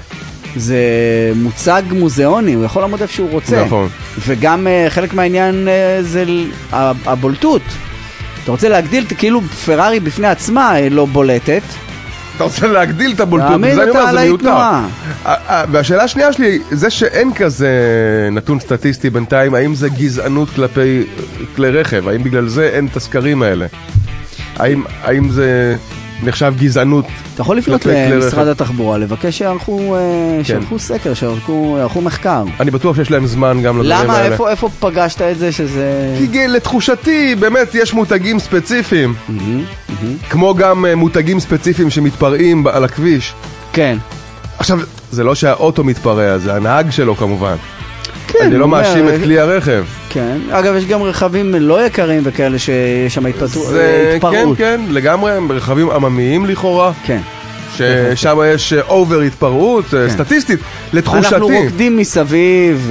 [SPEAKER 2] זה מוצג מוזיאוני, הוא יכול לעמוד איפה שהוא רוצה.
[SPEAKER 3] נכון.
[SPEAKER 2] וגם uh, חלק מהעניין uh, זה הבולטות. אתה רוצה להגדיל, כאילו פרארי בפני עצמה לא בולטת.
[SPEAKER 3] אתה רוצה להגדיל את הבולטות,
[SPEAKER 2] תעמיד אותה על ההתנועה.
[SPEAKER 3] והשאלה השנייה שלי, זה שאין כזה נתון סטטיסטי בינתיים, האם זה גזענות כלפי כלי רכב? האם בגלל זה אין את הסקרים האלה? האם, האם זה נחשב גזענות?
[SPEAKER 2] אתה יכול לפנות למשרד התחבורה, לבקש שערכו, כן. שערכו סקר, שערכו, שערכו מחקר.
[SPEAKER 3] אני בטוח שיש להם זמן גם לדברים האלה.
[SPEAKER 2] למה? איפה, איפה פגשת את זה שזה...
[SPEAKER 3] כי לתחושתי, באמת יש מותגים ספציפיים.
[SPEAKER 2] Mm-hmm, mm-hmm.
[SPEAKER 3] כמו גם מותגים ספציפיים שמתפרעים על הכביש.
[SPEAKER 2] כן.
[SPEAKER 3] עכשיו, זה לא שהאוטו מתפרע, זה הנהג שלו כמובן.
[SPEAKER 2] כן,
[SPEAKER 3] אני לא מאשים את כלי הרכב.
[SPEAKER 2] כן, אגב יש גם רכבים לא יקרים וכאלה שיש שם התפרעות.
[SPEAKER 3] כן, כן, לגמרי, רכבים עממיים לכאורה.
[SPEAKER 2] כן.
[SPEAKER 3] ששם יש אובר התפרעות, סטטיסטית, לתחושתי.
[SPEAKER 2] אנחנו רוקדים מסביב.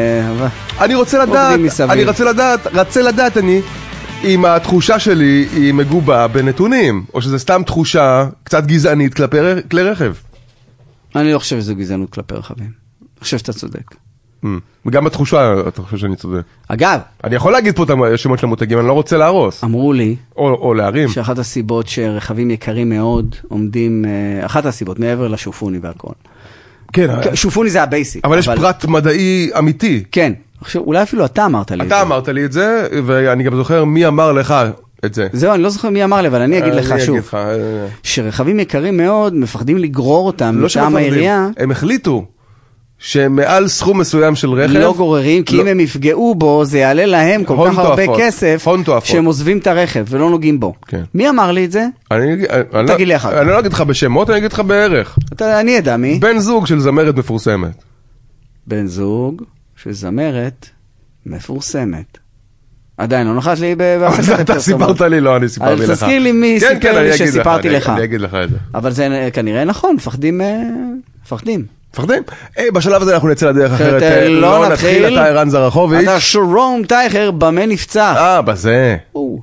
[SPEAKER 3] אני רוצה לדעת, אני רוצה לדעת, רוצה לדעת אני, אם התחושה שלי היא מגובה בנתונים, או שזה סתם תחושה קצת גזענית כלפי כלי רכב.
[SPEAKER 2] אני לא חושב שזו גזענות כלפי רכבים. אני חושב שאתה צודק.
[SPEAKER 3] וגם בתחושה, אתה חושב שאני צודק.
[SPEAKER 2] אגב,
[SPEAKER 3] אני יכול להגיד פה את השמות של המותגים, אני לא רוצה להרוס.
[SPEAKER 2] אמרו לי,
[SPEAKER 3] או, או להרים.
[SPEAKER 2] שאחת הסיבות שרכבים יקרים מאוד עומדים, אחת הסיבות, מעבר לשופוני והכל.
[SPEAKER 3] כן.
[SPEAKER 2] שופוני זה הבייסיק.
[SPEAKER 3] אבל יש פרט מדעי אמיתי.
[SPEAKER 2] כן. עכשיו, אולי אפילו אתה אמרת לי את זה.
[SPEAKER 3] אתה אמרת לי את זה, ואני גם זוכר מי אמר לך את זה.
[SPEAKER 2] זהו, אני לא זוכר מי אמר לי, אבל אני אגיד לך שוב. שרכבים יקרים מאוד, מפחדים לגרור אותם מטעם העירייה.
[SPEAKER 3] הם החליטו. שמעל סכום מסוים של רכב
[SPEAKER 2] לא גוררים, כי לא... אם הם יפגעו בו זה יעלה להם כל כך הרבה תואפות. כסף שהם עוזבים את הרכב ולא נוגעים בו. כן. מי אמר לי את זה?
[SPEAKER 3] אני, אני,
[SPEAKER 2] תגיד לי אחר כך.
[SPEAKER 3] אני לא אגיד לך בשמות, אני אגיד לך בערך.
[SPEAKER 2] אתה, אני ידע מי?
[SPEAKER 3] בן זוג של זמרת מפורסמת.
[SPEAKER 2] בן זוג של זמרת מפורסמת. עדיין, לא נחת לי בהפסקת.
[SPEAKER 3] אתה סיפרת לי, לא, אני סיפרתי לך.
[SPEAKER 2] תזכיר לי מי סיפר לי שסיפרתי לך.
[SPEAKER 3] אני אגיד לך את זה.
[SPEAKER 2] אבל זה כנראה נכון, מפחדים, מפחדים.
[SPEAKER 3] מפחדים? בשלב הזה אנחנו נצא לדרך אחרת. לא נתחיל. אתה ערן זרחוביץ'.
[SPEAKER 2] אתה שרון טייכר, במה נפצע?
[SPEAKER 3] אה, בזה.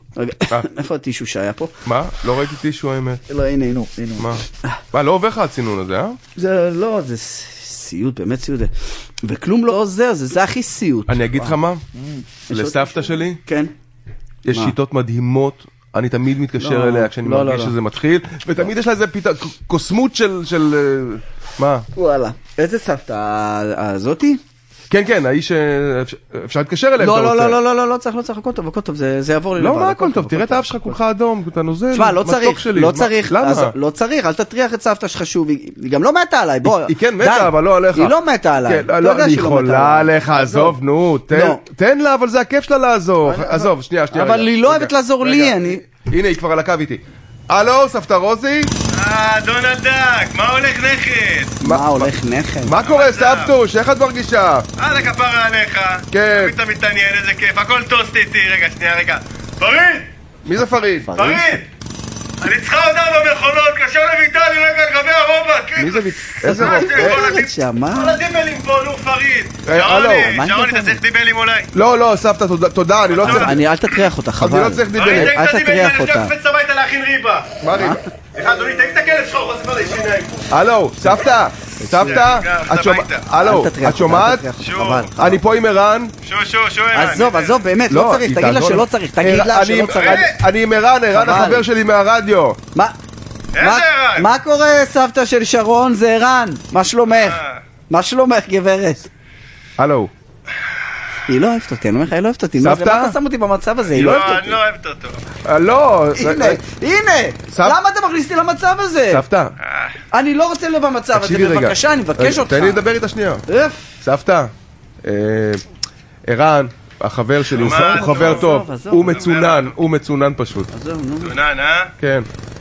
[SPEAKER 2] איפה הטישו שהיה פה?
[SPEAKER 3] מה? לא ראיתי טישו האמת.
[SPEAKER 2] לא, הנה, הנה.
[SPEAKER 3] מה? מה, לא עובר לך הצינון הזה, אה?
[SPEAKER 2] זה לא, זה סיוט, באמת סיוט. וכלום לא עוזר, זה הכי סיוט.
[SPEAKER 3] אני אגיד לך מה? לסבתא שלי?
[SPEAKER 2] כן.
[SPEAKER 3] יש שיטות מדהימות. אני תמיד מתקשר אליה כשאני מרגיש שזה מתחיל, ותמיד יש לה איזה קוסמות של... מה?
[SPEAKER 2] וואלה. איזה סבתא? הזאתי?
[SPEAKER 3] כן, כן, האיש שאפשר להתקשר אליהם.
[SPEAKER 2] לא, לא, לא, לא, לא, לא צריך, לא צריך, הכל טוב, הכל טוב, זה יעבור לי לבד.
[SPEAKER 3] לא, מה הכל טוב? תראה את האף שלך כולך אדום, אתה נוזל.
[SPEAKER 2] תשמע, לא צריך, לא צריך.
[SPEAKER 3] למה?
[SPEAKER 2] לא צריך, אל תטריח את סבתא שלך שוב, היא גם לא מתה עליי, בוא.
[SPEAKER 3] היא כן מתה, אבל לא עליך.
[SPEAKER 2] היא לא מתה עליי.
[SPEAKER 3] היא יכולה עליך, עזוב, נו, תן לה, אבל זה הכיף שלה לעזור. עזוב, שנייה, שנייה.
[SPEAKER 2] אבל היא לא אוהבת לעזור לי, אני...
[SPEAKER 3] הנה, היא כבר על הקו איתי. הלו, סבתא רוזי?
[SPEAKER 7] אה, דונלד דק, מה הולך נכד?
[SPEAKER 2] מה הולך נכד?
[SPEAKER 3] מה קורה, סבתוש? איך את מרגישה?
[SPEAKER 7] אה, זה כפרה עליך.
[SPEAKER 3] כן.
[SPEAKER 7] תמיד אתה מתעניין, איזה כיף, הכל טוסט איתי. רגע, שנייה, רגע. פריד!
[SPEAKER 3] מי זה פריד?
[SPEAKER 7] פריד! אני צריכה הודעה במכונות, קשר לויטלי רגע לגבי הרובוט.
[SPEAKER 3] מי זה ויט... איזה רובוט?
[SPEAKER 7] כל הדיבלים פה, נו פריד.
[SPEAKER 3] הלו.
[SPEAKER 7] שרוני, שרוני, אתה צריך דיבלים אולי?
[SPEAKER 3] לא, לא, סבתא, תודה, אני לא צריך...
[SPEAKER 2] אני, אל תטריח אותה, חבל.
[SPEAKER 3] אני לא צריך דיבלים.
[SPEAKER 2] אל תטריח אותה.
[SPEAKER 7] אני קופץ הביתה להכין ריבה.
[SPEAKER 3] מה ריבה?
[SPEAKER 7] אחד, אדוני, תגיד את הכלב שלך, הוא חוסף עלי שיניים.
[SPEAKER 3] הלו, סבתא, סבתא, הלו, את שומעת? אני פה עם ערן.
[SPEAKER 7] שו, שו, שו, ערן.
[SPEAKER 2] עזוב, עזוב, באמת, לא צריך, תגיד לה שלא צריך, תגיד לה שלא צריך.
[SPEAKER 3] אני עם ערן, ערן החבר שלי מהרדיו.
[SPEAKER 2] מה?
[SPEAKER 7] איזה ערן?
[SPEAKER 2] מה קורה, סבתא של שרון? זה ערן, מה שלומך? מה שלומך, גברת?
[SPEAKER 3] הלו.
[SPEAKER 2] היא לא אוהבת אותי, אני אומר לך, היא לא אוהבת אותי.
[SPEAKER 3] סבתא?
[SPEAKER 2] מה אתה שם אותי במצב הזה? היא לא אוהבת אותי.
[SPEAKER 7] אני לא אוהבת אותו.
[SPEAKER 3] לא.
[SPEAKER 2] הנה, הנה. למה אתה מכניס אותי למצב הזה?
[SPEAKER 3] סבתא.
[SPEAKER 2] אני לא רוצה להיות במצב הזה, בבקשה, אני מבקש אותך.
[SPEAKER 3] תן לי לדבר איתה שנייה. סבתא. ערן, החבר שלי, הוא חבר טוב. הוא מצונן, הוא מצונן פשוט.
[SPEAKER 7] מצונן, אה?
[SPEAKER 3] כן.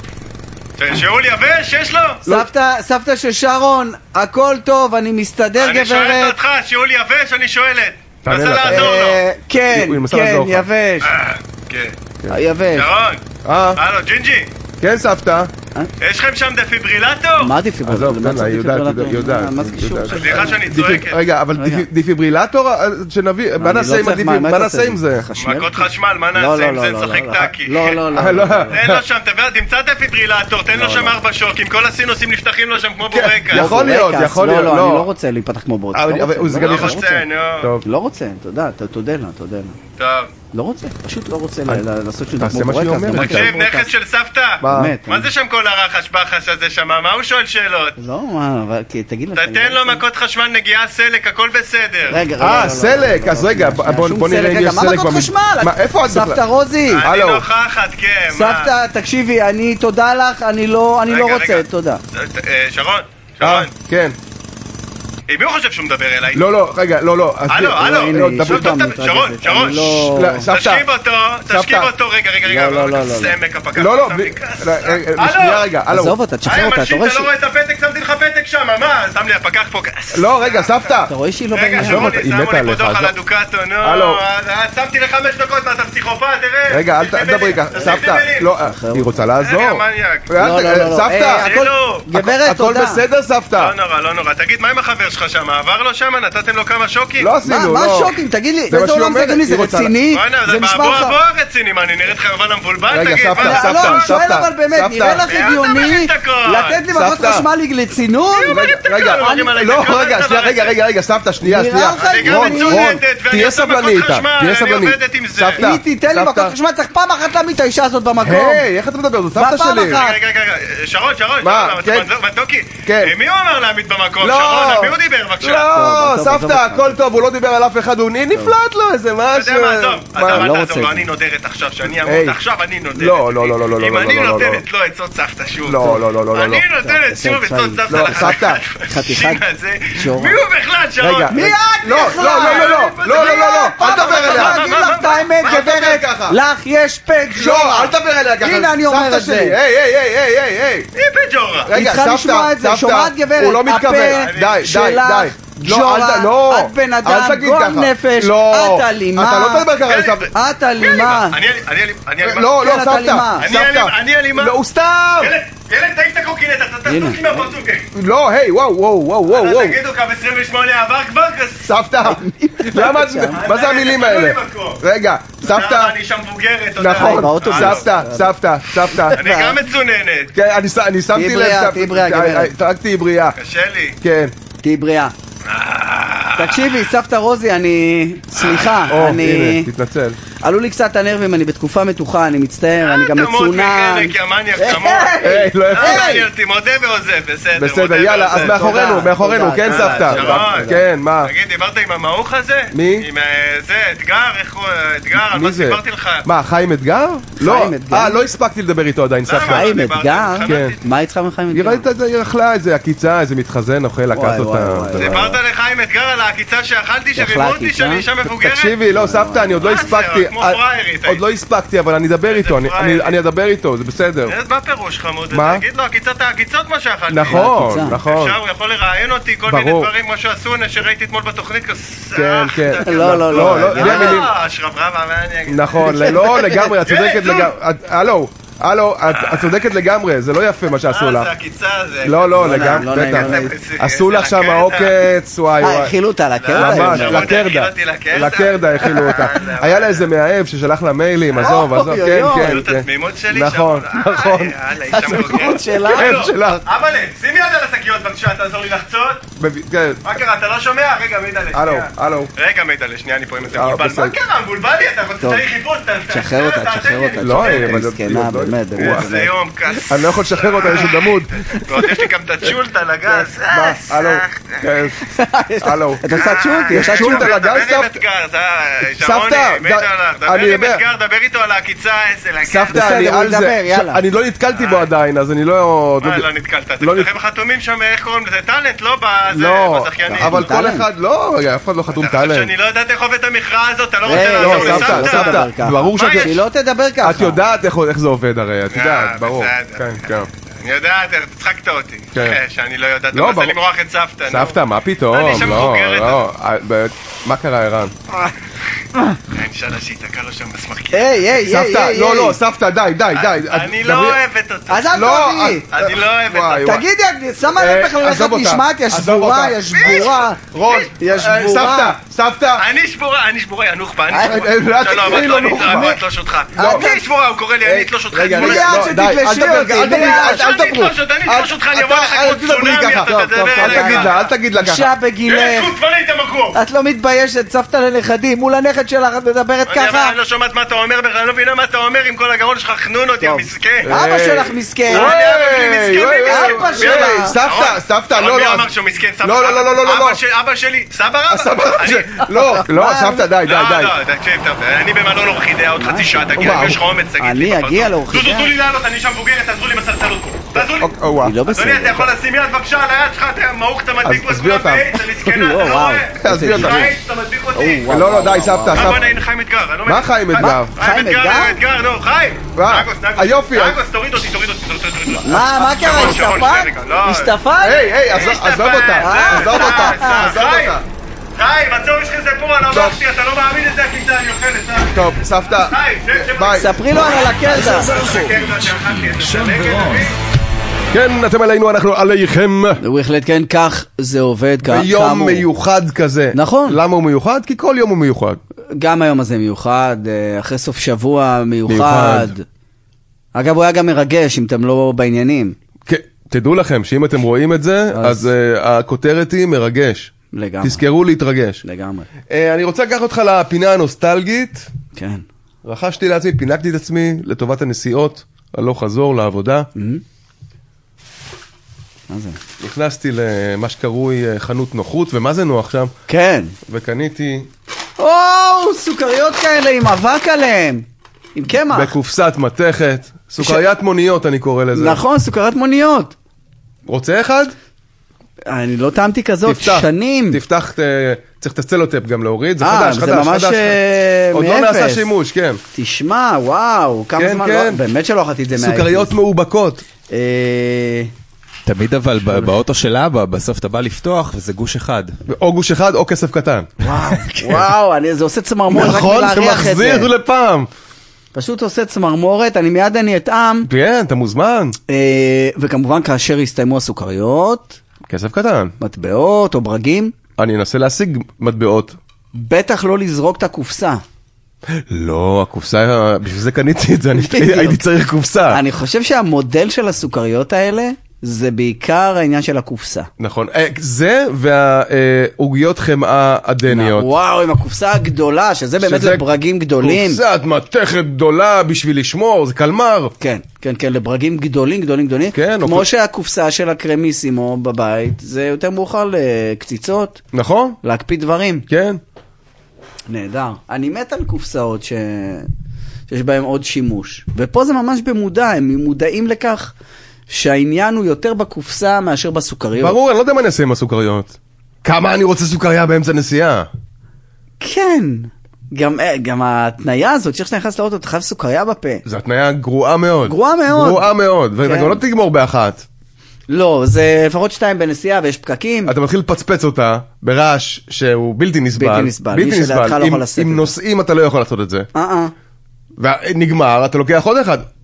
[SPEAKER 7] שאול יבש, יש לו?
[SPEAKER 2] סבתא של שרון, הכל טוב, אני מסתדר גברת.
[SPEAKER 7] אני שואלת אותך, שאול יבש, אני שואלת. נסה לעזור לו.
[SPEAKER 2] כן, כן, יבש.
[SPEAKER 7] כן.
[SPEAKER 2] יבש.
[SPEAKER 7] שרון. הלו, ג'ינג'י.
[SPEAKER 3] כן, סבתא.
[SPEAKER 7] יש לכם שם דפיברילטור?
[SPEAKER 2] מה דפיברילטור?
[SPEAKER 3] עזוב, תן לה, היא יודעת, היא יודעת.
[SPEAKER 2] מה זה קשור?
[SPEAKER 7] סליחה שאני צועקת.
[SPEAKER 3] רגע, אבל דפיברילטור שנביא, מה נעשה עם זה?
[SPEAKER 7] מכות חשמל, מה נעשה עם זה? נשחק טאקי.
[SPEAKER 2] לא, לא, לא.
[SPEAKER 7] תן לו שם, תמצא דפיברילטור, תן לו שם ארבע שוקים, כל הסינוסים נפתחים לו שם כמו בורקס.
[SPEAKER 3] יכול להיות, יכול להיות.
[SPEAKER 2] לא, לא, אני לא רוצה להיפתח כמו בורקס.
[SPEAKER 7] לא רוצה, נו.
[SPEAKER 2] לא רוצה, תודה, תודה לה, תודה לה.
[SPEAKER 7] טוב.
[SPEAKER 2] לא רוצה, פשוט לא רוצה לעשות שום
[SPEAKER 3] תעשה מה שהיא אומרת.
[SPEAKER 7] תקשיב, נכד של סבתא. מה זה שם כל הרחש בחש הזה שם? מה הוא שואל שאלות?
[SPEAKER 2] לא, מה, אבל תגיד לה.
[SPEAKER 7] תתן לו מכות חשמל, נגיעה סלק, הכל בסדר.
[SPEAKER 2] רגע, רגע.
[SPEAKER 3] אה, סלק, אז רגע, בוא נראה אם יש סלק.
[SPEAKER 2] מה מכות חשמל?
[SPEAKER 3] איפה את בכלל?
[SPEAKER 2] סבתא רוזי.
[SPEAKER 7] אני נוכחת, כן.
[SPEAKER 2] סבתא, תקשיבי, אני תודה לך, אני לא רוצה, תודה.
[SPEAKER 7] שרון, שרון.
[SPEAKER 3] כן.
[SPEAKER 7] עם מי הוא חושב שהוא מדבר אליי?
[SPEAKER 3] לא, לא, רגע, לא, לא.
[SPEAKER 7] הלו, הלו, שרון, שרון, תשכיב אותו, תשכיב אותו, רגע, רגע, רגע, סמק הפקח.
[SPEAKER 3] לא, לא, שנייה רגע, הלו.
[SPEAKER 2] עזוב אותה, תשחרר אותה, אתה רואה
[SPEAKER 7] אתה לא רואה את הפתק, שמתי לך פתק שם, מה? שם לי הפקח פה.
[SPEAKER 3] לא, רגע, סבתא.
[SPEAKER 2] אתה רואה שהיא לא
[SPEAKER 7] רגע,
[SPEAKER 2] בעניין.
[SPEAKER 7] שרוני, שמו לי פה דוח על הדוקטו, נו.
[SPEAKER 3] הלו.
[SPEAKER 7] שמתי לך חמש דקות, מה אתה פסיכופת, תראה.
[SPEAKER 3] רגע, אל תדברי ככה, סבתא. לא, היא רוצה לעזור. סבתא.
[SPEAKER 2] גברת, תודה.
[SPEAKER 3] הכל בסדר, סבתא.
[SPEAKER 7] לא נורא, לא נורא. תגיד, מה עם החבר שלך שם? עבר לו שם? נתתם לו כמה שוקים?
[SPEAKER 3] לא עשינו, לא.
[SPEAKER 2] מה שוקים? תגיד לי, איזה עולם זה גני? זה רציני?
[SPEAKER 7] זה נשמע לך? בוא, בוא רציני, מה, אני נראית לך יובל המבולבל?
[SPEAKER 3] רגע, סבתא, סבתא,
[SPEAKER 2] לא, אני שואל
[SPEAKER 3] סבתא,
[SPEAKER 2] אבל באמת, נראה לך הגיוני לתת לי מכות חשמל לצינון?
[SPEAKER 3] רגע, לא, רגע, שנייה, רגע, רגע, רגע, סבתא, שנייה, שנייה.
[SPEAKER 7] אני גם מצונדת, ואני עושה מכות חשמל, אני עובדת עם זה.
[SPEAKER 2] היא תיתן לי מכות חשמל, צריך פעם אחת להעמיד את האישה הזאת במקום.
[SPEAKER 3] היי, איך אתה מדבר? זאת סבתא שלי.
[SPEAKER 7] רגע, רגע, רגע, שרון, שרון, מתוקי. מי הוא אמר להעמיד במקום? שרון, מי הוא דיבר, בבקשה?
[SPEAKER 3] לא, סבתא, הכל טוב, הוא לא דיבר על אף אחד, הוא נפלט לו איזה משהו.
[SPEAKER 7] אתה יודע מה, טוב, אתה מה תעזור לו, אני נודרת עכשיו, שאני אמות עכשיו, אני נודרת.
[SPEAKER 3] לא, לא, לא, לא, לא,
[SPEAKER 7] אם אני נותנת לו עצות סבתא שוב.
[SPEAKER 3] לא, לא, לא, לא.
[SPEAKER 7] אני נותנת שוב עצות סבתא
[SPEAKER 3] לא, סבתא.
[SPEAKER 7] מי הוא בכלל, שרון?
[SPEAKER 2] מי את
[SPEAKER 3] לא,
[SPEAKER 2] בכלל?
[SPEAKER 3] לא, לא, לא, לא, לא, לא, אל תדבר אליה.
[SPEAKER 2] אני אגיד לך את האמת, גברת, לך יש פג'ורה.
[SPEAKER 3] לא, אל תדבר אליה ככה.
[SPEAKER 2] הנה אני אומר את זה.
[SPEAKER 3] היי, היי, היי, היי, היי, היי.
[SPEAKER 7] מי פג'ורה?
[SPEAKER 3] רגע, סבתא, סבתא, הוא לא מתכוון. די, די, די.
[SPEAKER 2] ג'ורה, את בן אדם, גועל נפש, את אלימה.
[SPEAKER 3] אתה לא תדבר ככה לסבתא.
[SPEAKER 2] את אלימה.
[SPEAKER 7] אני אלימה.
[SPEAKER 3] לא, לא, סבתא.
[SPEAKER 7] אני אלימה.
[SPEAKER 3] לא, הוא סתם.
[SPEAKER 7] ילד, תעיף את הקוקינט, אתה תתוקי מהפרצוף.
[SPEAKER 3] לא, היי, וואו, וואו, וואו, וואו.
[SPEAKER 7] תגידו, קו עשרים ושמונה עבר כבר?
[SPEAKER 3] סבתא. מה זה המילים האלה? רגע, סבתא.
[SPEAKER 7] אני שם מבוגרת.
[SPEAKER 3] נכון, סבתא, סבתא, סבתא.
[SPEAKER 7] אני גם מצוננת.
[SPEAKER 3] כן, אני שמתי לב.
[SPEAKER 2] תהי בריאה, גברת.
[SPEAKER 3] רק תהי בריאה.
[SPEAKER 7] קשה לי.
[SPEAKER 3] כן.
[SPEAKER 2] תהי בריאה. תקשיבי, סבתא רוזי, אני... סליחה, אני...
[SPEAKER 3] תתנצל.
[SPEAKER 2] עלו לי קצת הנרבים, אני בתקופה מתוחה, אני מצטער, אני גם מצונן.
[SPEAKER 7] תמות מחלק, ימניאק, תמות.
[SPEAKER 3] היי, לא יפה.
[SPEAKER 7] מעניין אותי, מודה ועוזב, בסדר.
[SPEAKER 3] בסדר, יאללה, אז מאחורינו, מאחורינו, כן סבתא. כן, מה?
[SPEAKER 7] תגיד, דיברת עם המעוך הזה?
[SPEAKER 3] מי?
[SPEAKER 7] עם זה, אתגר, איך הוא... אתגר, על מה סיפרתי לך?
[SPEAKER 3] מה, חיים אתגר? לא, אה, לא הספקתי לדבר איתו עדיין, סבתא.
[SPEAKER 2] חיים אתגר? כן. מה היא צריכה מחיים אתגר?
[SPEAKER 3] היא ראית את זה, היא אכלה איזה עקיצה, איזה מתחזן, אוכל, לקט אותה.
[SPEAKER 7] סיפרת לחיים אתגר על העקיצה שאכלתי, שרימו אותי, שאני אישה מבוגרת?
[SPEAKER 3] תקשיבי, לא, סבתא, אני עוד לא הספקתי. עוד לא הספקתי, אבל אני אדבר איתו, אני אדבר איתו, זה בסדר.
[SPEAKER 7] מה פירוש חמוד? תגיד לו, עקיצת העקיצות מה שאכלתי.
[SPEAKER 3] נכון, נכון.
[SPEAKER 7] עכשיו הוא יכול לראיין אותי, כל מיני דברים, כמו שעשו, שראיתי אתמול בתוכנית.
[SPEAKER 3] כן, כן.
[SPEAKER 2] לא, לא, לא.
[SPEAKER 7] לא, שרברבה, מה אני אגיד?
[SPEAKER 3] נכון, לא, לגמרי, את צודקת לגמרי. הלו, הלו, את צודקת לגמרי, זה לא יפה מה שעשו לך.
[SPEAKER 7] זה הקיצה, זה...
[SPEAKER 3] לא, לא, לגמרי, בטח. עשו לך שם העוקץ, וואי וואי.
[SPEAKER 2] אה, הכילו אותה לקרדה?
[SPEAKER 3] ממש, לקרדה. לקרדה הכילו אותה. היה לה איזה מאהב ששלח לה מיילים, עזוב, עזוב, כן, כן.
[SPEAKER 7] את התמימות שלי?
[SPEAKER 3] נכון, נכון.
[SPEAKER 2] התמימות שלה?
[SPEAKER 3] כן, שלה.
[SPEAKER 7] אבל שימי יד על השקיות בבקשה, תעזור לי לחצות. מה קרה, אתה לא שומע? רגע, מידע לשנייה.
[SPEAKER 3] הלו, הלו.
[SPEAKER 7] רגע, מידע לשנייה, אני פה עם איזה מבולבל. מה קרה, מבולבל לי? אתה רוצה צריך חיפוש?
[SPEAKER 2] תשחרר אותה, תשחרר אותה.
[SPEAKER 3] לא,
[SPEAKER 2] מסכנה, באמת, באמת.
[SPEAKER 7] איזה יום קס.
[SPEAKER 3] אני לא יכול לשחרר אותה, יש עוד עמוד.
[SPEAKER 7] ועוד יש לי גם את הצ'ולט על הגז.
[SPEAKER 3] הלו, הלו.
[SPEAKER 2] אתה עושה צ'ולט?
[SPEAKER 3] יש צ'ולט על הגז,
[SPEAKER 7] סבתא? אני דבר דבר איתו על העקיצה.
[SPEAKER 3] סבתא, אני על זה. אני לא נתקלתי בו עדיין, אז אני לא...
[SPEAKER 7] מה לא נתקלת? אתם חתומים שם, איך קוראים לזה? טלנט, לא בזכיינים.
[SPEAKER 3] אבל כל אחד, לא, אף אחד לא חתום טלנט.
[SPEAKER 7] אתה חושב שאני לא יודעת איך עובד המכרעה הזאת? אתה לא רוצה לעזור
[SPEAKER 3] לסבתא? סבתא, ברור שאת...
[SPEAKER 2] היא לא תדבר ככה.
[SPEAKER 3] את יודעת איך זה עובד הרי, את יודעת, ברור. כן, כן.
[SPEAKER 7] אני יודעת, צחקת אותי. שאני לא יודעת, אתה מנסה למרוח את סבתא.
[SPEAKER 3] סבתא, מה פתאום?
[SPEAKER 7] אני שם מבוגרת.
[SPEAKER 3] מה קרה, ערן?
[SPEAKER 7] אני שאלה שהיא תקע לו שם בסמרקיה.
[SPEAKER 2] היי, היי, היי.
[SPEAKER 3] לא, לא, סבתא, די, די, די.
[SPEAKER 7] אני לא אוהבת אותו.
[SPEAKER 2] אז אל תביא.
[SPEAKER 7] אני לא אוהבת אותו.
[SPEAKER 2] תגידי, שמה לב בכלל איך את נשמעת? יש שבורה, יש שבורה.
[SPEAKER 3] רון,
[SPEAKER 2] יש שבורה.
[SPEAKER 3] סבתא, סבתא.
[SPEAKER 7] אני שבורה, אני שבורה, ינוחפה. שלום, אני אתלוש אותך. אני שבורה, הוא קורא לי, אני אתלוש אותך.
[SPEAKER 2] מיד שתתלשי אותי, מיד.
[SPEAKER 3] אל תברו.
[SPEAKER 7] אני אתלוש אותך, אני אבוא לך כמו צונאמי, אתה תדבר אליי.
[SPEAKER 3] אל תגיד לה ככה.
[SPEAKER 2] אישה בגילך. את לא מתביישת, סבתא לנכדים, מול הנכד שלך את מדברת ככה?
[SPEAKER 7] אני לא שומעת מה אתה אומר בכלל, אני לא מבינה מה אתה אומר עם כל הגרון שלך, חנון אותי, המסכן.
[SPEAKER 2] אבא שלך מסכן.
[SPEAKER 7] אבא
[SPEAKER 2] שלך.
[SPEAKER 3] סבתא, סבתא, לא, לא.
[SPEAKER 7] מי אמר שהוא מסכן?
[SPEAKER 3] לא, לא, לא, לא, לא.
[SPEAKER 7] אבא שלי, סבא רבא?
[SPEAKER 3] סבא רבא. לא, לא, סבתא, די, די, די.
[SPEAKER 7] לא, לא, תקשיב, אני במלון אורחידאה, עוד חצי שעה תגיע, יש לך אומץ, תגיד לי.
[SPEAKER 2] אני אגיע לאורחידאה.
[SPEAKER 7] תנו לי לעלות, אני שם מבוגרת, תעזרו לי בסלסלות. תעזרו לי.
[SPEAKER 2] היא לא בסדר.
[SPEAKER 7] אדוני, אתה יכול לשים יד בבקשה על היד שלך, אתה מעוך, אתה מדביק פה
[SPEAKER 3] עזבי אותם. עזבי אותם. לא, לא, די, סבתא, סבתא.
[SPEAKER 7] חיים אתגר, אני לא
[SPEAKER 3] מה חיים אתגר?
[SPEAKER 7] חיים אתגר, אתגר, נו, חיים. נגוס, נגוס.
[SPEAKER 3] היופי.
[SPEAKER 7] נגוס, תוריד אותי, תוריד אותי, תוריד אותי.
[SPEAKER 2] מה, מה קרה? השתפת? השתפת?
[SPEAKER 3] היי, היי, עזוב אותה, עזוב אותה, עזוב אותה.
[SPEAKER 7] חיים, עצור, יש לך סיפור על אבא שלי, אתה לא מאמין את זה, הכיתה, אני אוכלת.
[SPEAKER 3] טוב, סבתא, ביי.
[SPEAKER 2] ספרי לו על הקרדה.
[SPEAKER 3] כן, אתם עלינו, אנחנו עליכם.
[SPEAKER 2] בהחלט כן, כך זה עובד.
[SPEAKER 3] ביום מיוחד כזה.
[SPEAKER 2] נכון.
[SPEAKER 3] למה הוא מיוחד? כי כל יום הוא מיוחד.
[SPEAKER 2] גם היום הזה מיוחד, אחרי סוף שבוע מיוחד. אגב, הוא היה גם מרגש אם אתם לא בעניינים.
[SPEAKER 3] כן, תדעו לכם שאם אתם רואים את זה, אז הכותרת היא מרגש.
[SPEAKER 2] לגמרי.
[SPEAKER 3] תזכרו להתרגש.
[SPEAKER 2] לגמרי.
[SPEAKER 3] אני רוצה לקחת אותך לפינה הנוסטלגית.
[SPEAKER 2] כן.
[SPEAKER 3] רכשתי לעצמי, פינקתי את עצמי לטובת הנסיעות, הלוך חזור לעבודה.
[SPEAKER 2] מה זה?
[SPEAKER 3] נכנסתי למה שקרוי חנות נוחות, ומה זה נוח שם?
[SPEAKER 2] כן.
[SPEAKER 3] וקניתי...
[SPEAKER 2] או, סוכריות כאלה עם אבק עליהם. עם קמח.
[SPEAKER 3] בקופסת מתכת. סוכריית מוניות אני קורא לזה.
[SPEAKER 2] נכון, סוכריית מוניות.
[SPEAKER 3] רוצה אחד?
[SPEAKER 2] אני לא טעמתי כזאת שנים.
[SPEAKER 3] תפתח, צריך את הסלוטפ גם להוריד, זה
[SPEAKER 2] חדש,
[SPEAKER 3] חדש,
[SPEAKER 2] זה ממש מאפס.
[SPEAKER 3] עוד לא נעשה שימוש, כן.
[SPEAKER 2] תשמע, וואו, כמה זמן, באמת שלא אכלתי את זה מהאפס.
[SPEAKER 3] סוכריות מאובקות.
[SPEAKER 4] תמיד אבל באוטו של אבא, בסוף אתה בא לפתוח וזה גוש אחד.
[SPEAKER 3] או גוש אחד או כסף קטן.
[SPEAKER 2] וואו, וואו, זה עושה צמרמורת.
[SPEAKER 3] נכון, זה מחזיר לפעם.
[SPEAKER 2] פשוט עושה צמרמורת, אני מיד אני אטעם.
[SPEAKER 3] כן, אתה מוזמן.
[SPEAKER 2] וכמובן כאשר יסתיימו הסוכריות.
[SPEAKER 3] כסף קטן.
[SPEAKER 2] מטבעות או ברגים.
[SPEAKER 3] אני אנסה להשיג מטבעות.
[SPEAKER 2] בטח לא לזרוק את הקופסה.
[SPEAKER 3] לא, הקופסה, בשביל זה קניתי את זה, הייתי צריך קופסה.
[SPEAKER 2] אני חושב שהמודל של הסוכריות האלה, זה בעיקר העניין של הקופסה.
[SPEAKER 3] נכון, זה והעוגיות חמאה עדניות.
[SPEAKER 2] וואו, עם הקופסה הגדולה, שזה באמת לברגים גדולים.
[SPEAKER 3] קופסת מתכת גדולה בשביל לשמור, זה קלמר.
[SPEAKER 2] כן, כן, כן, לברגים גדולים, גדולים, גדולים. כמו שהקופסה של הקרמיסימו בבית, זה יותר מאוחר לקציצות.
[SPEAKER 3] נכון.
[SPEAKER 2] להקפיא דברים.
[SPEAKER 3] כן.
[SPEAKER 2] נהדר. אני מת על קופסאות ש... שיש בהם עוד שימוש. ופה זה ממש במודע, הם מודעים לכך שהעניין הוא יותר בקופסה מאשר בסוכריות.
[SPEAKER 3] ברור, אני לא יודע מה נעשה עם הסוכריות. כמה אני רוצה סוכריה באמצע נסיעה?
[SPEAKER 2] כן. גם, גם התניה הזאת, שאתה נכנס לאוטו, אתה חייב סוכריה בפה.
[SPEAKER 3] זו התניה גרועה מאוד.
[SPEAKER 2] גרועה מאוד.
[SPEAKER 3] גרועה מאוד, ואתה גם לא תגמור באחת.
[SPEAKER 2] לא, זה לפחות שתיים בנסיעה ויש פקקים.
[SPEAKER 3] אתה מתחיל לפצפץ אותה ברעש שהוא בלתי נסבל.
[SPEAKER 2] בלתי נסבל. בלתי נסבל.
[SPEAKER 3] עם, עם נוסעים אתה לא יכול לעשות את זה.
[SPEAKER 2] אה-אה.
[SPEAKER 3] ונגמר, אתה לוקח עוד אחד.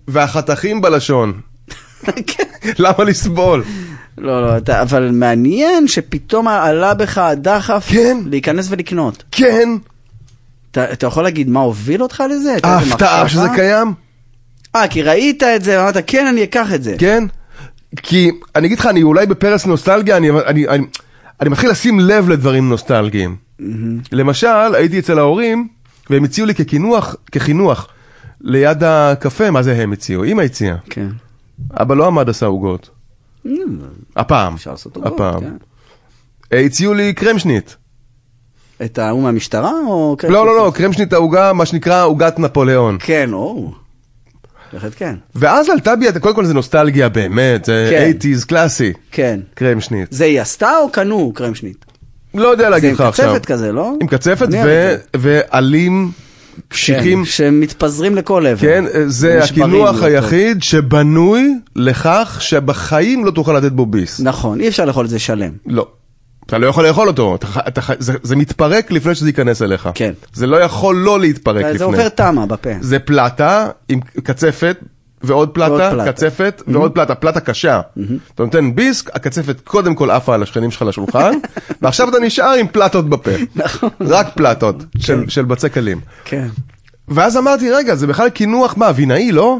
[SPEAKER 3] והחתכים בלשון. למה לסבול?
[SPEAKER 2] לא, לא, אתה, אבל מעניין שפתאום עלה בך הדחף
[SPEAKER 3] כן.
[SPEAKER 2] להיכנס ולקנות.
[SPEAKER 3] כן.
[SPEAKER 2] אתה, אתה יכול להגיד מה הוביל אותך לזה?
[SPEAKER 3] ההפתעה שזה קיים?
[SPEAKER 2] אה, כי ראית את זה, ואמרת, כן, אני אקח את זה.
[SPEAKER 3] כן. כי, אני אגיד לך, אני אולי בפרס נוסטלגיה, אני, אני, אני, אני מתחיל לשים לב לדברים נוסטלגיים. Mm-hmm. למשל, הייתי אצל ההורים, והם הציעו לי ככינוח, כחינוך, ליד הקפה, מה זה הם הציעו? אמא הציעה.
[SPEAKER 2] כן.
[SPEAKER 3] אבל לא עמד עשה עוגות. Mm-hmm. הפעם.
[SPEAKER 2] אפשר לעשות עוגות,
[SPEAKER 3] הפעם.
[SPEAKER 2] כן.
[SPEAKER 3] הציעו לי קרמשנית.
[SPEAKER 2] את ההוא מהמשטרה או קרמשנית?
[SPEAKER 3] לא, לא, לא, קרמשנית העוגה, מה שנקרא עוגת נפוליאון.
[SPEAKER 2] כן, או. בהחלט כן.
[SPEAKER 3] ואז עלתה בי, קודם כל זה נוסטלגיה באמת, זה שמונים קלאסי.
[SPEAKER 2] כן.
[SPEAKER 3] קרמשנית.
[SPEAKER 2] זה היא עשתה או קנו קרמשנית?
[SPEAKER 3] לא יודע להגיד לך עכשיו.
[SPEAKER 2] זה עם קצפת כזה, לא?
[SPEAKER 3] עם קצפת ועלים קשיחים.
[SPEAKER 2] שמתפזרים לכל עבר.
[SPEAKER 3] כן, זה הכינוח היחיד שבנוי לכך שבחיים לא תוכל לתת בו ביס.
[SPEAKER 2] נכון, אי אפשר לאכול את זה שלם.
[SPEAKER 3] לא. אתה לא יכול לאכול אותו, אתה, אתה, זה, זה מתפרק לפני שזה ייכנס אליך.
[SPEAKER 2] כן.
[SPEAKER 3] זה לא יכול לא להתפרק לפני.
[SPEAKER 2] זה עובר טעמה בפה.
[SPEAKER 3] זה פלטה עם קצפת, ועוד פלטה, ועוד פלטה. קצפת, mm-hmm. ועוד פלטה, פלטה קשה. Mm-hmm. אתה נותן ביסק, הקצפת קודם כל עפה על השכנים שלך לשולחן, ועכשיו אתה נשאר עם פלטות בפה. נכון. רק פלטות של, של בצק קלים.
[SPEAKER 2] כן.
[SPEAKER 3] ואז אמרתי, רגע, זה בכלל כינוח מה, וינאי, לא?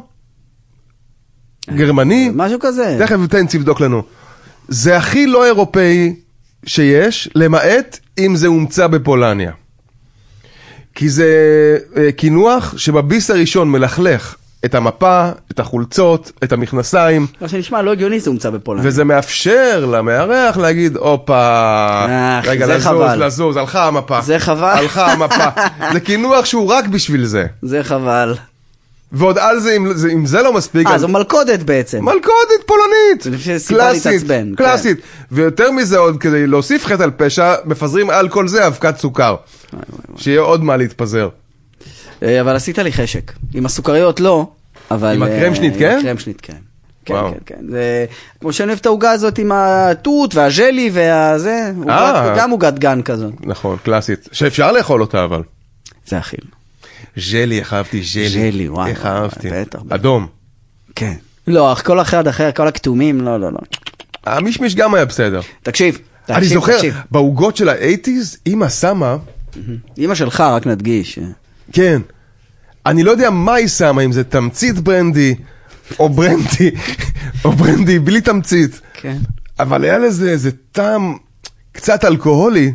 [SPEAKER 3] גרמני?
[SPEAKER 2] משהו כזה.
[SPEAKER 3] תכף תן צבדוק לנו. זה הכי לא אירופאי שיש, למעט אם זה הומצא בפולניה. כי זה כינוח שבביס הראשון מלכלך את המפה, את החולצות, את המכנסיים.
[SPEAKER 2] מה שנשמע לא הגיוני זה הומצא בפולניה.
[SPEAKER 3] וזה מאפשר למארח להגיד, אופה, רגע, לזוז, לזוז, הלכה המפה.
[SPEAKER 2] זה חבל.
[SPEAKER 3] הלכה המפה. זה כינוח שהוא רק בשביל זה.
[SPEAKER 2] זה חבל.
[SPEAKER 3] ועוד על זה, אם, אם זה לא מספיק...
[SPEAKER 2] אה, זו מלכודת בעצם.
[SPEAKER 3] מלכודת פולנית.
[SPEAKER 2] קלאסית,
[SPEAKER 3] קלאסית. ויותר מזה עוד, כדי להוסיף חטא על פשע, מפזרים על כל זה אבקת סוכר. שיהיה עוד מה להתפזר.
[SPEAKER 2] אבל עשית לי חשק. עם הסוכריות לא, אבל...
[SPEAKER 3] עם הקרמשנית, כן?
[SPEAKER 2] עם הקרמשנית, כן. כן, כן, כן. זה כמו שאני אוהב את העוגה הזאת עם התות והז'לי והזה. גם עוגת גן כזאת.
[SPEAKER 3] נכון, קלאסית. שאפשר לאכול אותה, אבל.
[SPEAKER 2] זה אכיל.
[SPEAKER 3] ז'לי, איך אהבתי ז'לי.
[SPEAKER 2] ז'לי, וואי.
[SPEAKER 3] איך אהבתי. אדום.
[SPEAKER 2] כן. לא, כל אחד אחר, כל הכתומים, לא, לא, לא.
[SPEAKER 3] המשמיש גם היה בסדר.
[SPEAKER 2] תקשיב, תקשיב,
[SPEAKER 3] אני זוכר, בעוגות של ה-שמונים, אמא שמה...
[SPEAKER 2] אמא שלך, רק נדגיש.
[SPEAKER 3] כן. אני לא יודע מה היא שמה, אם זה תמצית ברנדי, או ברנדי, או ברנדי בלי תמצית.
[SPEAKER 2] כן.
[SPEAKER 3] אבל היה לזה איזה טעם קצת אלכוהולי.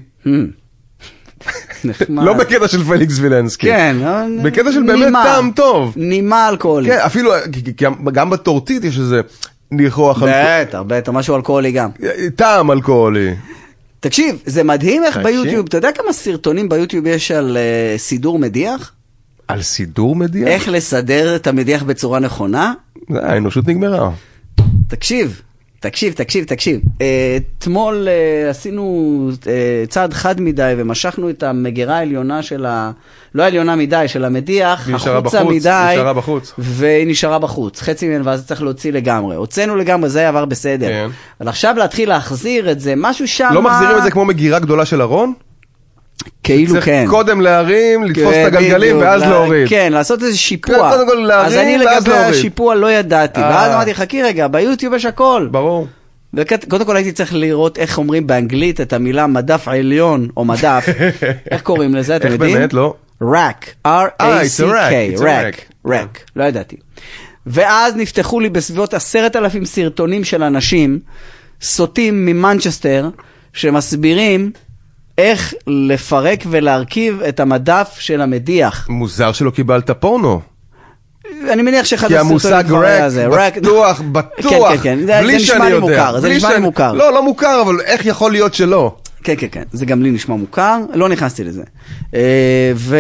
[SPEAKER 3] לא בקטע של פליקס וילנסקי.
[SPEAKER 2] כן.
[SPEAKER 3] בקטע של באמת טעם טוב.
[SPEAKER 2] נימה אלכוהולי.
[SPEAKER 3] כן, אפילו, גם בטורטית יש איזה ניחוח אלכוהולי.
[SPEAKER 2] בטח, בטח, משהו אלכוהולי גם.
[SPEAKER 3] טעם אלכוהולי.
[SPEAKER 2] תקשיב, זה מדהים איך ביוטיוב, אתה יודע כמה סרטונים ביוטיוב יש על סידור מדיח?
[SPEAKER 3] על סידור מדיח?
[SPEAKER 2] איך לסדר את המדיח בצורה נכונה?
[SPEAKER 3] האנושות נגמרה.
[SPEAKER 2] תקשיב. תקשיב, תקשיב, תקשיב. אתמול עשינו צעד חד מדי ומשכנו את המגירה העליונה של ה... לא העליונה מדי, של המדיח, החוצה מדי.
[SPEAKER 3] נשארה בחוץ.
[SPEAKER 2] והיא נשארה בחוץ. חצי ממנו, ואז צריך להוציא לגמרי. הוצאנו לגמרי, זה עבר בסדר.
[SPEAKER 3] כן.
[SPEAKER 2] אבל עכשיו להתחיל להחזיר את זה, משהו שם...
[SPEAKER 3] לא מחזירים את זה כמו מגירה גדולה של ארון?
[SPEAKER 2] כאילו כן.
[SPEAKER 3] צריך קודם להרים, לתפוס את הגלגלים ואז להוריד.
[SPEAKER 2] כן, לעשות איזה שיפוע.
[SPEAKER 3] קודם כל להרים,
[SPEAKER 2] אז אני לגבי השיפוע לא ידעתי. ואז אמרתי, חכי רגע, ביוטיוב יש הכל.
[SPEAKER 3] ברור.
[SPEAKER 2] קודם כל הייתי צריך לראות איך אומרים באנגלית את המילה מדף עליון או מדף. איך קוראים לזה, אתם יודעים?
[SPEAKER 3] איך באמת, לא?
[SPEAKER 2] rack, R-A-C-K, rack, rack, לא ידעתי. ואז נפתחו לי בסביבות עשרת אלפים סרטונים של אנשים, סוטים ממנצ'סטר, שמסבירים איך לפרק ולהרכיב את המדף של המדיח.
[SPEAKER 3] מוזר שלא קיבלת פורנו.
[SPEAKER 2] אני מניח שאחד
[SPEAKER 3] כי המושג רק, בטוח, בטוח,
[SPEAKER 2] כן, כן, כן.
[SPEAKER 3] בלי שאני יודע.
[SPEAKER 2] זה נשמע לי מוכר.
[SPEAKER 3] לא, לא מוכר, אבל איך יכול להיות שלא?
[SPEAKER 2] כן, כן, כן. זה גם לי נשמע מוכר. לא נכנסתי לזה. ו...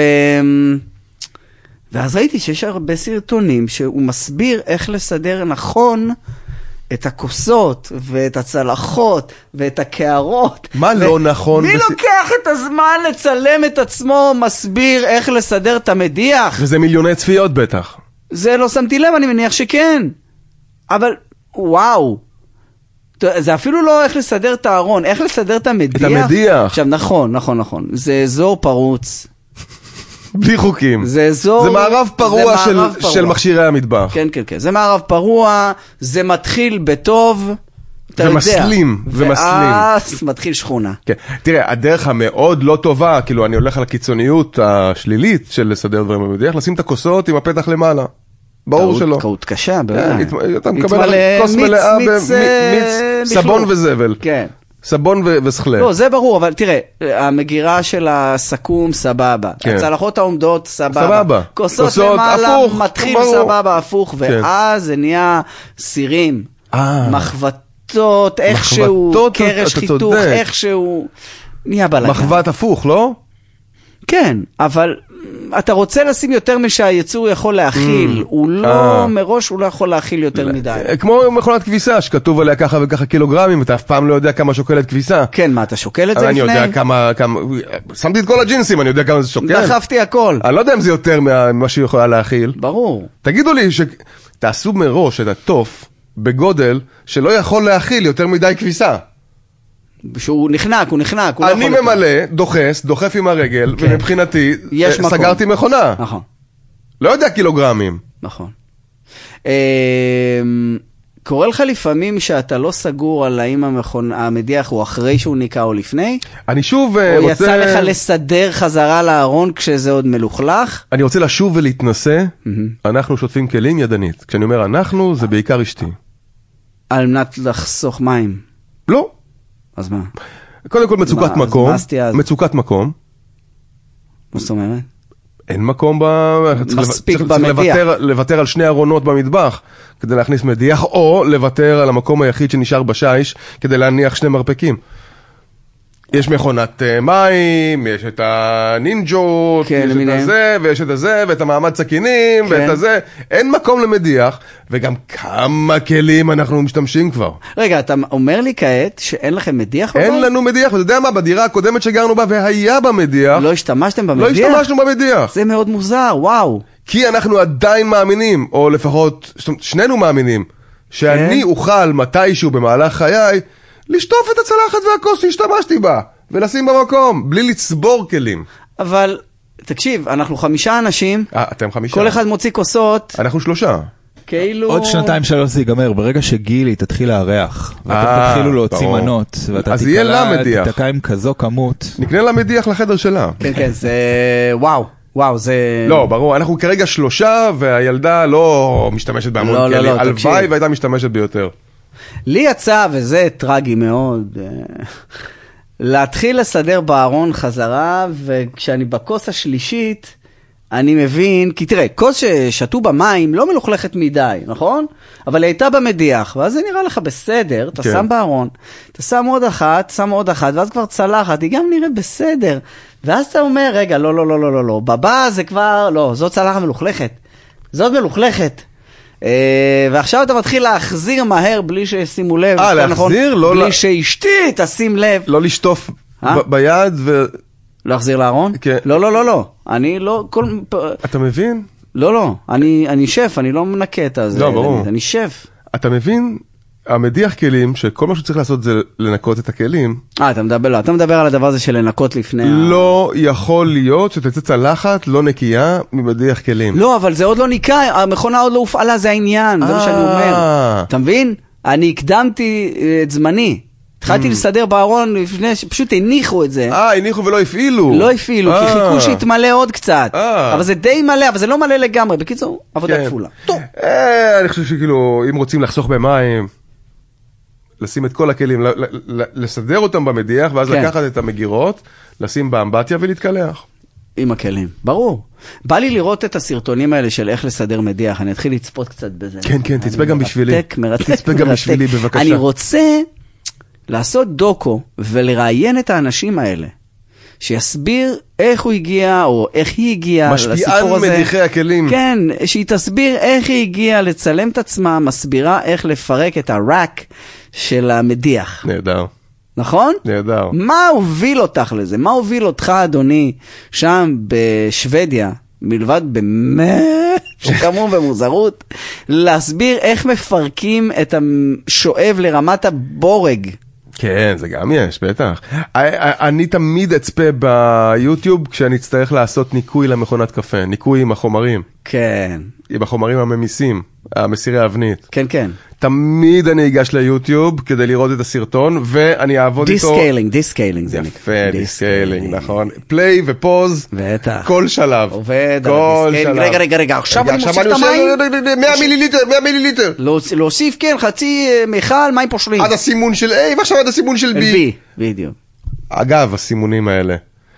[SPEAKER 2] ואז ראיתי שיש הרבה סרטונים שהוא מסביר איך לסדר נכון את הכוסות ואת הצלחות ואת הקערות.
[SPEAKER 3] מה ו... לא נכון?
[SPEAKER 2] מי בס... לוקח את הזמן לצלם את עצמו, מסביר איך לסדר את המדיח?
[SPEAKER 3] וזה מיליוני צפיות בטח.
[SPEAKER 2] זה לא שמתי לב, אני מניח שכן. אבל, וואו. זה אפילו לא איך לסדר את הארון, איך לסדר את המדיח.
[SPEAKER 3] את המדיח.
[SPEAKER 2] עכשיו, נכון, נכון, נכון. זה אזור פרוץ.
[SPEAKER 3] בלי חוקים.
[SPEAKER 2] זה אזור...
[SPEAKER 3] זה מערב פרוע של, של מכשירי המטבח.
[SPEAKER 2] כן, כן, כן. זה מערב פרוע, זה מתחיל בטוב, אתה
[SPEAKER 3] ומסלים,
[SPEAKER 2] יודע.
[SPEAKER 3] ומסלים.
[SPEAKER 2] ואז מתחיל שכונה.
[SPEAKER 3] כן. תראה, הדרך המאוד לא טובה, כאילו אני הולך על הקיצוניות השלילית של לסדר דברים במדיח, לשים את הכוסות עם הפתח למעלה. ברור שלא.
[SPEAKER 2] טעות קשה, באמת.
[SPEAKER 3] אתה מקבל כוס מלאה במיץ, סבון וזבל. כן. סבון וסחלה.
[SPEAKER 2] לא, זה ברור, אבל תראה, המגירה של הסכום, סבבה. הצלחות העומדות, סבבה.
[SPEAKER 3] סבבה.
[SPEAKER 2] כוסות למעלה, מתחיל סבבה, הפוך, ואז זה נהיה סירים, מחבטות, איכשהו, קרש חיתוך, איכשהו, נהיה בלגן.
[SPEAKER 3] מחבט הפוך, לא?
[SPEAKER 2] כן, אבל אתה רוצה לשים יותר משהיצור יכול להכיל, הוא לא, מראש הוא לא יכול להכיל יותר מדי.
[SPEAKER 3] כמו מכונת כביסה, שכתוב עליה ככה וככה קילוגרמים, אתה אף פעם לא יודע כמה שוקלת כביסה.
[SPEAKER 2] כן, מה, אתה שוקל את זה לפני?
[SPEAKER 3] אני יודע כמה, שמתי את כל הג'ינסים, אני יודע כמה זה שוקל.
[SPEAKER 2] דחפתי הכל.
[SPEAKER 3] אני לא יודע אם זה יותר ממה שהיא יכולה להכיל.
[SPEAKER 2] ברור.
[SPEAKER 3] תגידו לי, תעשו מראש את הטוף בגודל שלא יכול להכיל יותר מדי כביסה.
[SPEAKER 2] שהוא נחנק, הוא נחנק.
[SPEAKER 3] אני ממלא, דוחס, דוחף עם הרגל, ומבחינתי סגרתי מכונה.
[SPEAKER 2] נכון.
[SPEAKER 3] לא יודע קילוגרמים.
[SPEAKER 2] נכון. קורה לך לפעמים שאתה לא סגור על האם המדיח הוא אחרי שהוא ניקה או לפני?
[SPEAKER 3] אני שוב רוצה...
[SPEAKER 2] או יצא לך לסדר חזרה לארון כשזה עוד מלוכלך?
[SPEAKER 3] אני רוצה לשוב ולהתנסה. אנחנו שוטפים כלים ידנית. כשאני אומר אנחנו, זה בעיקר אשתי.
[SPEAKER 2] על מנת לחסוך מים?
[SPEAKER 3] לא.
[SPEAKER 2] אז מה?
[SPEAKER 3] קודם כל מצוקת מקום. מצוקת מקום.
[SPEAKER 2] מה זאת אומרת?
[SPEAKER 3] אין מקום ב...
[SPEAKER 2] מספיק במדיח.
[SPEAKER 3] צריך לוותר על שני ארונות במטבח כדי להכניס מדיח, או לוותר על המקום היחיד שנשאר בשיש כדי להניח שני מרפקים. יש מכונת מים, יש את הנינג'ות, יש את הזה, ויש את הזה, ואת המעמד סכינים, ואת הזה. אין מקום למדיח, וגם כמה כלים אנחנו משתמשים כבר.
[SPEAKER 2] רגע, אתה אומר לי כעת שאין לכם מדיח בבית?
[SPEAKER 3] אין לנו מדיח, ואתה יודע מה? בדירה הקודמת שגרנו בה, והיה במדיח.
[SPEAKER 2] לא השתמשתם במדיח?
[SPEAKER 3] לא השתמשנו במדיח.
[SPEAKER 2] זה מאוד מוזר, וואו.
[SPEAKER 3] כי אנחנו עדיין מאמינים, או לפחות שנינו מאמינים, שאני אוכל מתישהו במהלך חיי, לשטוף את הצלחת והכוס שהשתמשתי בה, ולשים במקום, בלי לצבור כלים.
[SPEAKER 2] אבל, תקשיב, אנחנו חמישה אנשים,
[SPEAKER 3] אה, אתם חמישה.
[SPEAKER 2] כל אחד מוציא כוסות.
[SPEAKER 3] אנחנו שלושה.
[SPEAKER 2] כאילו...
[SPEAKER 4] עוד שנתיים שלוש זה ייגמר, ברגע שגילי תתחיל להריח, ואתם תתחילו להוציא מנות, ואתה תתקע עם כזו כמות.
[SPEAKER 3] נקנה לה מדיח לחדר שלה.
[SPEAKER 2] כן, כן, זה... וואו. וואו, זה...
[SPEAKER 3] לא, ברור, אנחנו כרגע שלושה, והילדה לא משתמשת בהמון כלים. לא, לא, לא, הלוואי והייתה משתמשת ביותר.
[SPEAKER 2] לי יצא, וזה טרגי מאוד, להתחיל לסדר בארון חזרה, וכשאני בכוס השלישית, אני מבין, כי תראה, כוס ששתו במים לא מלוכלכת מדי, נכון? אבל היא הייתה במדיח, ואז זה נראה לך בסדר, אתה שם בארון, אתה שם עוד אחת, שם עוד אחת, ואז כבר צלחת, היא גם נראית בסדר, ואז אתה אומר, רגע, לא, לא, לא, לא, לא, לא, בבא זה כבר, לא, זאת צלחת מלוכלכת, זאת מלוכלכת. ועכשיו אתה מתחיל להחזיר מהר בלי שישימו לב.
[SPEAKER 3] אה, להחזיר?
[SPEAKER 2] בלי שאשתי תשים לב.
[SPEAKER 3] לא לשטוף ביד ו...
[SPEAKER 2] להחזיר לארון?
[SPEAKER 3] כן.
[SPEAKER 2] לא, לא, לא, לא. אני לא...
[SPEAKER 3] אתה מבין?
[SPEAKER 2] לא, לא. אני שף, אני לא מנקה את זה.
[SPEAKER 3] לא, ברור.
[SPEAKER 2] אני שף.
[SPEAKER 3] אתה מבין? המדיח כלים, שכל מה שצריך לעשות זה לנקות את הכלים.
[SPEAKER 2] אה, אתה מדבר, לא, אתה מדבר על הדבר הזה של לנקות לפני...
[SPEAKER 3] לא יכול להיות שתצא צלחת לא נקייה ממדיח כלים.
[SPEAKER 2] לא, אבל זה עוד לא ניקה, המכונה עוד לא הופעלה, זה העניין, זה מה שאני אומר. אתה מבין? אני הקדמתי את זמני. התחלתי לסדר בארון לפני שפשוט הניחו את זה.
[SPEAKER 3] אה, הניחו ולא הפעילו.
[SPEAKER 2] לא הפעילו, כי חיכו שהתמלא עוד קצת. אבל זה די מלא, אבל זה לא מלא לגמרי. בקיצור, עבודה כפולה. טוב.
[SPEAKER 3] אני חושב שכאילו, אם רוצים לחסוך במים... לשים את כל הכלים, לסדר אותם במדיח, ואז לקחת את המגירות, לשים באמבטיה ולהתקלח.
[SPEAKER 2] עם הכלים, ברור. בא לי לראות את הסרטונים האלה של איך לסדר מדיח, אני אתחיל לצפות קצת בזה.
[SPEAKER 3] כן, כן, תצפה גם בשבילי.
[SPEAKER 2] מרתק, מרתק,
[SPEAKER 3] תצפה גם בשבילי, בבקשה.
[SPEAKER 2] אני רוצה לעשות דוקו, ולראיין את האנשים האלה, שיסביר איך הוא הגיע, או איך היא הגיעה לסיפור הזה.
[SPEAKER 3] משפיען מדיחי הכלים.
[SPEAKER 2] כן, שהיא תסביר איך היא הגיעה לצלם את עצמה, מסבירה איך לפרק את הרק של המדיח.
[SPEAKER 3] נהדר.
[SPEAKER 2] נכון?
[SPEAKER 3] נהדר.
[SPEAKER 2] מה הוביל אותך לזה? מה הוביל אותך, אדוני, שם בשוודיה, מלבד באמת שכמום ומוזרות, להסביר איך מפרקים את השואב לרמת הבורג?
[SPEAKER 3] כן, זה גם יש, בטח. אני תמיד אצפה ביוטיוב כשאני אצטרך לעשות ניקוי למכונת קפה, ניקוי עם החומרים.
[SPEAKER 2] כן.
[SPEAKER 3] עם החומרים הממיסים, המסירי האבנית.
[SPEAKER 2] כן, כן.
[SPEAKER 3] תמיד אני אגש ליוטיוב כדי לראות את הסרטון, ואני אעבוד איתו...
[SPEAKER 2] דיסקיילינג, דיסקיילינג זה
[SPEAKER 3] נקרא. יפה, דיסקיילינג, נכון. פליי ופוז,
[SPEAKER 2] בטח.
[SPEAKER 3] כל שלב.
[SPEAKER 2] עובד
[SPEAKER 3] על
[SPEAKER 2] הדיסקיילינג. רגע, רגע, רגע, עכשיו אני מוסיף את המים.
[SPEAKER 3] מאה מיליליטר, מאה מיליליטר.
[SPEAKER 2] להוסיף, כן, חצי מיכל, מים פושרים.
[SPEAKER 3] עד הסימון של A, ועכשיו עד הסימון של B.
[SPEAKER 2] B, בדיוק.
[SPEAKER 3] אגב, הסימונים האלה.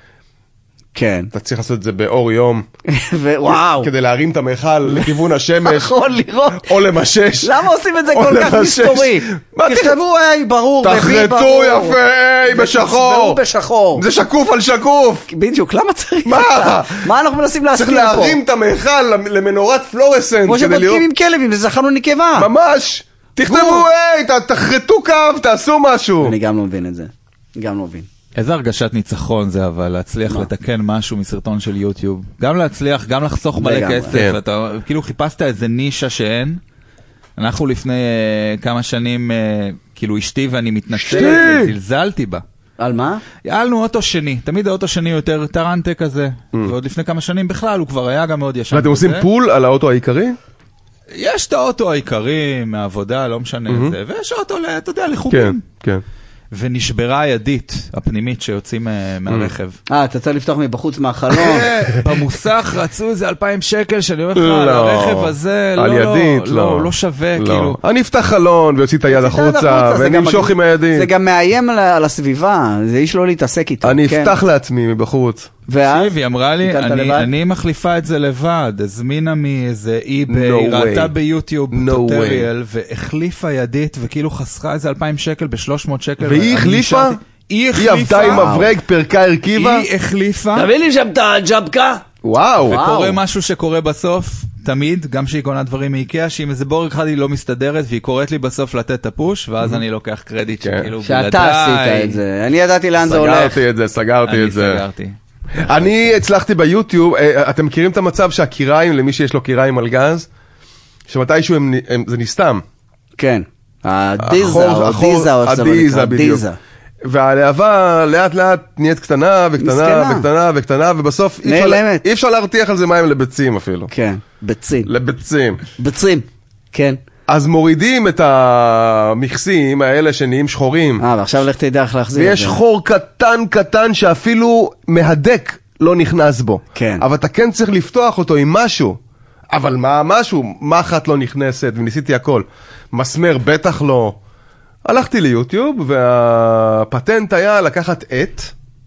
[SPEAKER 2] כן.
[SPEAKER 3] אתה צריך לעשות את זה באור יום.
[SPEAKER 2] וואו.
[SPEAKER 3] כדי להרים את המכל לכיוון השמש.
[SPEAKER 2] נכון, לראות.
[SPEAKER 3] או למשש.
[SPEAKER 2] למה עושים את זה כל כך מסתורי? תכתבו איי, ברור,
[SPEAKER 3] תחרטו יפה, איי, בשחור.
[SPEAKER 2] בשחור.
[SPEAKER 3] זה שקוף על שקוף.
[SPEAKER 2] בדיוק, למה צריך?
[SPEAKER 3] מה?
[SPEAKER 2] מה אנחנו מנסים להסתיר פה?
[SPEAKER 3] צריך להרים את המכל למנורת פלורסנט.
[SPEAKER 2] כמו שבודקים עם כלב, אם זה זכרנו נקבה.
[SPEAKER 3] ממש. תכתבו, איי, תחרטו קו, תעשו משהו.
[SPEAKER 2] אני גם לא מבין את זה. גם לא מבין.
[SPEAKER 4] איזה הרגשת ניצחון זה, אבל להצליח לתקן משהו מסרטון של יוטיוב. גם להצליח, גם לחסוך מלא כסף. אתה כאילו חיפשת איזה נישה שאין. אנחנו לפני כמה שנים, כאילו אשתי ואני מתנצלת, זלזלתי בה.
[SPEAKER 2] על מה?
[SPEAKER 4] יעלנו אוטו שני. תמיד האוטו שני יותר טרנטה כזה. ועוד לפני כמה שנים בכלל, הוא כבר היה גם מאוד ישן.
[SPEAKER 3] ואתם עושים פול על האוטו העיקרי?
[SPEAKER 4] יש את האוטו העיקרי מהעבודה, לא משנה את זה. ויש אוטו, אתה יודע, לחוקים.
[SPEAKER 3] כן, כן.
[SPEAKER 4] ונשברה הידית הפנימית שיוצאים מהרכב.
[SPEAKER 2] אה, אתה צריך לפתוח מבחוץ מהחלון.
[SPEAKER 4] במוסך רצו איזה אלפיים שקל שאני אומר לך על הרכב הזה, לא, לא שווה, כאילו.
[SPEAKER 3] אני אפתח חלון ויוציא את היד החוצה ונמשוך עם הידים.
[SPEAKER 2] זה גם מאיים על הסביבה, זה איש לא להתעסק איתו.
[SPEAKER 3] אני אפתח לעצמי מבחוץ.
[SPEAKER 4] תקשיב, היא אמרה לי, אני מחליפה את זה לבד, הזמינה מאיזה אי-ביי, ראתה ביוטיוב טוטריאל, והחליפה ידית, וכאילו חסכה איזה אלפיים שקל ב-שלוש מאות שקל.
[SPEAKER 3] והיא החליפה?
[SPEAKER 4] היא החליפה.
[SPEAKER 3] היא עבדה עם מברג, פרקה, הרכיבה?
[SPEAKER 4] היא החליפה.
[SPEAKER 2] תביא לי שם את הג'בקה.
[SPEAKER 3] וואו.
[SPEAKER 4] וקורה משהו שקורה בסוף, תמיד, גם שהיא קונה דברים מאיקאה, שאם איזה בורג אחד היא לא מסתדרת, והיא קוראת לי בסוף לתת את הפוש, ואז אני לוקח קרדיט שכאילו בלעדיי.
[SPEAKER 2] שאתה עשית את זה. אני ידעתי לאן זה הולך.
[SPEAKER 3] סגרתי את זה, סגרתי את זה.
[SPEAKER 4] אני סגרתי.
[SPEAKER 3] אני הצלחתי ביוטיוב, אתם מכירים את המצב שהקיריים, למי שיש לו קיריים על גז, שמתישהו הם, הם, זה נסתם.
[SPEAKER 2] כן. הדיזה, או הדיזה, או
[SPEAKER 3] הדיזה, בדיוק. והלהבה לאט לאט נהיית קטנה וקטנה וקטנה וקטנה, ובסוף אי אפשר להרתיח על זה מים לביצים אפילו.
[SPEAKER 2] כן, ביצים.
[SPEAKER 3] לביצים.
[SPEAKER 2] ביצים, כן.
[SPEAKER 3] אז מורידים את המכסים האלה שנהיים שחורים.
[SPEAKER 2] אה, ועכשיו לך תדע איך להחזיר את זה.
[SPEAKER 3] ויש חור קטן קטן שאפילו מהדק לא נכנס בו.
[SPEAKER 2] כן.
[SPEAKER 3] אבל אתה כן צריך לפתוח אותו עם משהו. אבל מה משהו? מחט לא נכנסת, וניסיתי הכל. מסמר בטח לא. הלכתי ליוטיוב, והפטנט היה לקחת עט,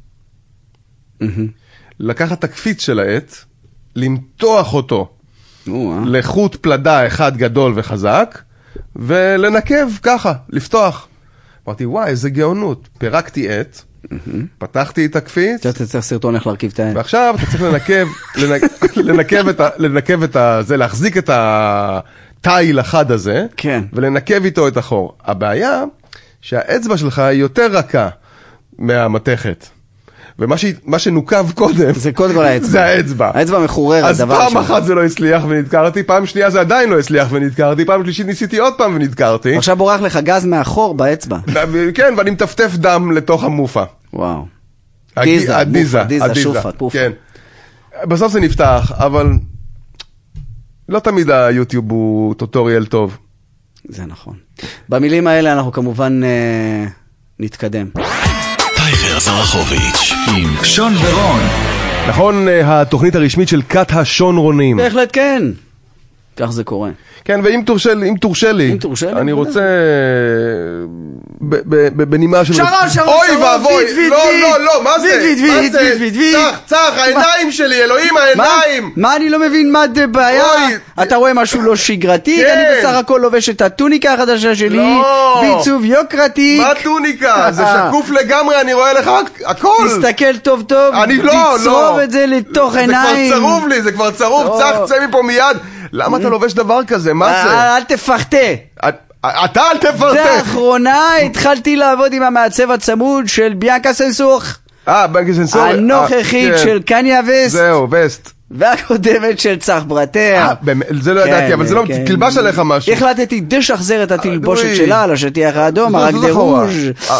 [SPEAKER 3] לקחת את הקפיץ של העט, למתוח אותו לחוט פלדה אחד גדול וחזק, ולנקב ככה, לפתוח. אמרתי, וואי, איזה גאונות. פירקתי עט, פתחתי את הקפיץ.
[SPEAKER 2] אתה צריך סרטון איך להרכיב את העט.
[SPEAKER 3] ועכשיו אתה צריך לנקב, לנקב את זה, להחזיק את התיל החד הזה, ולנקב איתו את החור. הבעיה שהאצבע שלך היא יותר רכה מהמתכת. ומה שנוקב קודם,
[SPEAKER 2] זה קודם כל האצבע.
[SPEAKER 3] זה האצבע.
[SPEAKER 2] האצבע מחוררת.
[SPEAKER 3] אז פעם אחת זה לא הצליח ונדקרתי, פעם שנייה זה עדיין לא הצליח ונדקרתי, פעם שלישית ניסיתי עוד פעם ונדקרתי.
[SPEAKER 2] עכשיו בורח לך גז מאחור באצבע.
[SPEAKER 3] כן, ואני מטפטף דם לתוך המופה.
[SPEAKER 2] וואו.
[SPEAKER 3] דיזה, הדיזה,
[SPEAKER 2] דיזה, שופה, פופה.
[SPEAKER 3] כן. בסוף זה נפתח, אבל לא תמיד היוטיוב הוא טוטוריאל טוב.
[SPEAKER 2] זה נכון. במילים האלה אנחנו כמובן נתקדם.
[SPEAKER 1] טייגר זרחוביץ' עם שון ורון.
[SPEAKER 3] נכון, התוכנית הרשמית של כת השונרונים.
[SPEAKER 2] בהחלט כן. כך זה קורה.
[SPEAKER 3] כן, ואם תורשה לי, אם תורשה לי, אני רוצה בנימה של...
[SPEAKER 2] שרון, שרון,
[SPEAKER 3] אוי ואבוי, לא, לא, לא, מה זה? מה זה? צח, צח, העיניים שלי, אלוהים, העיניים.
[SPEAKER 2] מה אני לא מבין, מה זה בעיה? אתה רואה משהו לא שגרתי? אני בסך הכל לובש את הטוניקה החדשה שלי, בעיצוב יוקרתי.
[SPEAKER 3] מה טוניקה? זה שקוף לגמרי, אני רואה לך הכל.
[SPEAKER 2] תסתכל טוב טוב,
[SPEAKER 3] אני לא, לא.
[SPEAKER 2] תצרוב את זה לתוך עיניים.
[SPEAKER 3] זה כבר צרוב לי, זה כבר צרוב, צח, צא מפה מיד. למה אתה לובש דבר כזה? מה זה?
[SPEAKER 2] אל תפחתה.
[SPEAKER 3] אתה אל תפחתה.
[SPEAKER 2] לאחרונה התחלתי לעבוד עם המעצב הצמוד של ביאנקה סנסוך.
[SPEAKER 3] אה, ביאנקה סנסוך.
[SPEAKER 2] הנוכחית של קניה וסט.
[SPEAKER 3] זהו, וסט.
[SPEAKER 2] והקודמת של צח ברטר.
[SPEAKER 3] זה לא ידעתי, אבל זה לא תלבש עליך משהו.
[SPEAKER 2] החלטתי דשחזר את התלבושת שלה על השטיח האדום, הרק דרוז'.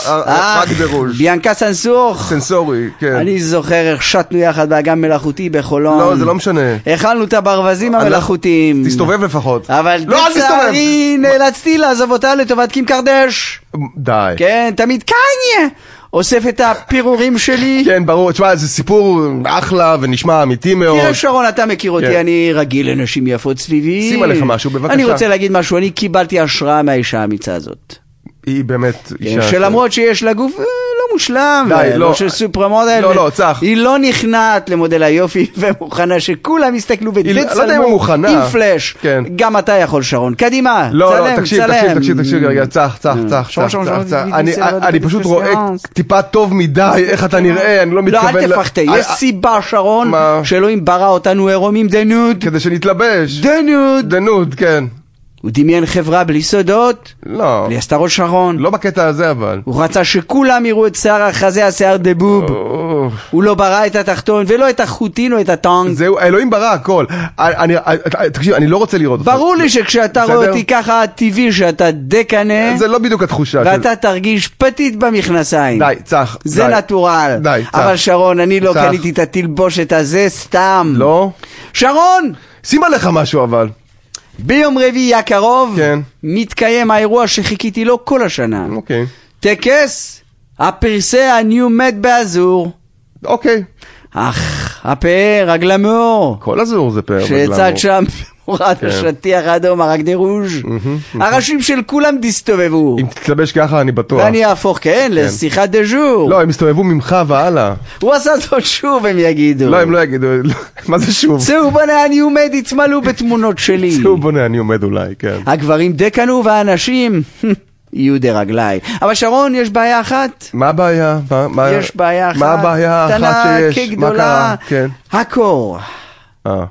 [SPEAKER 3] הרק דרוז'.
[SPEAKER 2] ביאנקה סנסור.
[SPEAKER 3] סנסורי, כן.
[SPEAKER 2] אני זוכר איך שטנו יחד באגם מלאכותי בחולון.
[SPEAKER 3] לא, זה לא משנה.
[SPEAKER 2] אכלנו את הברווזים המלאכותיים.
[SPEAKER 3] תסתובב לפחות.
[SPEAKER 2] אבל לצערי נאלצתי לעזוב אותה לטובת קים קרדש.
[SPEAKER 3] די.
[SPEAKER 2] כן, תמיד קניה. אוסף את הפירורים שלי.
[SPEAKER 3] כן, ברור. תשמע, זה סיפור אחלה ונשמע אמיתי מאוד.
[SPEAKER 2] תראה שרון, אתה מכיר אותי, אני רגיל לנשים יפות סביבי.
[SPEAKER 3] שים עליך משהו, בבקשה.
[SPEAKER 2] אני רוצה להגיד משהו, אני קיבלתי השראה מהאישה האמיצה הזאת.
[SPEAKER 3] היא באמת אישה...
[SPEAKER 2] שלמרות שיש לה גוף לא מושלם,
[SPEAKER 3] די, לא
[SPEAKER 2] של סופרמודל.
[SPEAKER 3] לא, לא, צח.
[SPEAKER 2] היא לא נכנעת למודל היופי ומוכנה שכולם יסתכלו ותצלמו עם פלאש. גם אתה יכול שרון. קדימה,
[SPEAKER 3] לא, לא, תקשיב, תקשיב, תקשיב, תקשיב, רגע, צח, צח, צח, צח. אני פשוט רואה טיפה טוב מדי, איך אתה נראה, אני לא מתכוון...
[SPEAKER 2] לא, אל תפחתה, יש סיבה, שרון, שאלוהים ברא אותנו עירומים דנוד.
[SPEAKER 3] כדי שנתלבש.
[SPEAKER 2] דנוד.
[SPEAKER 3] דנוד, כן.
[SPEAKER 2] הוא דמיין חברה בלי סודות,
[SPEAKER 3] לא.
[SPEAKER 2] בלי הסתרות שרון.
[SPEAKER 3] לא בקטע הזה אבל.
[SPEAKER 2] הוא רצה שכולם יראו את שיער החזה, השיער דבוב. הוא לא ברא את התחתון ולא את החוטין או את הטונג.
[SPEAKER 3] זהו, אלוהים ברא הכל. אני, תקשיב, אני לא רוצה לראות אותך.
[SPEAKER 2] ברור לי שכשאתה רואה אותי ככה טבעי שאתה דקנה,
[SPEAKER 3] זה לא בדיוק התחושה.
[SPEAKER 2] ואתה תרגיש פתית במכנסיים.
[SPEAKER 3] די, צח.
[SPEAKER 2] זה נטורל.
[SPEAKER 3] די, צח.
[SPEAKER 2] אבל שרון, אני לא קניתי את התלבושת הזה סתם.
[SPEAKER 3] לא?
[SPEAKER 2] שרון!
[SPEAKER 3] שים עליך משהו אבל.
[SPEAKER 2] ביום רביעי הקרוב
[SPEAKER 3] כן.
[SPEAKER 2] מתקיים האירוע שחיכיתי לו כל השנה.
[SPEAKER 3] אוקיי.
[SPEAKER 2] טקס הפרסי הניו-מד באזור.
[SPEAKER 3] אוקיי.
[SPEAKER 2] אך, הפאר, הגלמור.
[SPEAKER 3] כל אזור זה פאר וגלמור.
[SPEAKER 2] שצד שם מורד השטיח האדום, הרק דרוז'. הראשים של כולם תסתובבו.
[SPEAKER 3] אם תתלבש ככה אני בטוח.
[SPEAKER 2] ואני אהפוך, כן, לשיחת דז'ור.
[SPEAKER 3] לא, הם יסתובבו ממך והלאה.
[SPEAKER 2] הוא עשה זאת שוב, הם יגידו.
[SPEAKER 3] לא, הם לא יגידו. מה זה שוב?
[SPEAKER 2] צאו בונה אני עומד, יצמלו בתמונות שלי.
[SPEAKER 3] צאו בונה אני עומד אולי, כן.
[SPEAKER 2] הגברים דקנו והאנשים... יהיו די רגליי. אבל שרון, יש בעיה אחת.
[SPEAKER 3] מה הבעיה?
[SPEAKER 2] יש בעיה אחת.
[SPEAKER 3] מה הבעיה אחת שיש?
[SPEAKER 2] כגדולה.
[SPEAKER 3] כן.
[SPEAKER 2] הקור.
[SPEAKER 3] אה.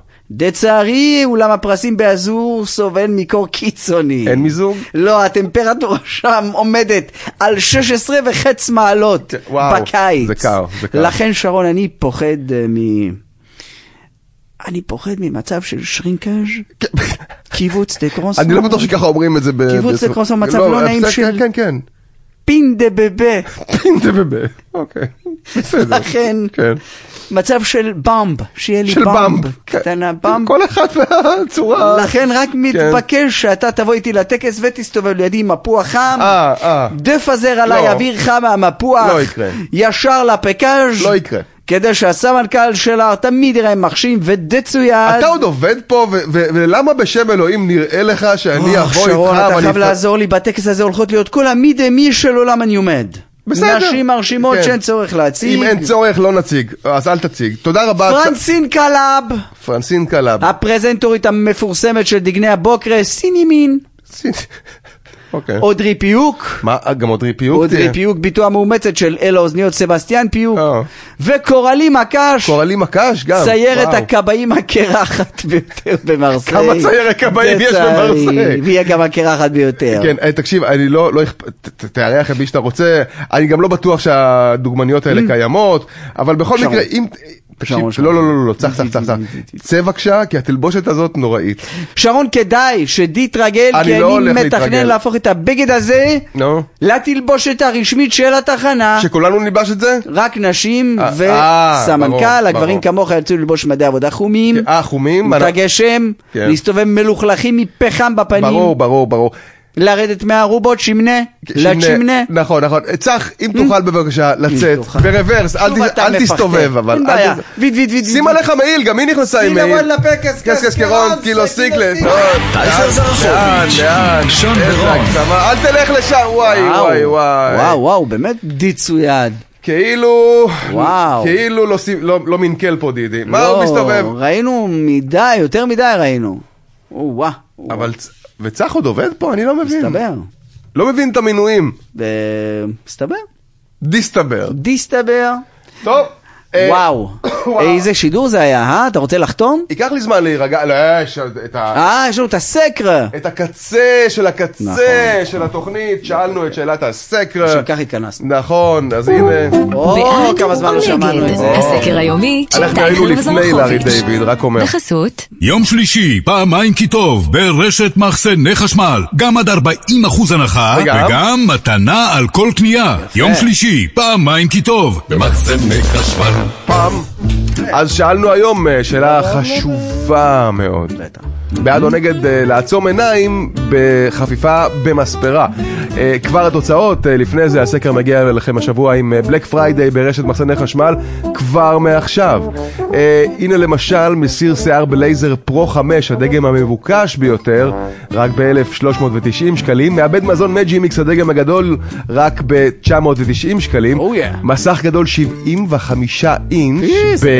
[SPEAKER 2] לצערי, אולם הפרסים באזור סובל מקור קיצוני.
[SPEAKER 3] אין מיזוג?
[SPEAKER 2] לא, הטמפרטורה שם עומדת על שש עשרה וחצי מעלות
[SPEAKER 3] וואו,
[SPEAKER 2] בקיץ.
[SPEAKER 3] זה קר, זה קר.
[SPEAKER 2] לכן שרון, אני פוחד מ... אני פוחד ממצב של שרינקאז' קיבוץ דה קרוסו.
[SPEAKER 3] אני לא בטוח שככה אומרים את זה.
[SPEAKER 2] קיבוץ דה קרוסו, מצב לא נעים של...
[SPEAKER 3] כן, כן.
[SPEAKER 2] פין דה בבה.
[SPEAKER 3] פין דה בבה, אוקיי. בסדר.
[SPEAKER 2] לכן, מצב של במב, שיהיה לי במב. קטנה במב.
[SPEAKER 3] כל אחד והצורה.
[SPEAKER 2] לכן רק מתבקש שאתה תבוא איתי לטקס ותסתובב לידי מפוח חם.
[SPEAKER 3] אה, אה.
[SPEAKER 2] דפזר עליי אוויר חם מהמפוח.
[SPEAKER 3] לא יקרה.
[SPEAKER 2] ישר לפקאז'.
[SPEAKER 3] לא יקרה.
[SPEAKER 2] כדי שהסמנכ"ל שלה תמיד יראה מחשים ודצויד.
[SPEAKER 3] אתה עוד עובד פה, ולמה בשם אלוהים נראה לך שאני אבוא איתך?
[SPEAKER 2] שרון, אתה חייב לעזור לי, בטקס הזה הולכות להיות כל המידי מי של עולם אני עומד.
[SPEAKER 3] בסדר.
[SPEAKER 2] נשים מרשימות שאין צורך להציג.
[SPEAKER 3] אם אין צורך לא נציג, אז אל תציג. תודה רבה.
[SPEAKER 2] פרנסין קלאב.
[SPEAKER 3] פרנסין קלאב.
[SPEAKER 2] הפרזנטורית המפורסמת של דגני הבוקר, סינימין.
[SPEAKER 3] אוקיי.
[SPEAKER 2] אודרי פיוק.
[SPEAKER 3] מה? גם אודרי פיוק?
[SPEAKER 2] אודרי פיוק, ביטוי המאומצת של אל האוזניות סבסטיאן פיוק. וקורלי מקש.
[SPEAKER 3] קורלי מקש גם.
[SPEAKER 2] ציירת הקבעים הקרחת ביותר במרסיי.
[SPEAKER 3] כמה צייר הקבעים יש במרסיי?
[SPEAKER 2] והיא גם הקרחת ביותר.
[SPEAKER 3] כן, תקשיב, אני לא, תארח בי שאתה רוצה, אני גם לא בטוח שהדוגמניות האלה קיימות, אבל בכל מקרה, אם... תקשיב, לא, לא, לא, לא, צח, צח, צח, צח. צא בבקשה, כי התלבושת הזאת נוראית.
[SPEAKER 2] שרון, כדאי שתתרגל, כי אני מתכנן להפוך את הבגד הזה לתלבושת הרשמית של התחנה.
[SPEAKER 3] שכולנו נלבש את זה?
[SPEAKER 2] רק נשים וסמנכ"ל, הגברים כמוך ירצו ללבוש מדי עבודה חומים.
[SPEAKER 3] אה, חומים?
[SPEAKER 2] מותג גשם, להסתובב מלוכלכים מפחם בפנים.
[SPEAKER 3] ברור, ברור, ברור.
[SPEAKER 2] לרדת מהרובות, שמנה, לצ'מנה.
[SPEAKER 3] נכון, נכון. צח, אם תוכל בבקשה לצאת, ברוורס, אל תסתובב, אבל.
[SPEAKER 2] אין בעיה. ויד, ויד, ויד.
[SPEAKER 3] שים עליך מעיל, גם היא נכנסה עם מעיל.
[SPEAKER 2] שים עליו לפקס,
[SPEAKER 3] קס קרון, קילו סיקלט.
[SPEAKER 1] טייסר זרחוביץ', שון ברון.
[SPEAKER 3] אל תלך לשם, וואי, וואי, וואי.
[SPEAKER 2] וואו, וואו, באמת דיצויד.
[SPEAKER 3] כאילו, כאילו לא מנקל פה דידי. מה הוא מסתובב?
[SPEAKER 2] ראינו מדי, יותר מדי ראינו. וואו.
[SPEAKER 3] אבל... וצח עוד עובד פה? אני לא מבין.
[SPEAKER 2] מסתבר.
[SPEAKER 3] לא מבין את המינויים.
[SPEAKER 2] מסתבר.
[SPEAKER 3] דיסתבר.
[SPEAKER 2] דיסתבר.
[SPEAKER 3] טוב.
[SPEAKER 2] וואו. איזה שידור זה היה, אה? אתה רוצה לחתום?
[SPEAKER 3] ייקח לי זמן להירגע, לא, יש את ה...
[SPEAKER 2] אה, יש לנו את הסקר.
[SPEAKER 3] את הקצה של הקצה של התוכנית, שאלנו את שאלת הסקר.
[SPEAKER 2] שכך התכנסנו.
[SPEAKER 3] נכון, אז הנה...
[SPEAKER 2] או, כמה זמן לא שמענו את זה.
[SPEAKER 8] הסקר היומי של
[SPEAKER 3] אנחנו היינו לפני לארי דיוויד, רק אומר.
[SPEAKER 8] בחסות.
[SPEAKER 1] יום שלישי, פעמיים כי טוב, ברשת מחסני חשמל. גם עד ארבעים אחוז הנחה, וגם מתנה על כל קנייה. יום שלישי, פעמיים כי טוב, במחסני חשמל.
[SPEAKER 3] פעם. אז שאלנו היום שאלה חשובה מאוד. בעד או נגד לעצום עיניים בחפיפה במספרה. כבר התוצאות, לפני זה הסקר מגיע לכם השבוע עם בלק פריידיי ברשת מחסני חשמל, כבר מעכשיו. הנה למשל מסיר שיער בלייזר פרו חמש, הדגם המבוקש ביותר, רק ב-אלף שלוש מאות ותשעים שקלים. מעבד מזון מג'י מיקס, הדגם הגדול, רק ב-תשע מאות ותשעים שקלים. מסך גדול שבעים וחמישה אינץ' ב...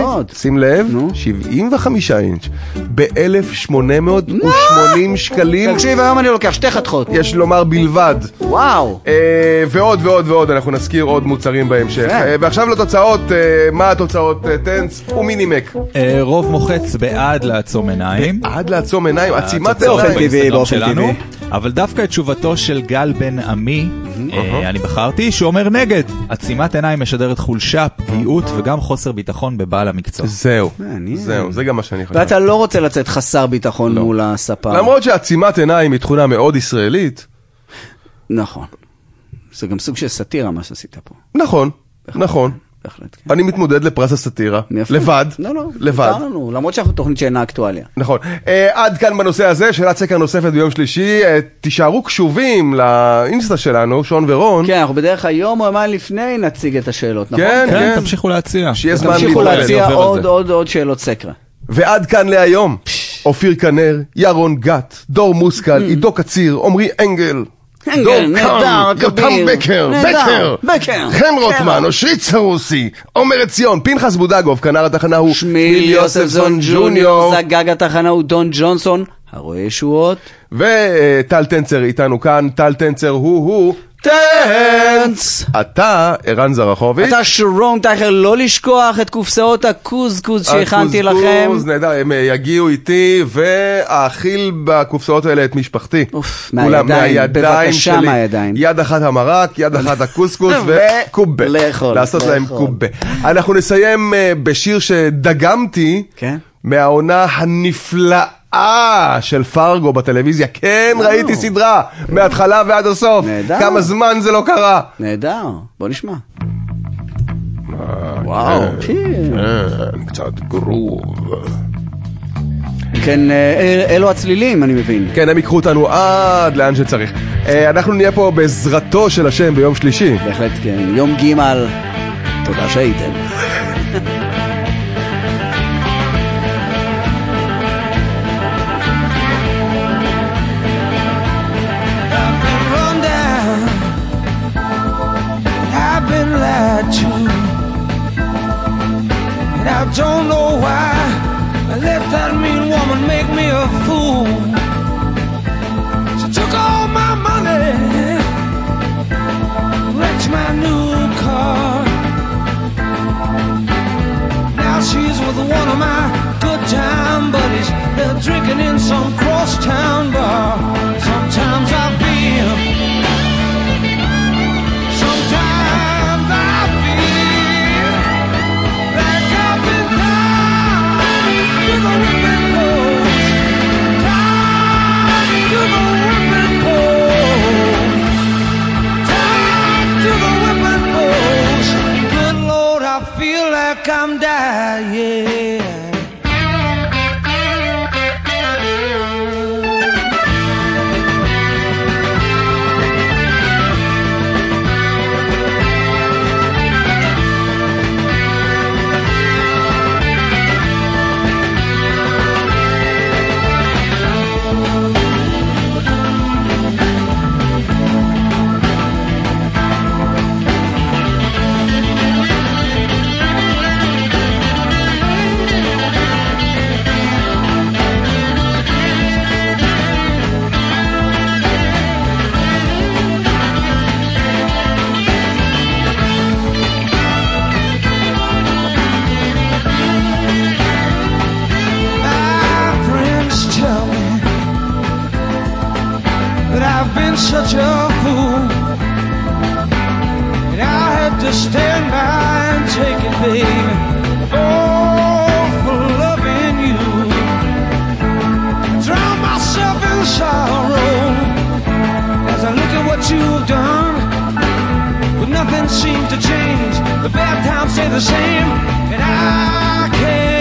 [SPEAKER 3] שים לב, שבעים וחמישה אינץ' ב-אלף שמונה מאות ושמונים שקלים.
[SPEAKER 2] תקשיב, היום אני לוקח שתי חתכות.
[SPEAKER 3] יש לומר בלבד.
[SPEAKER 2] וואו.
[SPEAKER 3] ועוד ועוד ועוד, אנחנו נזכיר עוד מוצרים בהמשך. ועכשיו לתוצאות, מה התוצאות, טנץ ומינימק?
[SPEAKER 4] רוב מוחץ בעד לעצום עיניים.
[SPEAKER 3] בעד לעצום עיניים, עצימת
[SPEAKER 2] באופן טבעי, באופן טבעי.
[SPEAKER 4] אבל דווקא את תשובתו של גל בן עמי, אני בחרתי, שהוא אומר נגד. עצימת עיניים משדרת חולשה, פגיעות וגם חוסר ביטחון בבעל המקצוע.
[SPEAKER 3] זהו, זהו, זה גם מה שאני חושב.
[SPEAKER 2] ואתה לא רוצה לצאת חסר ביטחון מול הספה.
[SPEAKER 3] למרות שעצימת עיניים היא תכונה מאוד ישראלית.
[SPEAKER 2] נכון. זה גם סוג של סטירה מה שעשית פה.
[SPEAKER 3] נכון, נכון. אני מתמודד לפרס הסטירה, לבד, לבד.
[SPEAKER 2] למרות שאנחנו תוכנית שאינה אקטואליה.
[SPEAKER 3] נכון. עד כאן בנושא הזה, שאלת סקר נוספת ביום שלישי. תישארו קשובים לאינסטה שלנו, שון ורון.
[SPEAKER 2] כן, אנחנו בדרך היום או יומיים לפני נציג את השאלות, נכון?
[SPEAKER 3] כן, כן.
[SPEAKER 4] תמשיכו להציע.
[SPEAKER 2] תמשיכו להציע עוד עוד עוד שאלות סקרה.
[SPEAKER 3] ועד כאן להיום. אופיר כנר, ירון גת, דור מוסקל, עידו קציר, עומרי אנגל.
[SPEAKER 2] אנגל, נהדר,
[SPEAKER 3] יותם בקר, בקר,
[SPEAKER 2] בקר,
[SPEAKER 3] חן רוטמן, אושרית סרוסי, עומר עציון, פנחס בודגוב, כנר התחנה הוא
[SPEAKER 2] שמיל יוספסון ג'וניור, זגג התחנה הוא דון ג'ונסון, הרואה ישועות,
[SPEAKER 3] וטל טנצר איתנו כאן, טל טנצר הוא הוא טנץ. אתה ערן זרחוביץ',
[SPEAKER 2] אתה שרון טייכר, לא לשכוח את קופסאות הקוזקוז שהכנתי לכם.
[SPEAKER 3] הקוזקוז, נהדר, הם יגיעו איתי ואכיל בקופסאות האלה את משפחתי.
[SPEAKER 2] אוף, מהידיים, בבקשה מהידיים.
[SPEAKER 3] יד אחת המרק, יד אחת הקוסקוס וקובה. לעשות להם קובה. אנחנו נסיים בשיר שדגמתי מהעונה הנפלאה של פרגו בטלוויזיה. כן, ראיתי סדרה מההתחלה ועד הסוף. כמה זמן זה לא קרה.
[SPEAKER 2] נהדר, בוא נשמע.
[SPEAKER 3] וואו, קצת גרוב.
[SPEAKER 2] כן, אלו הצלילים, אני מבין.
[SPEAKER 3] כן, הם יקחו אותנו עד לאן שצריך. אנחנו נהיה פה בעזרתו של השם ביום שלישי.
[SPEAKER 2] בהחלט כן, יום ג' תודה שהייתם.
[SPEAKER 9] I don't know why I let that mean woman make me a fool. She took all my money, wrecked my new car. been such a fool, and I have to stand by and take it, baby. Oh, for loving you. I drown myself in sorrow as I look at what you've done, but nothing seems to change. The bad times stay the same, and I can't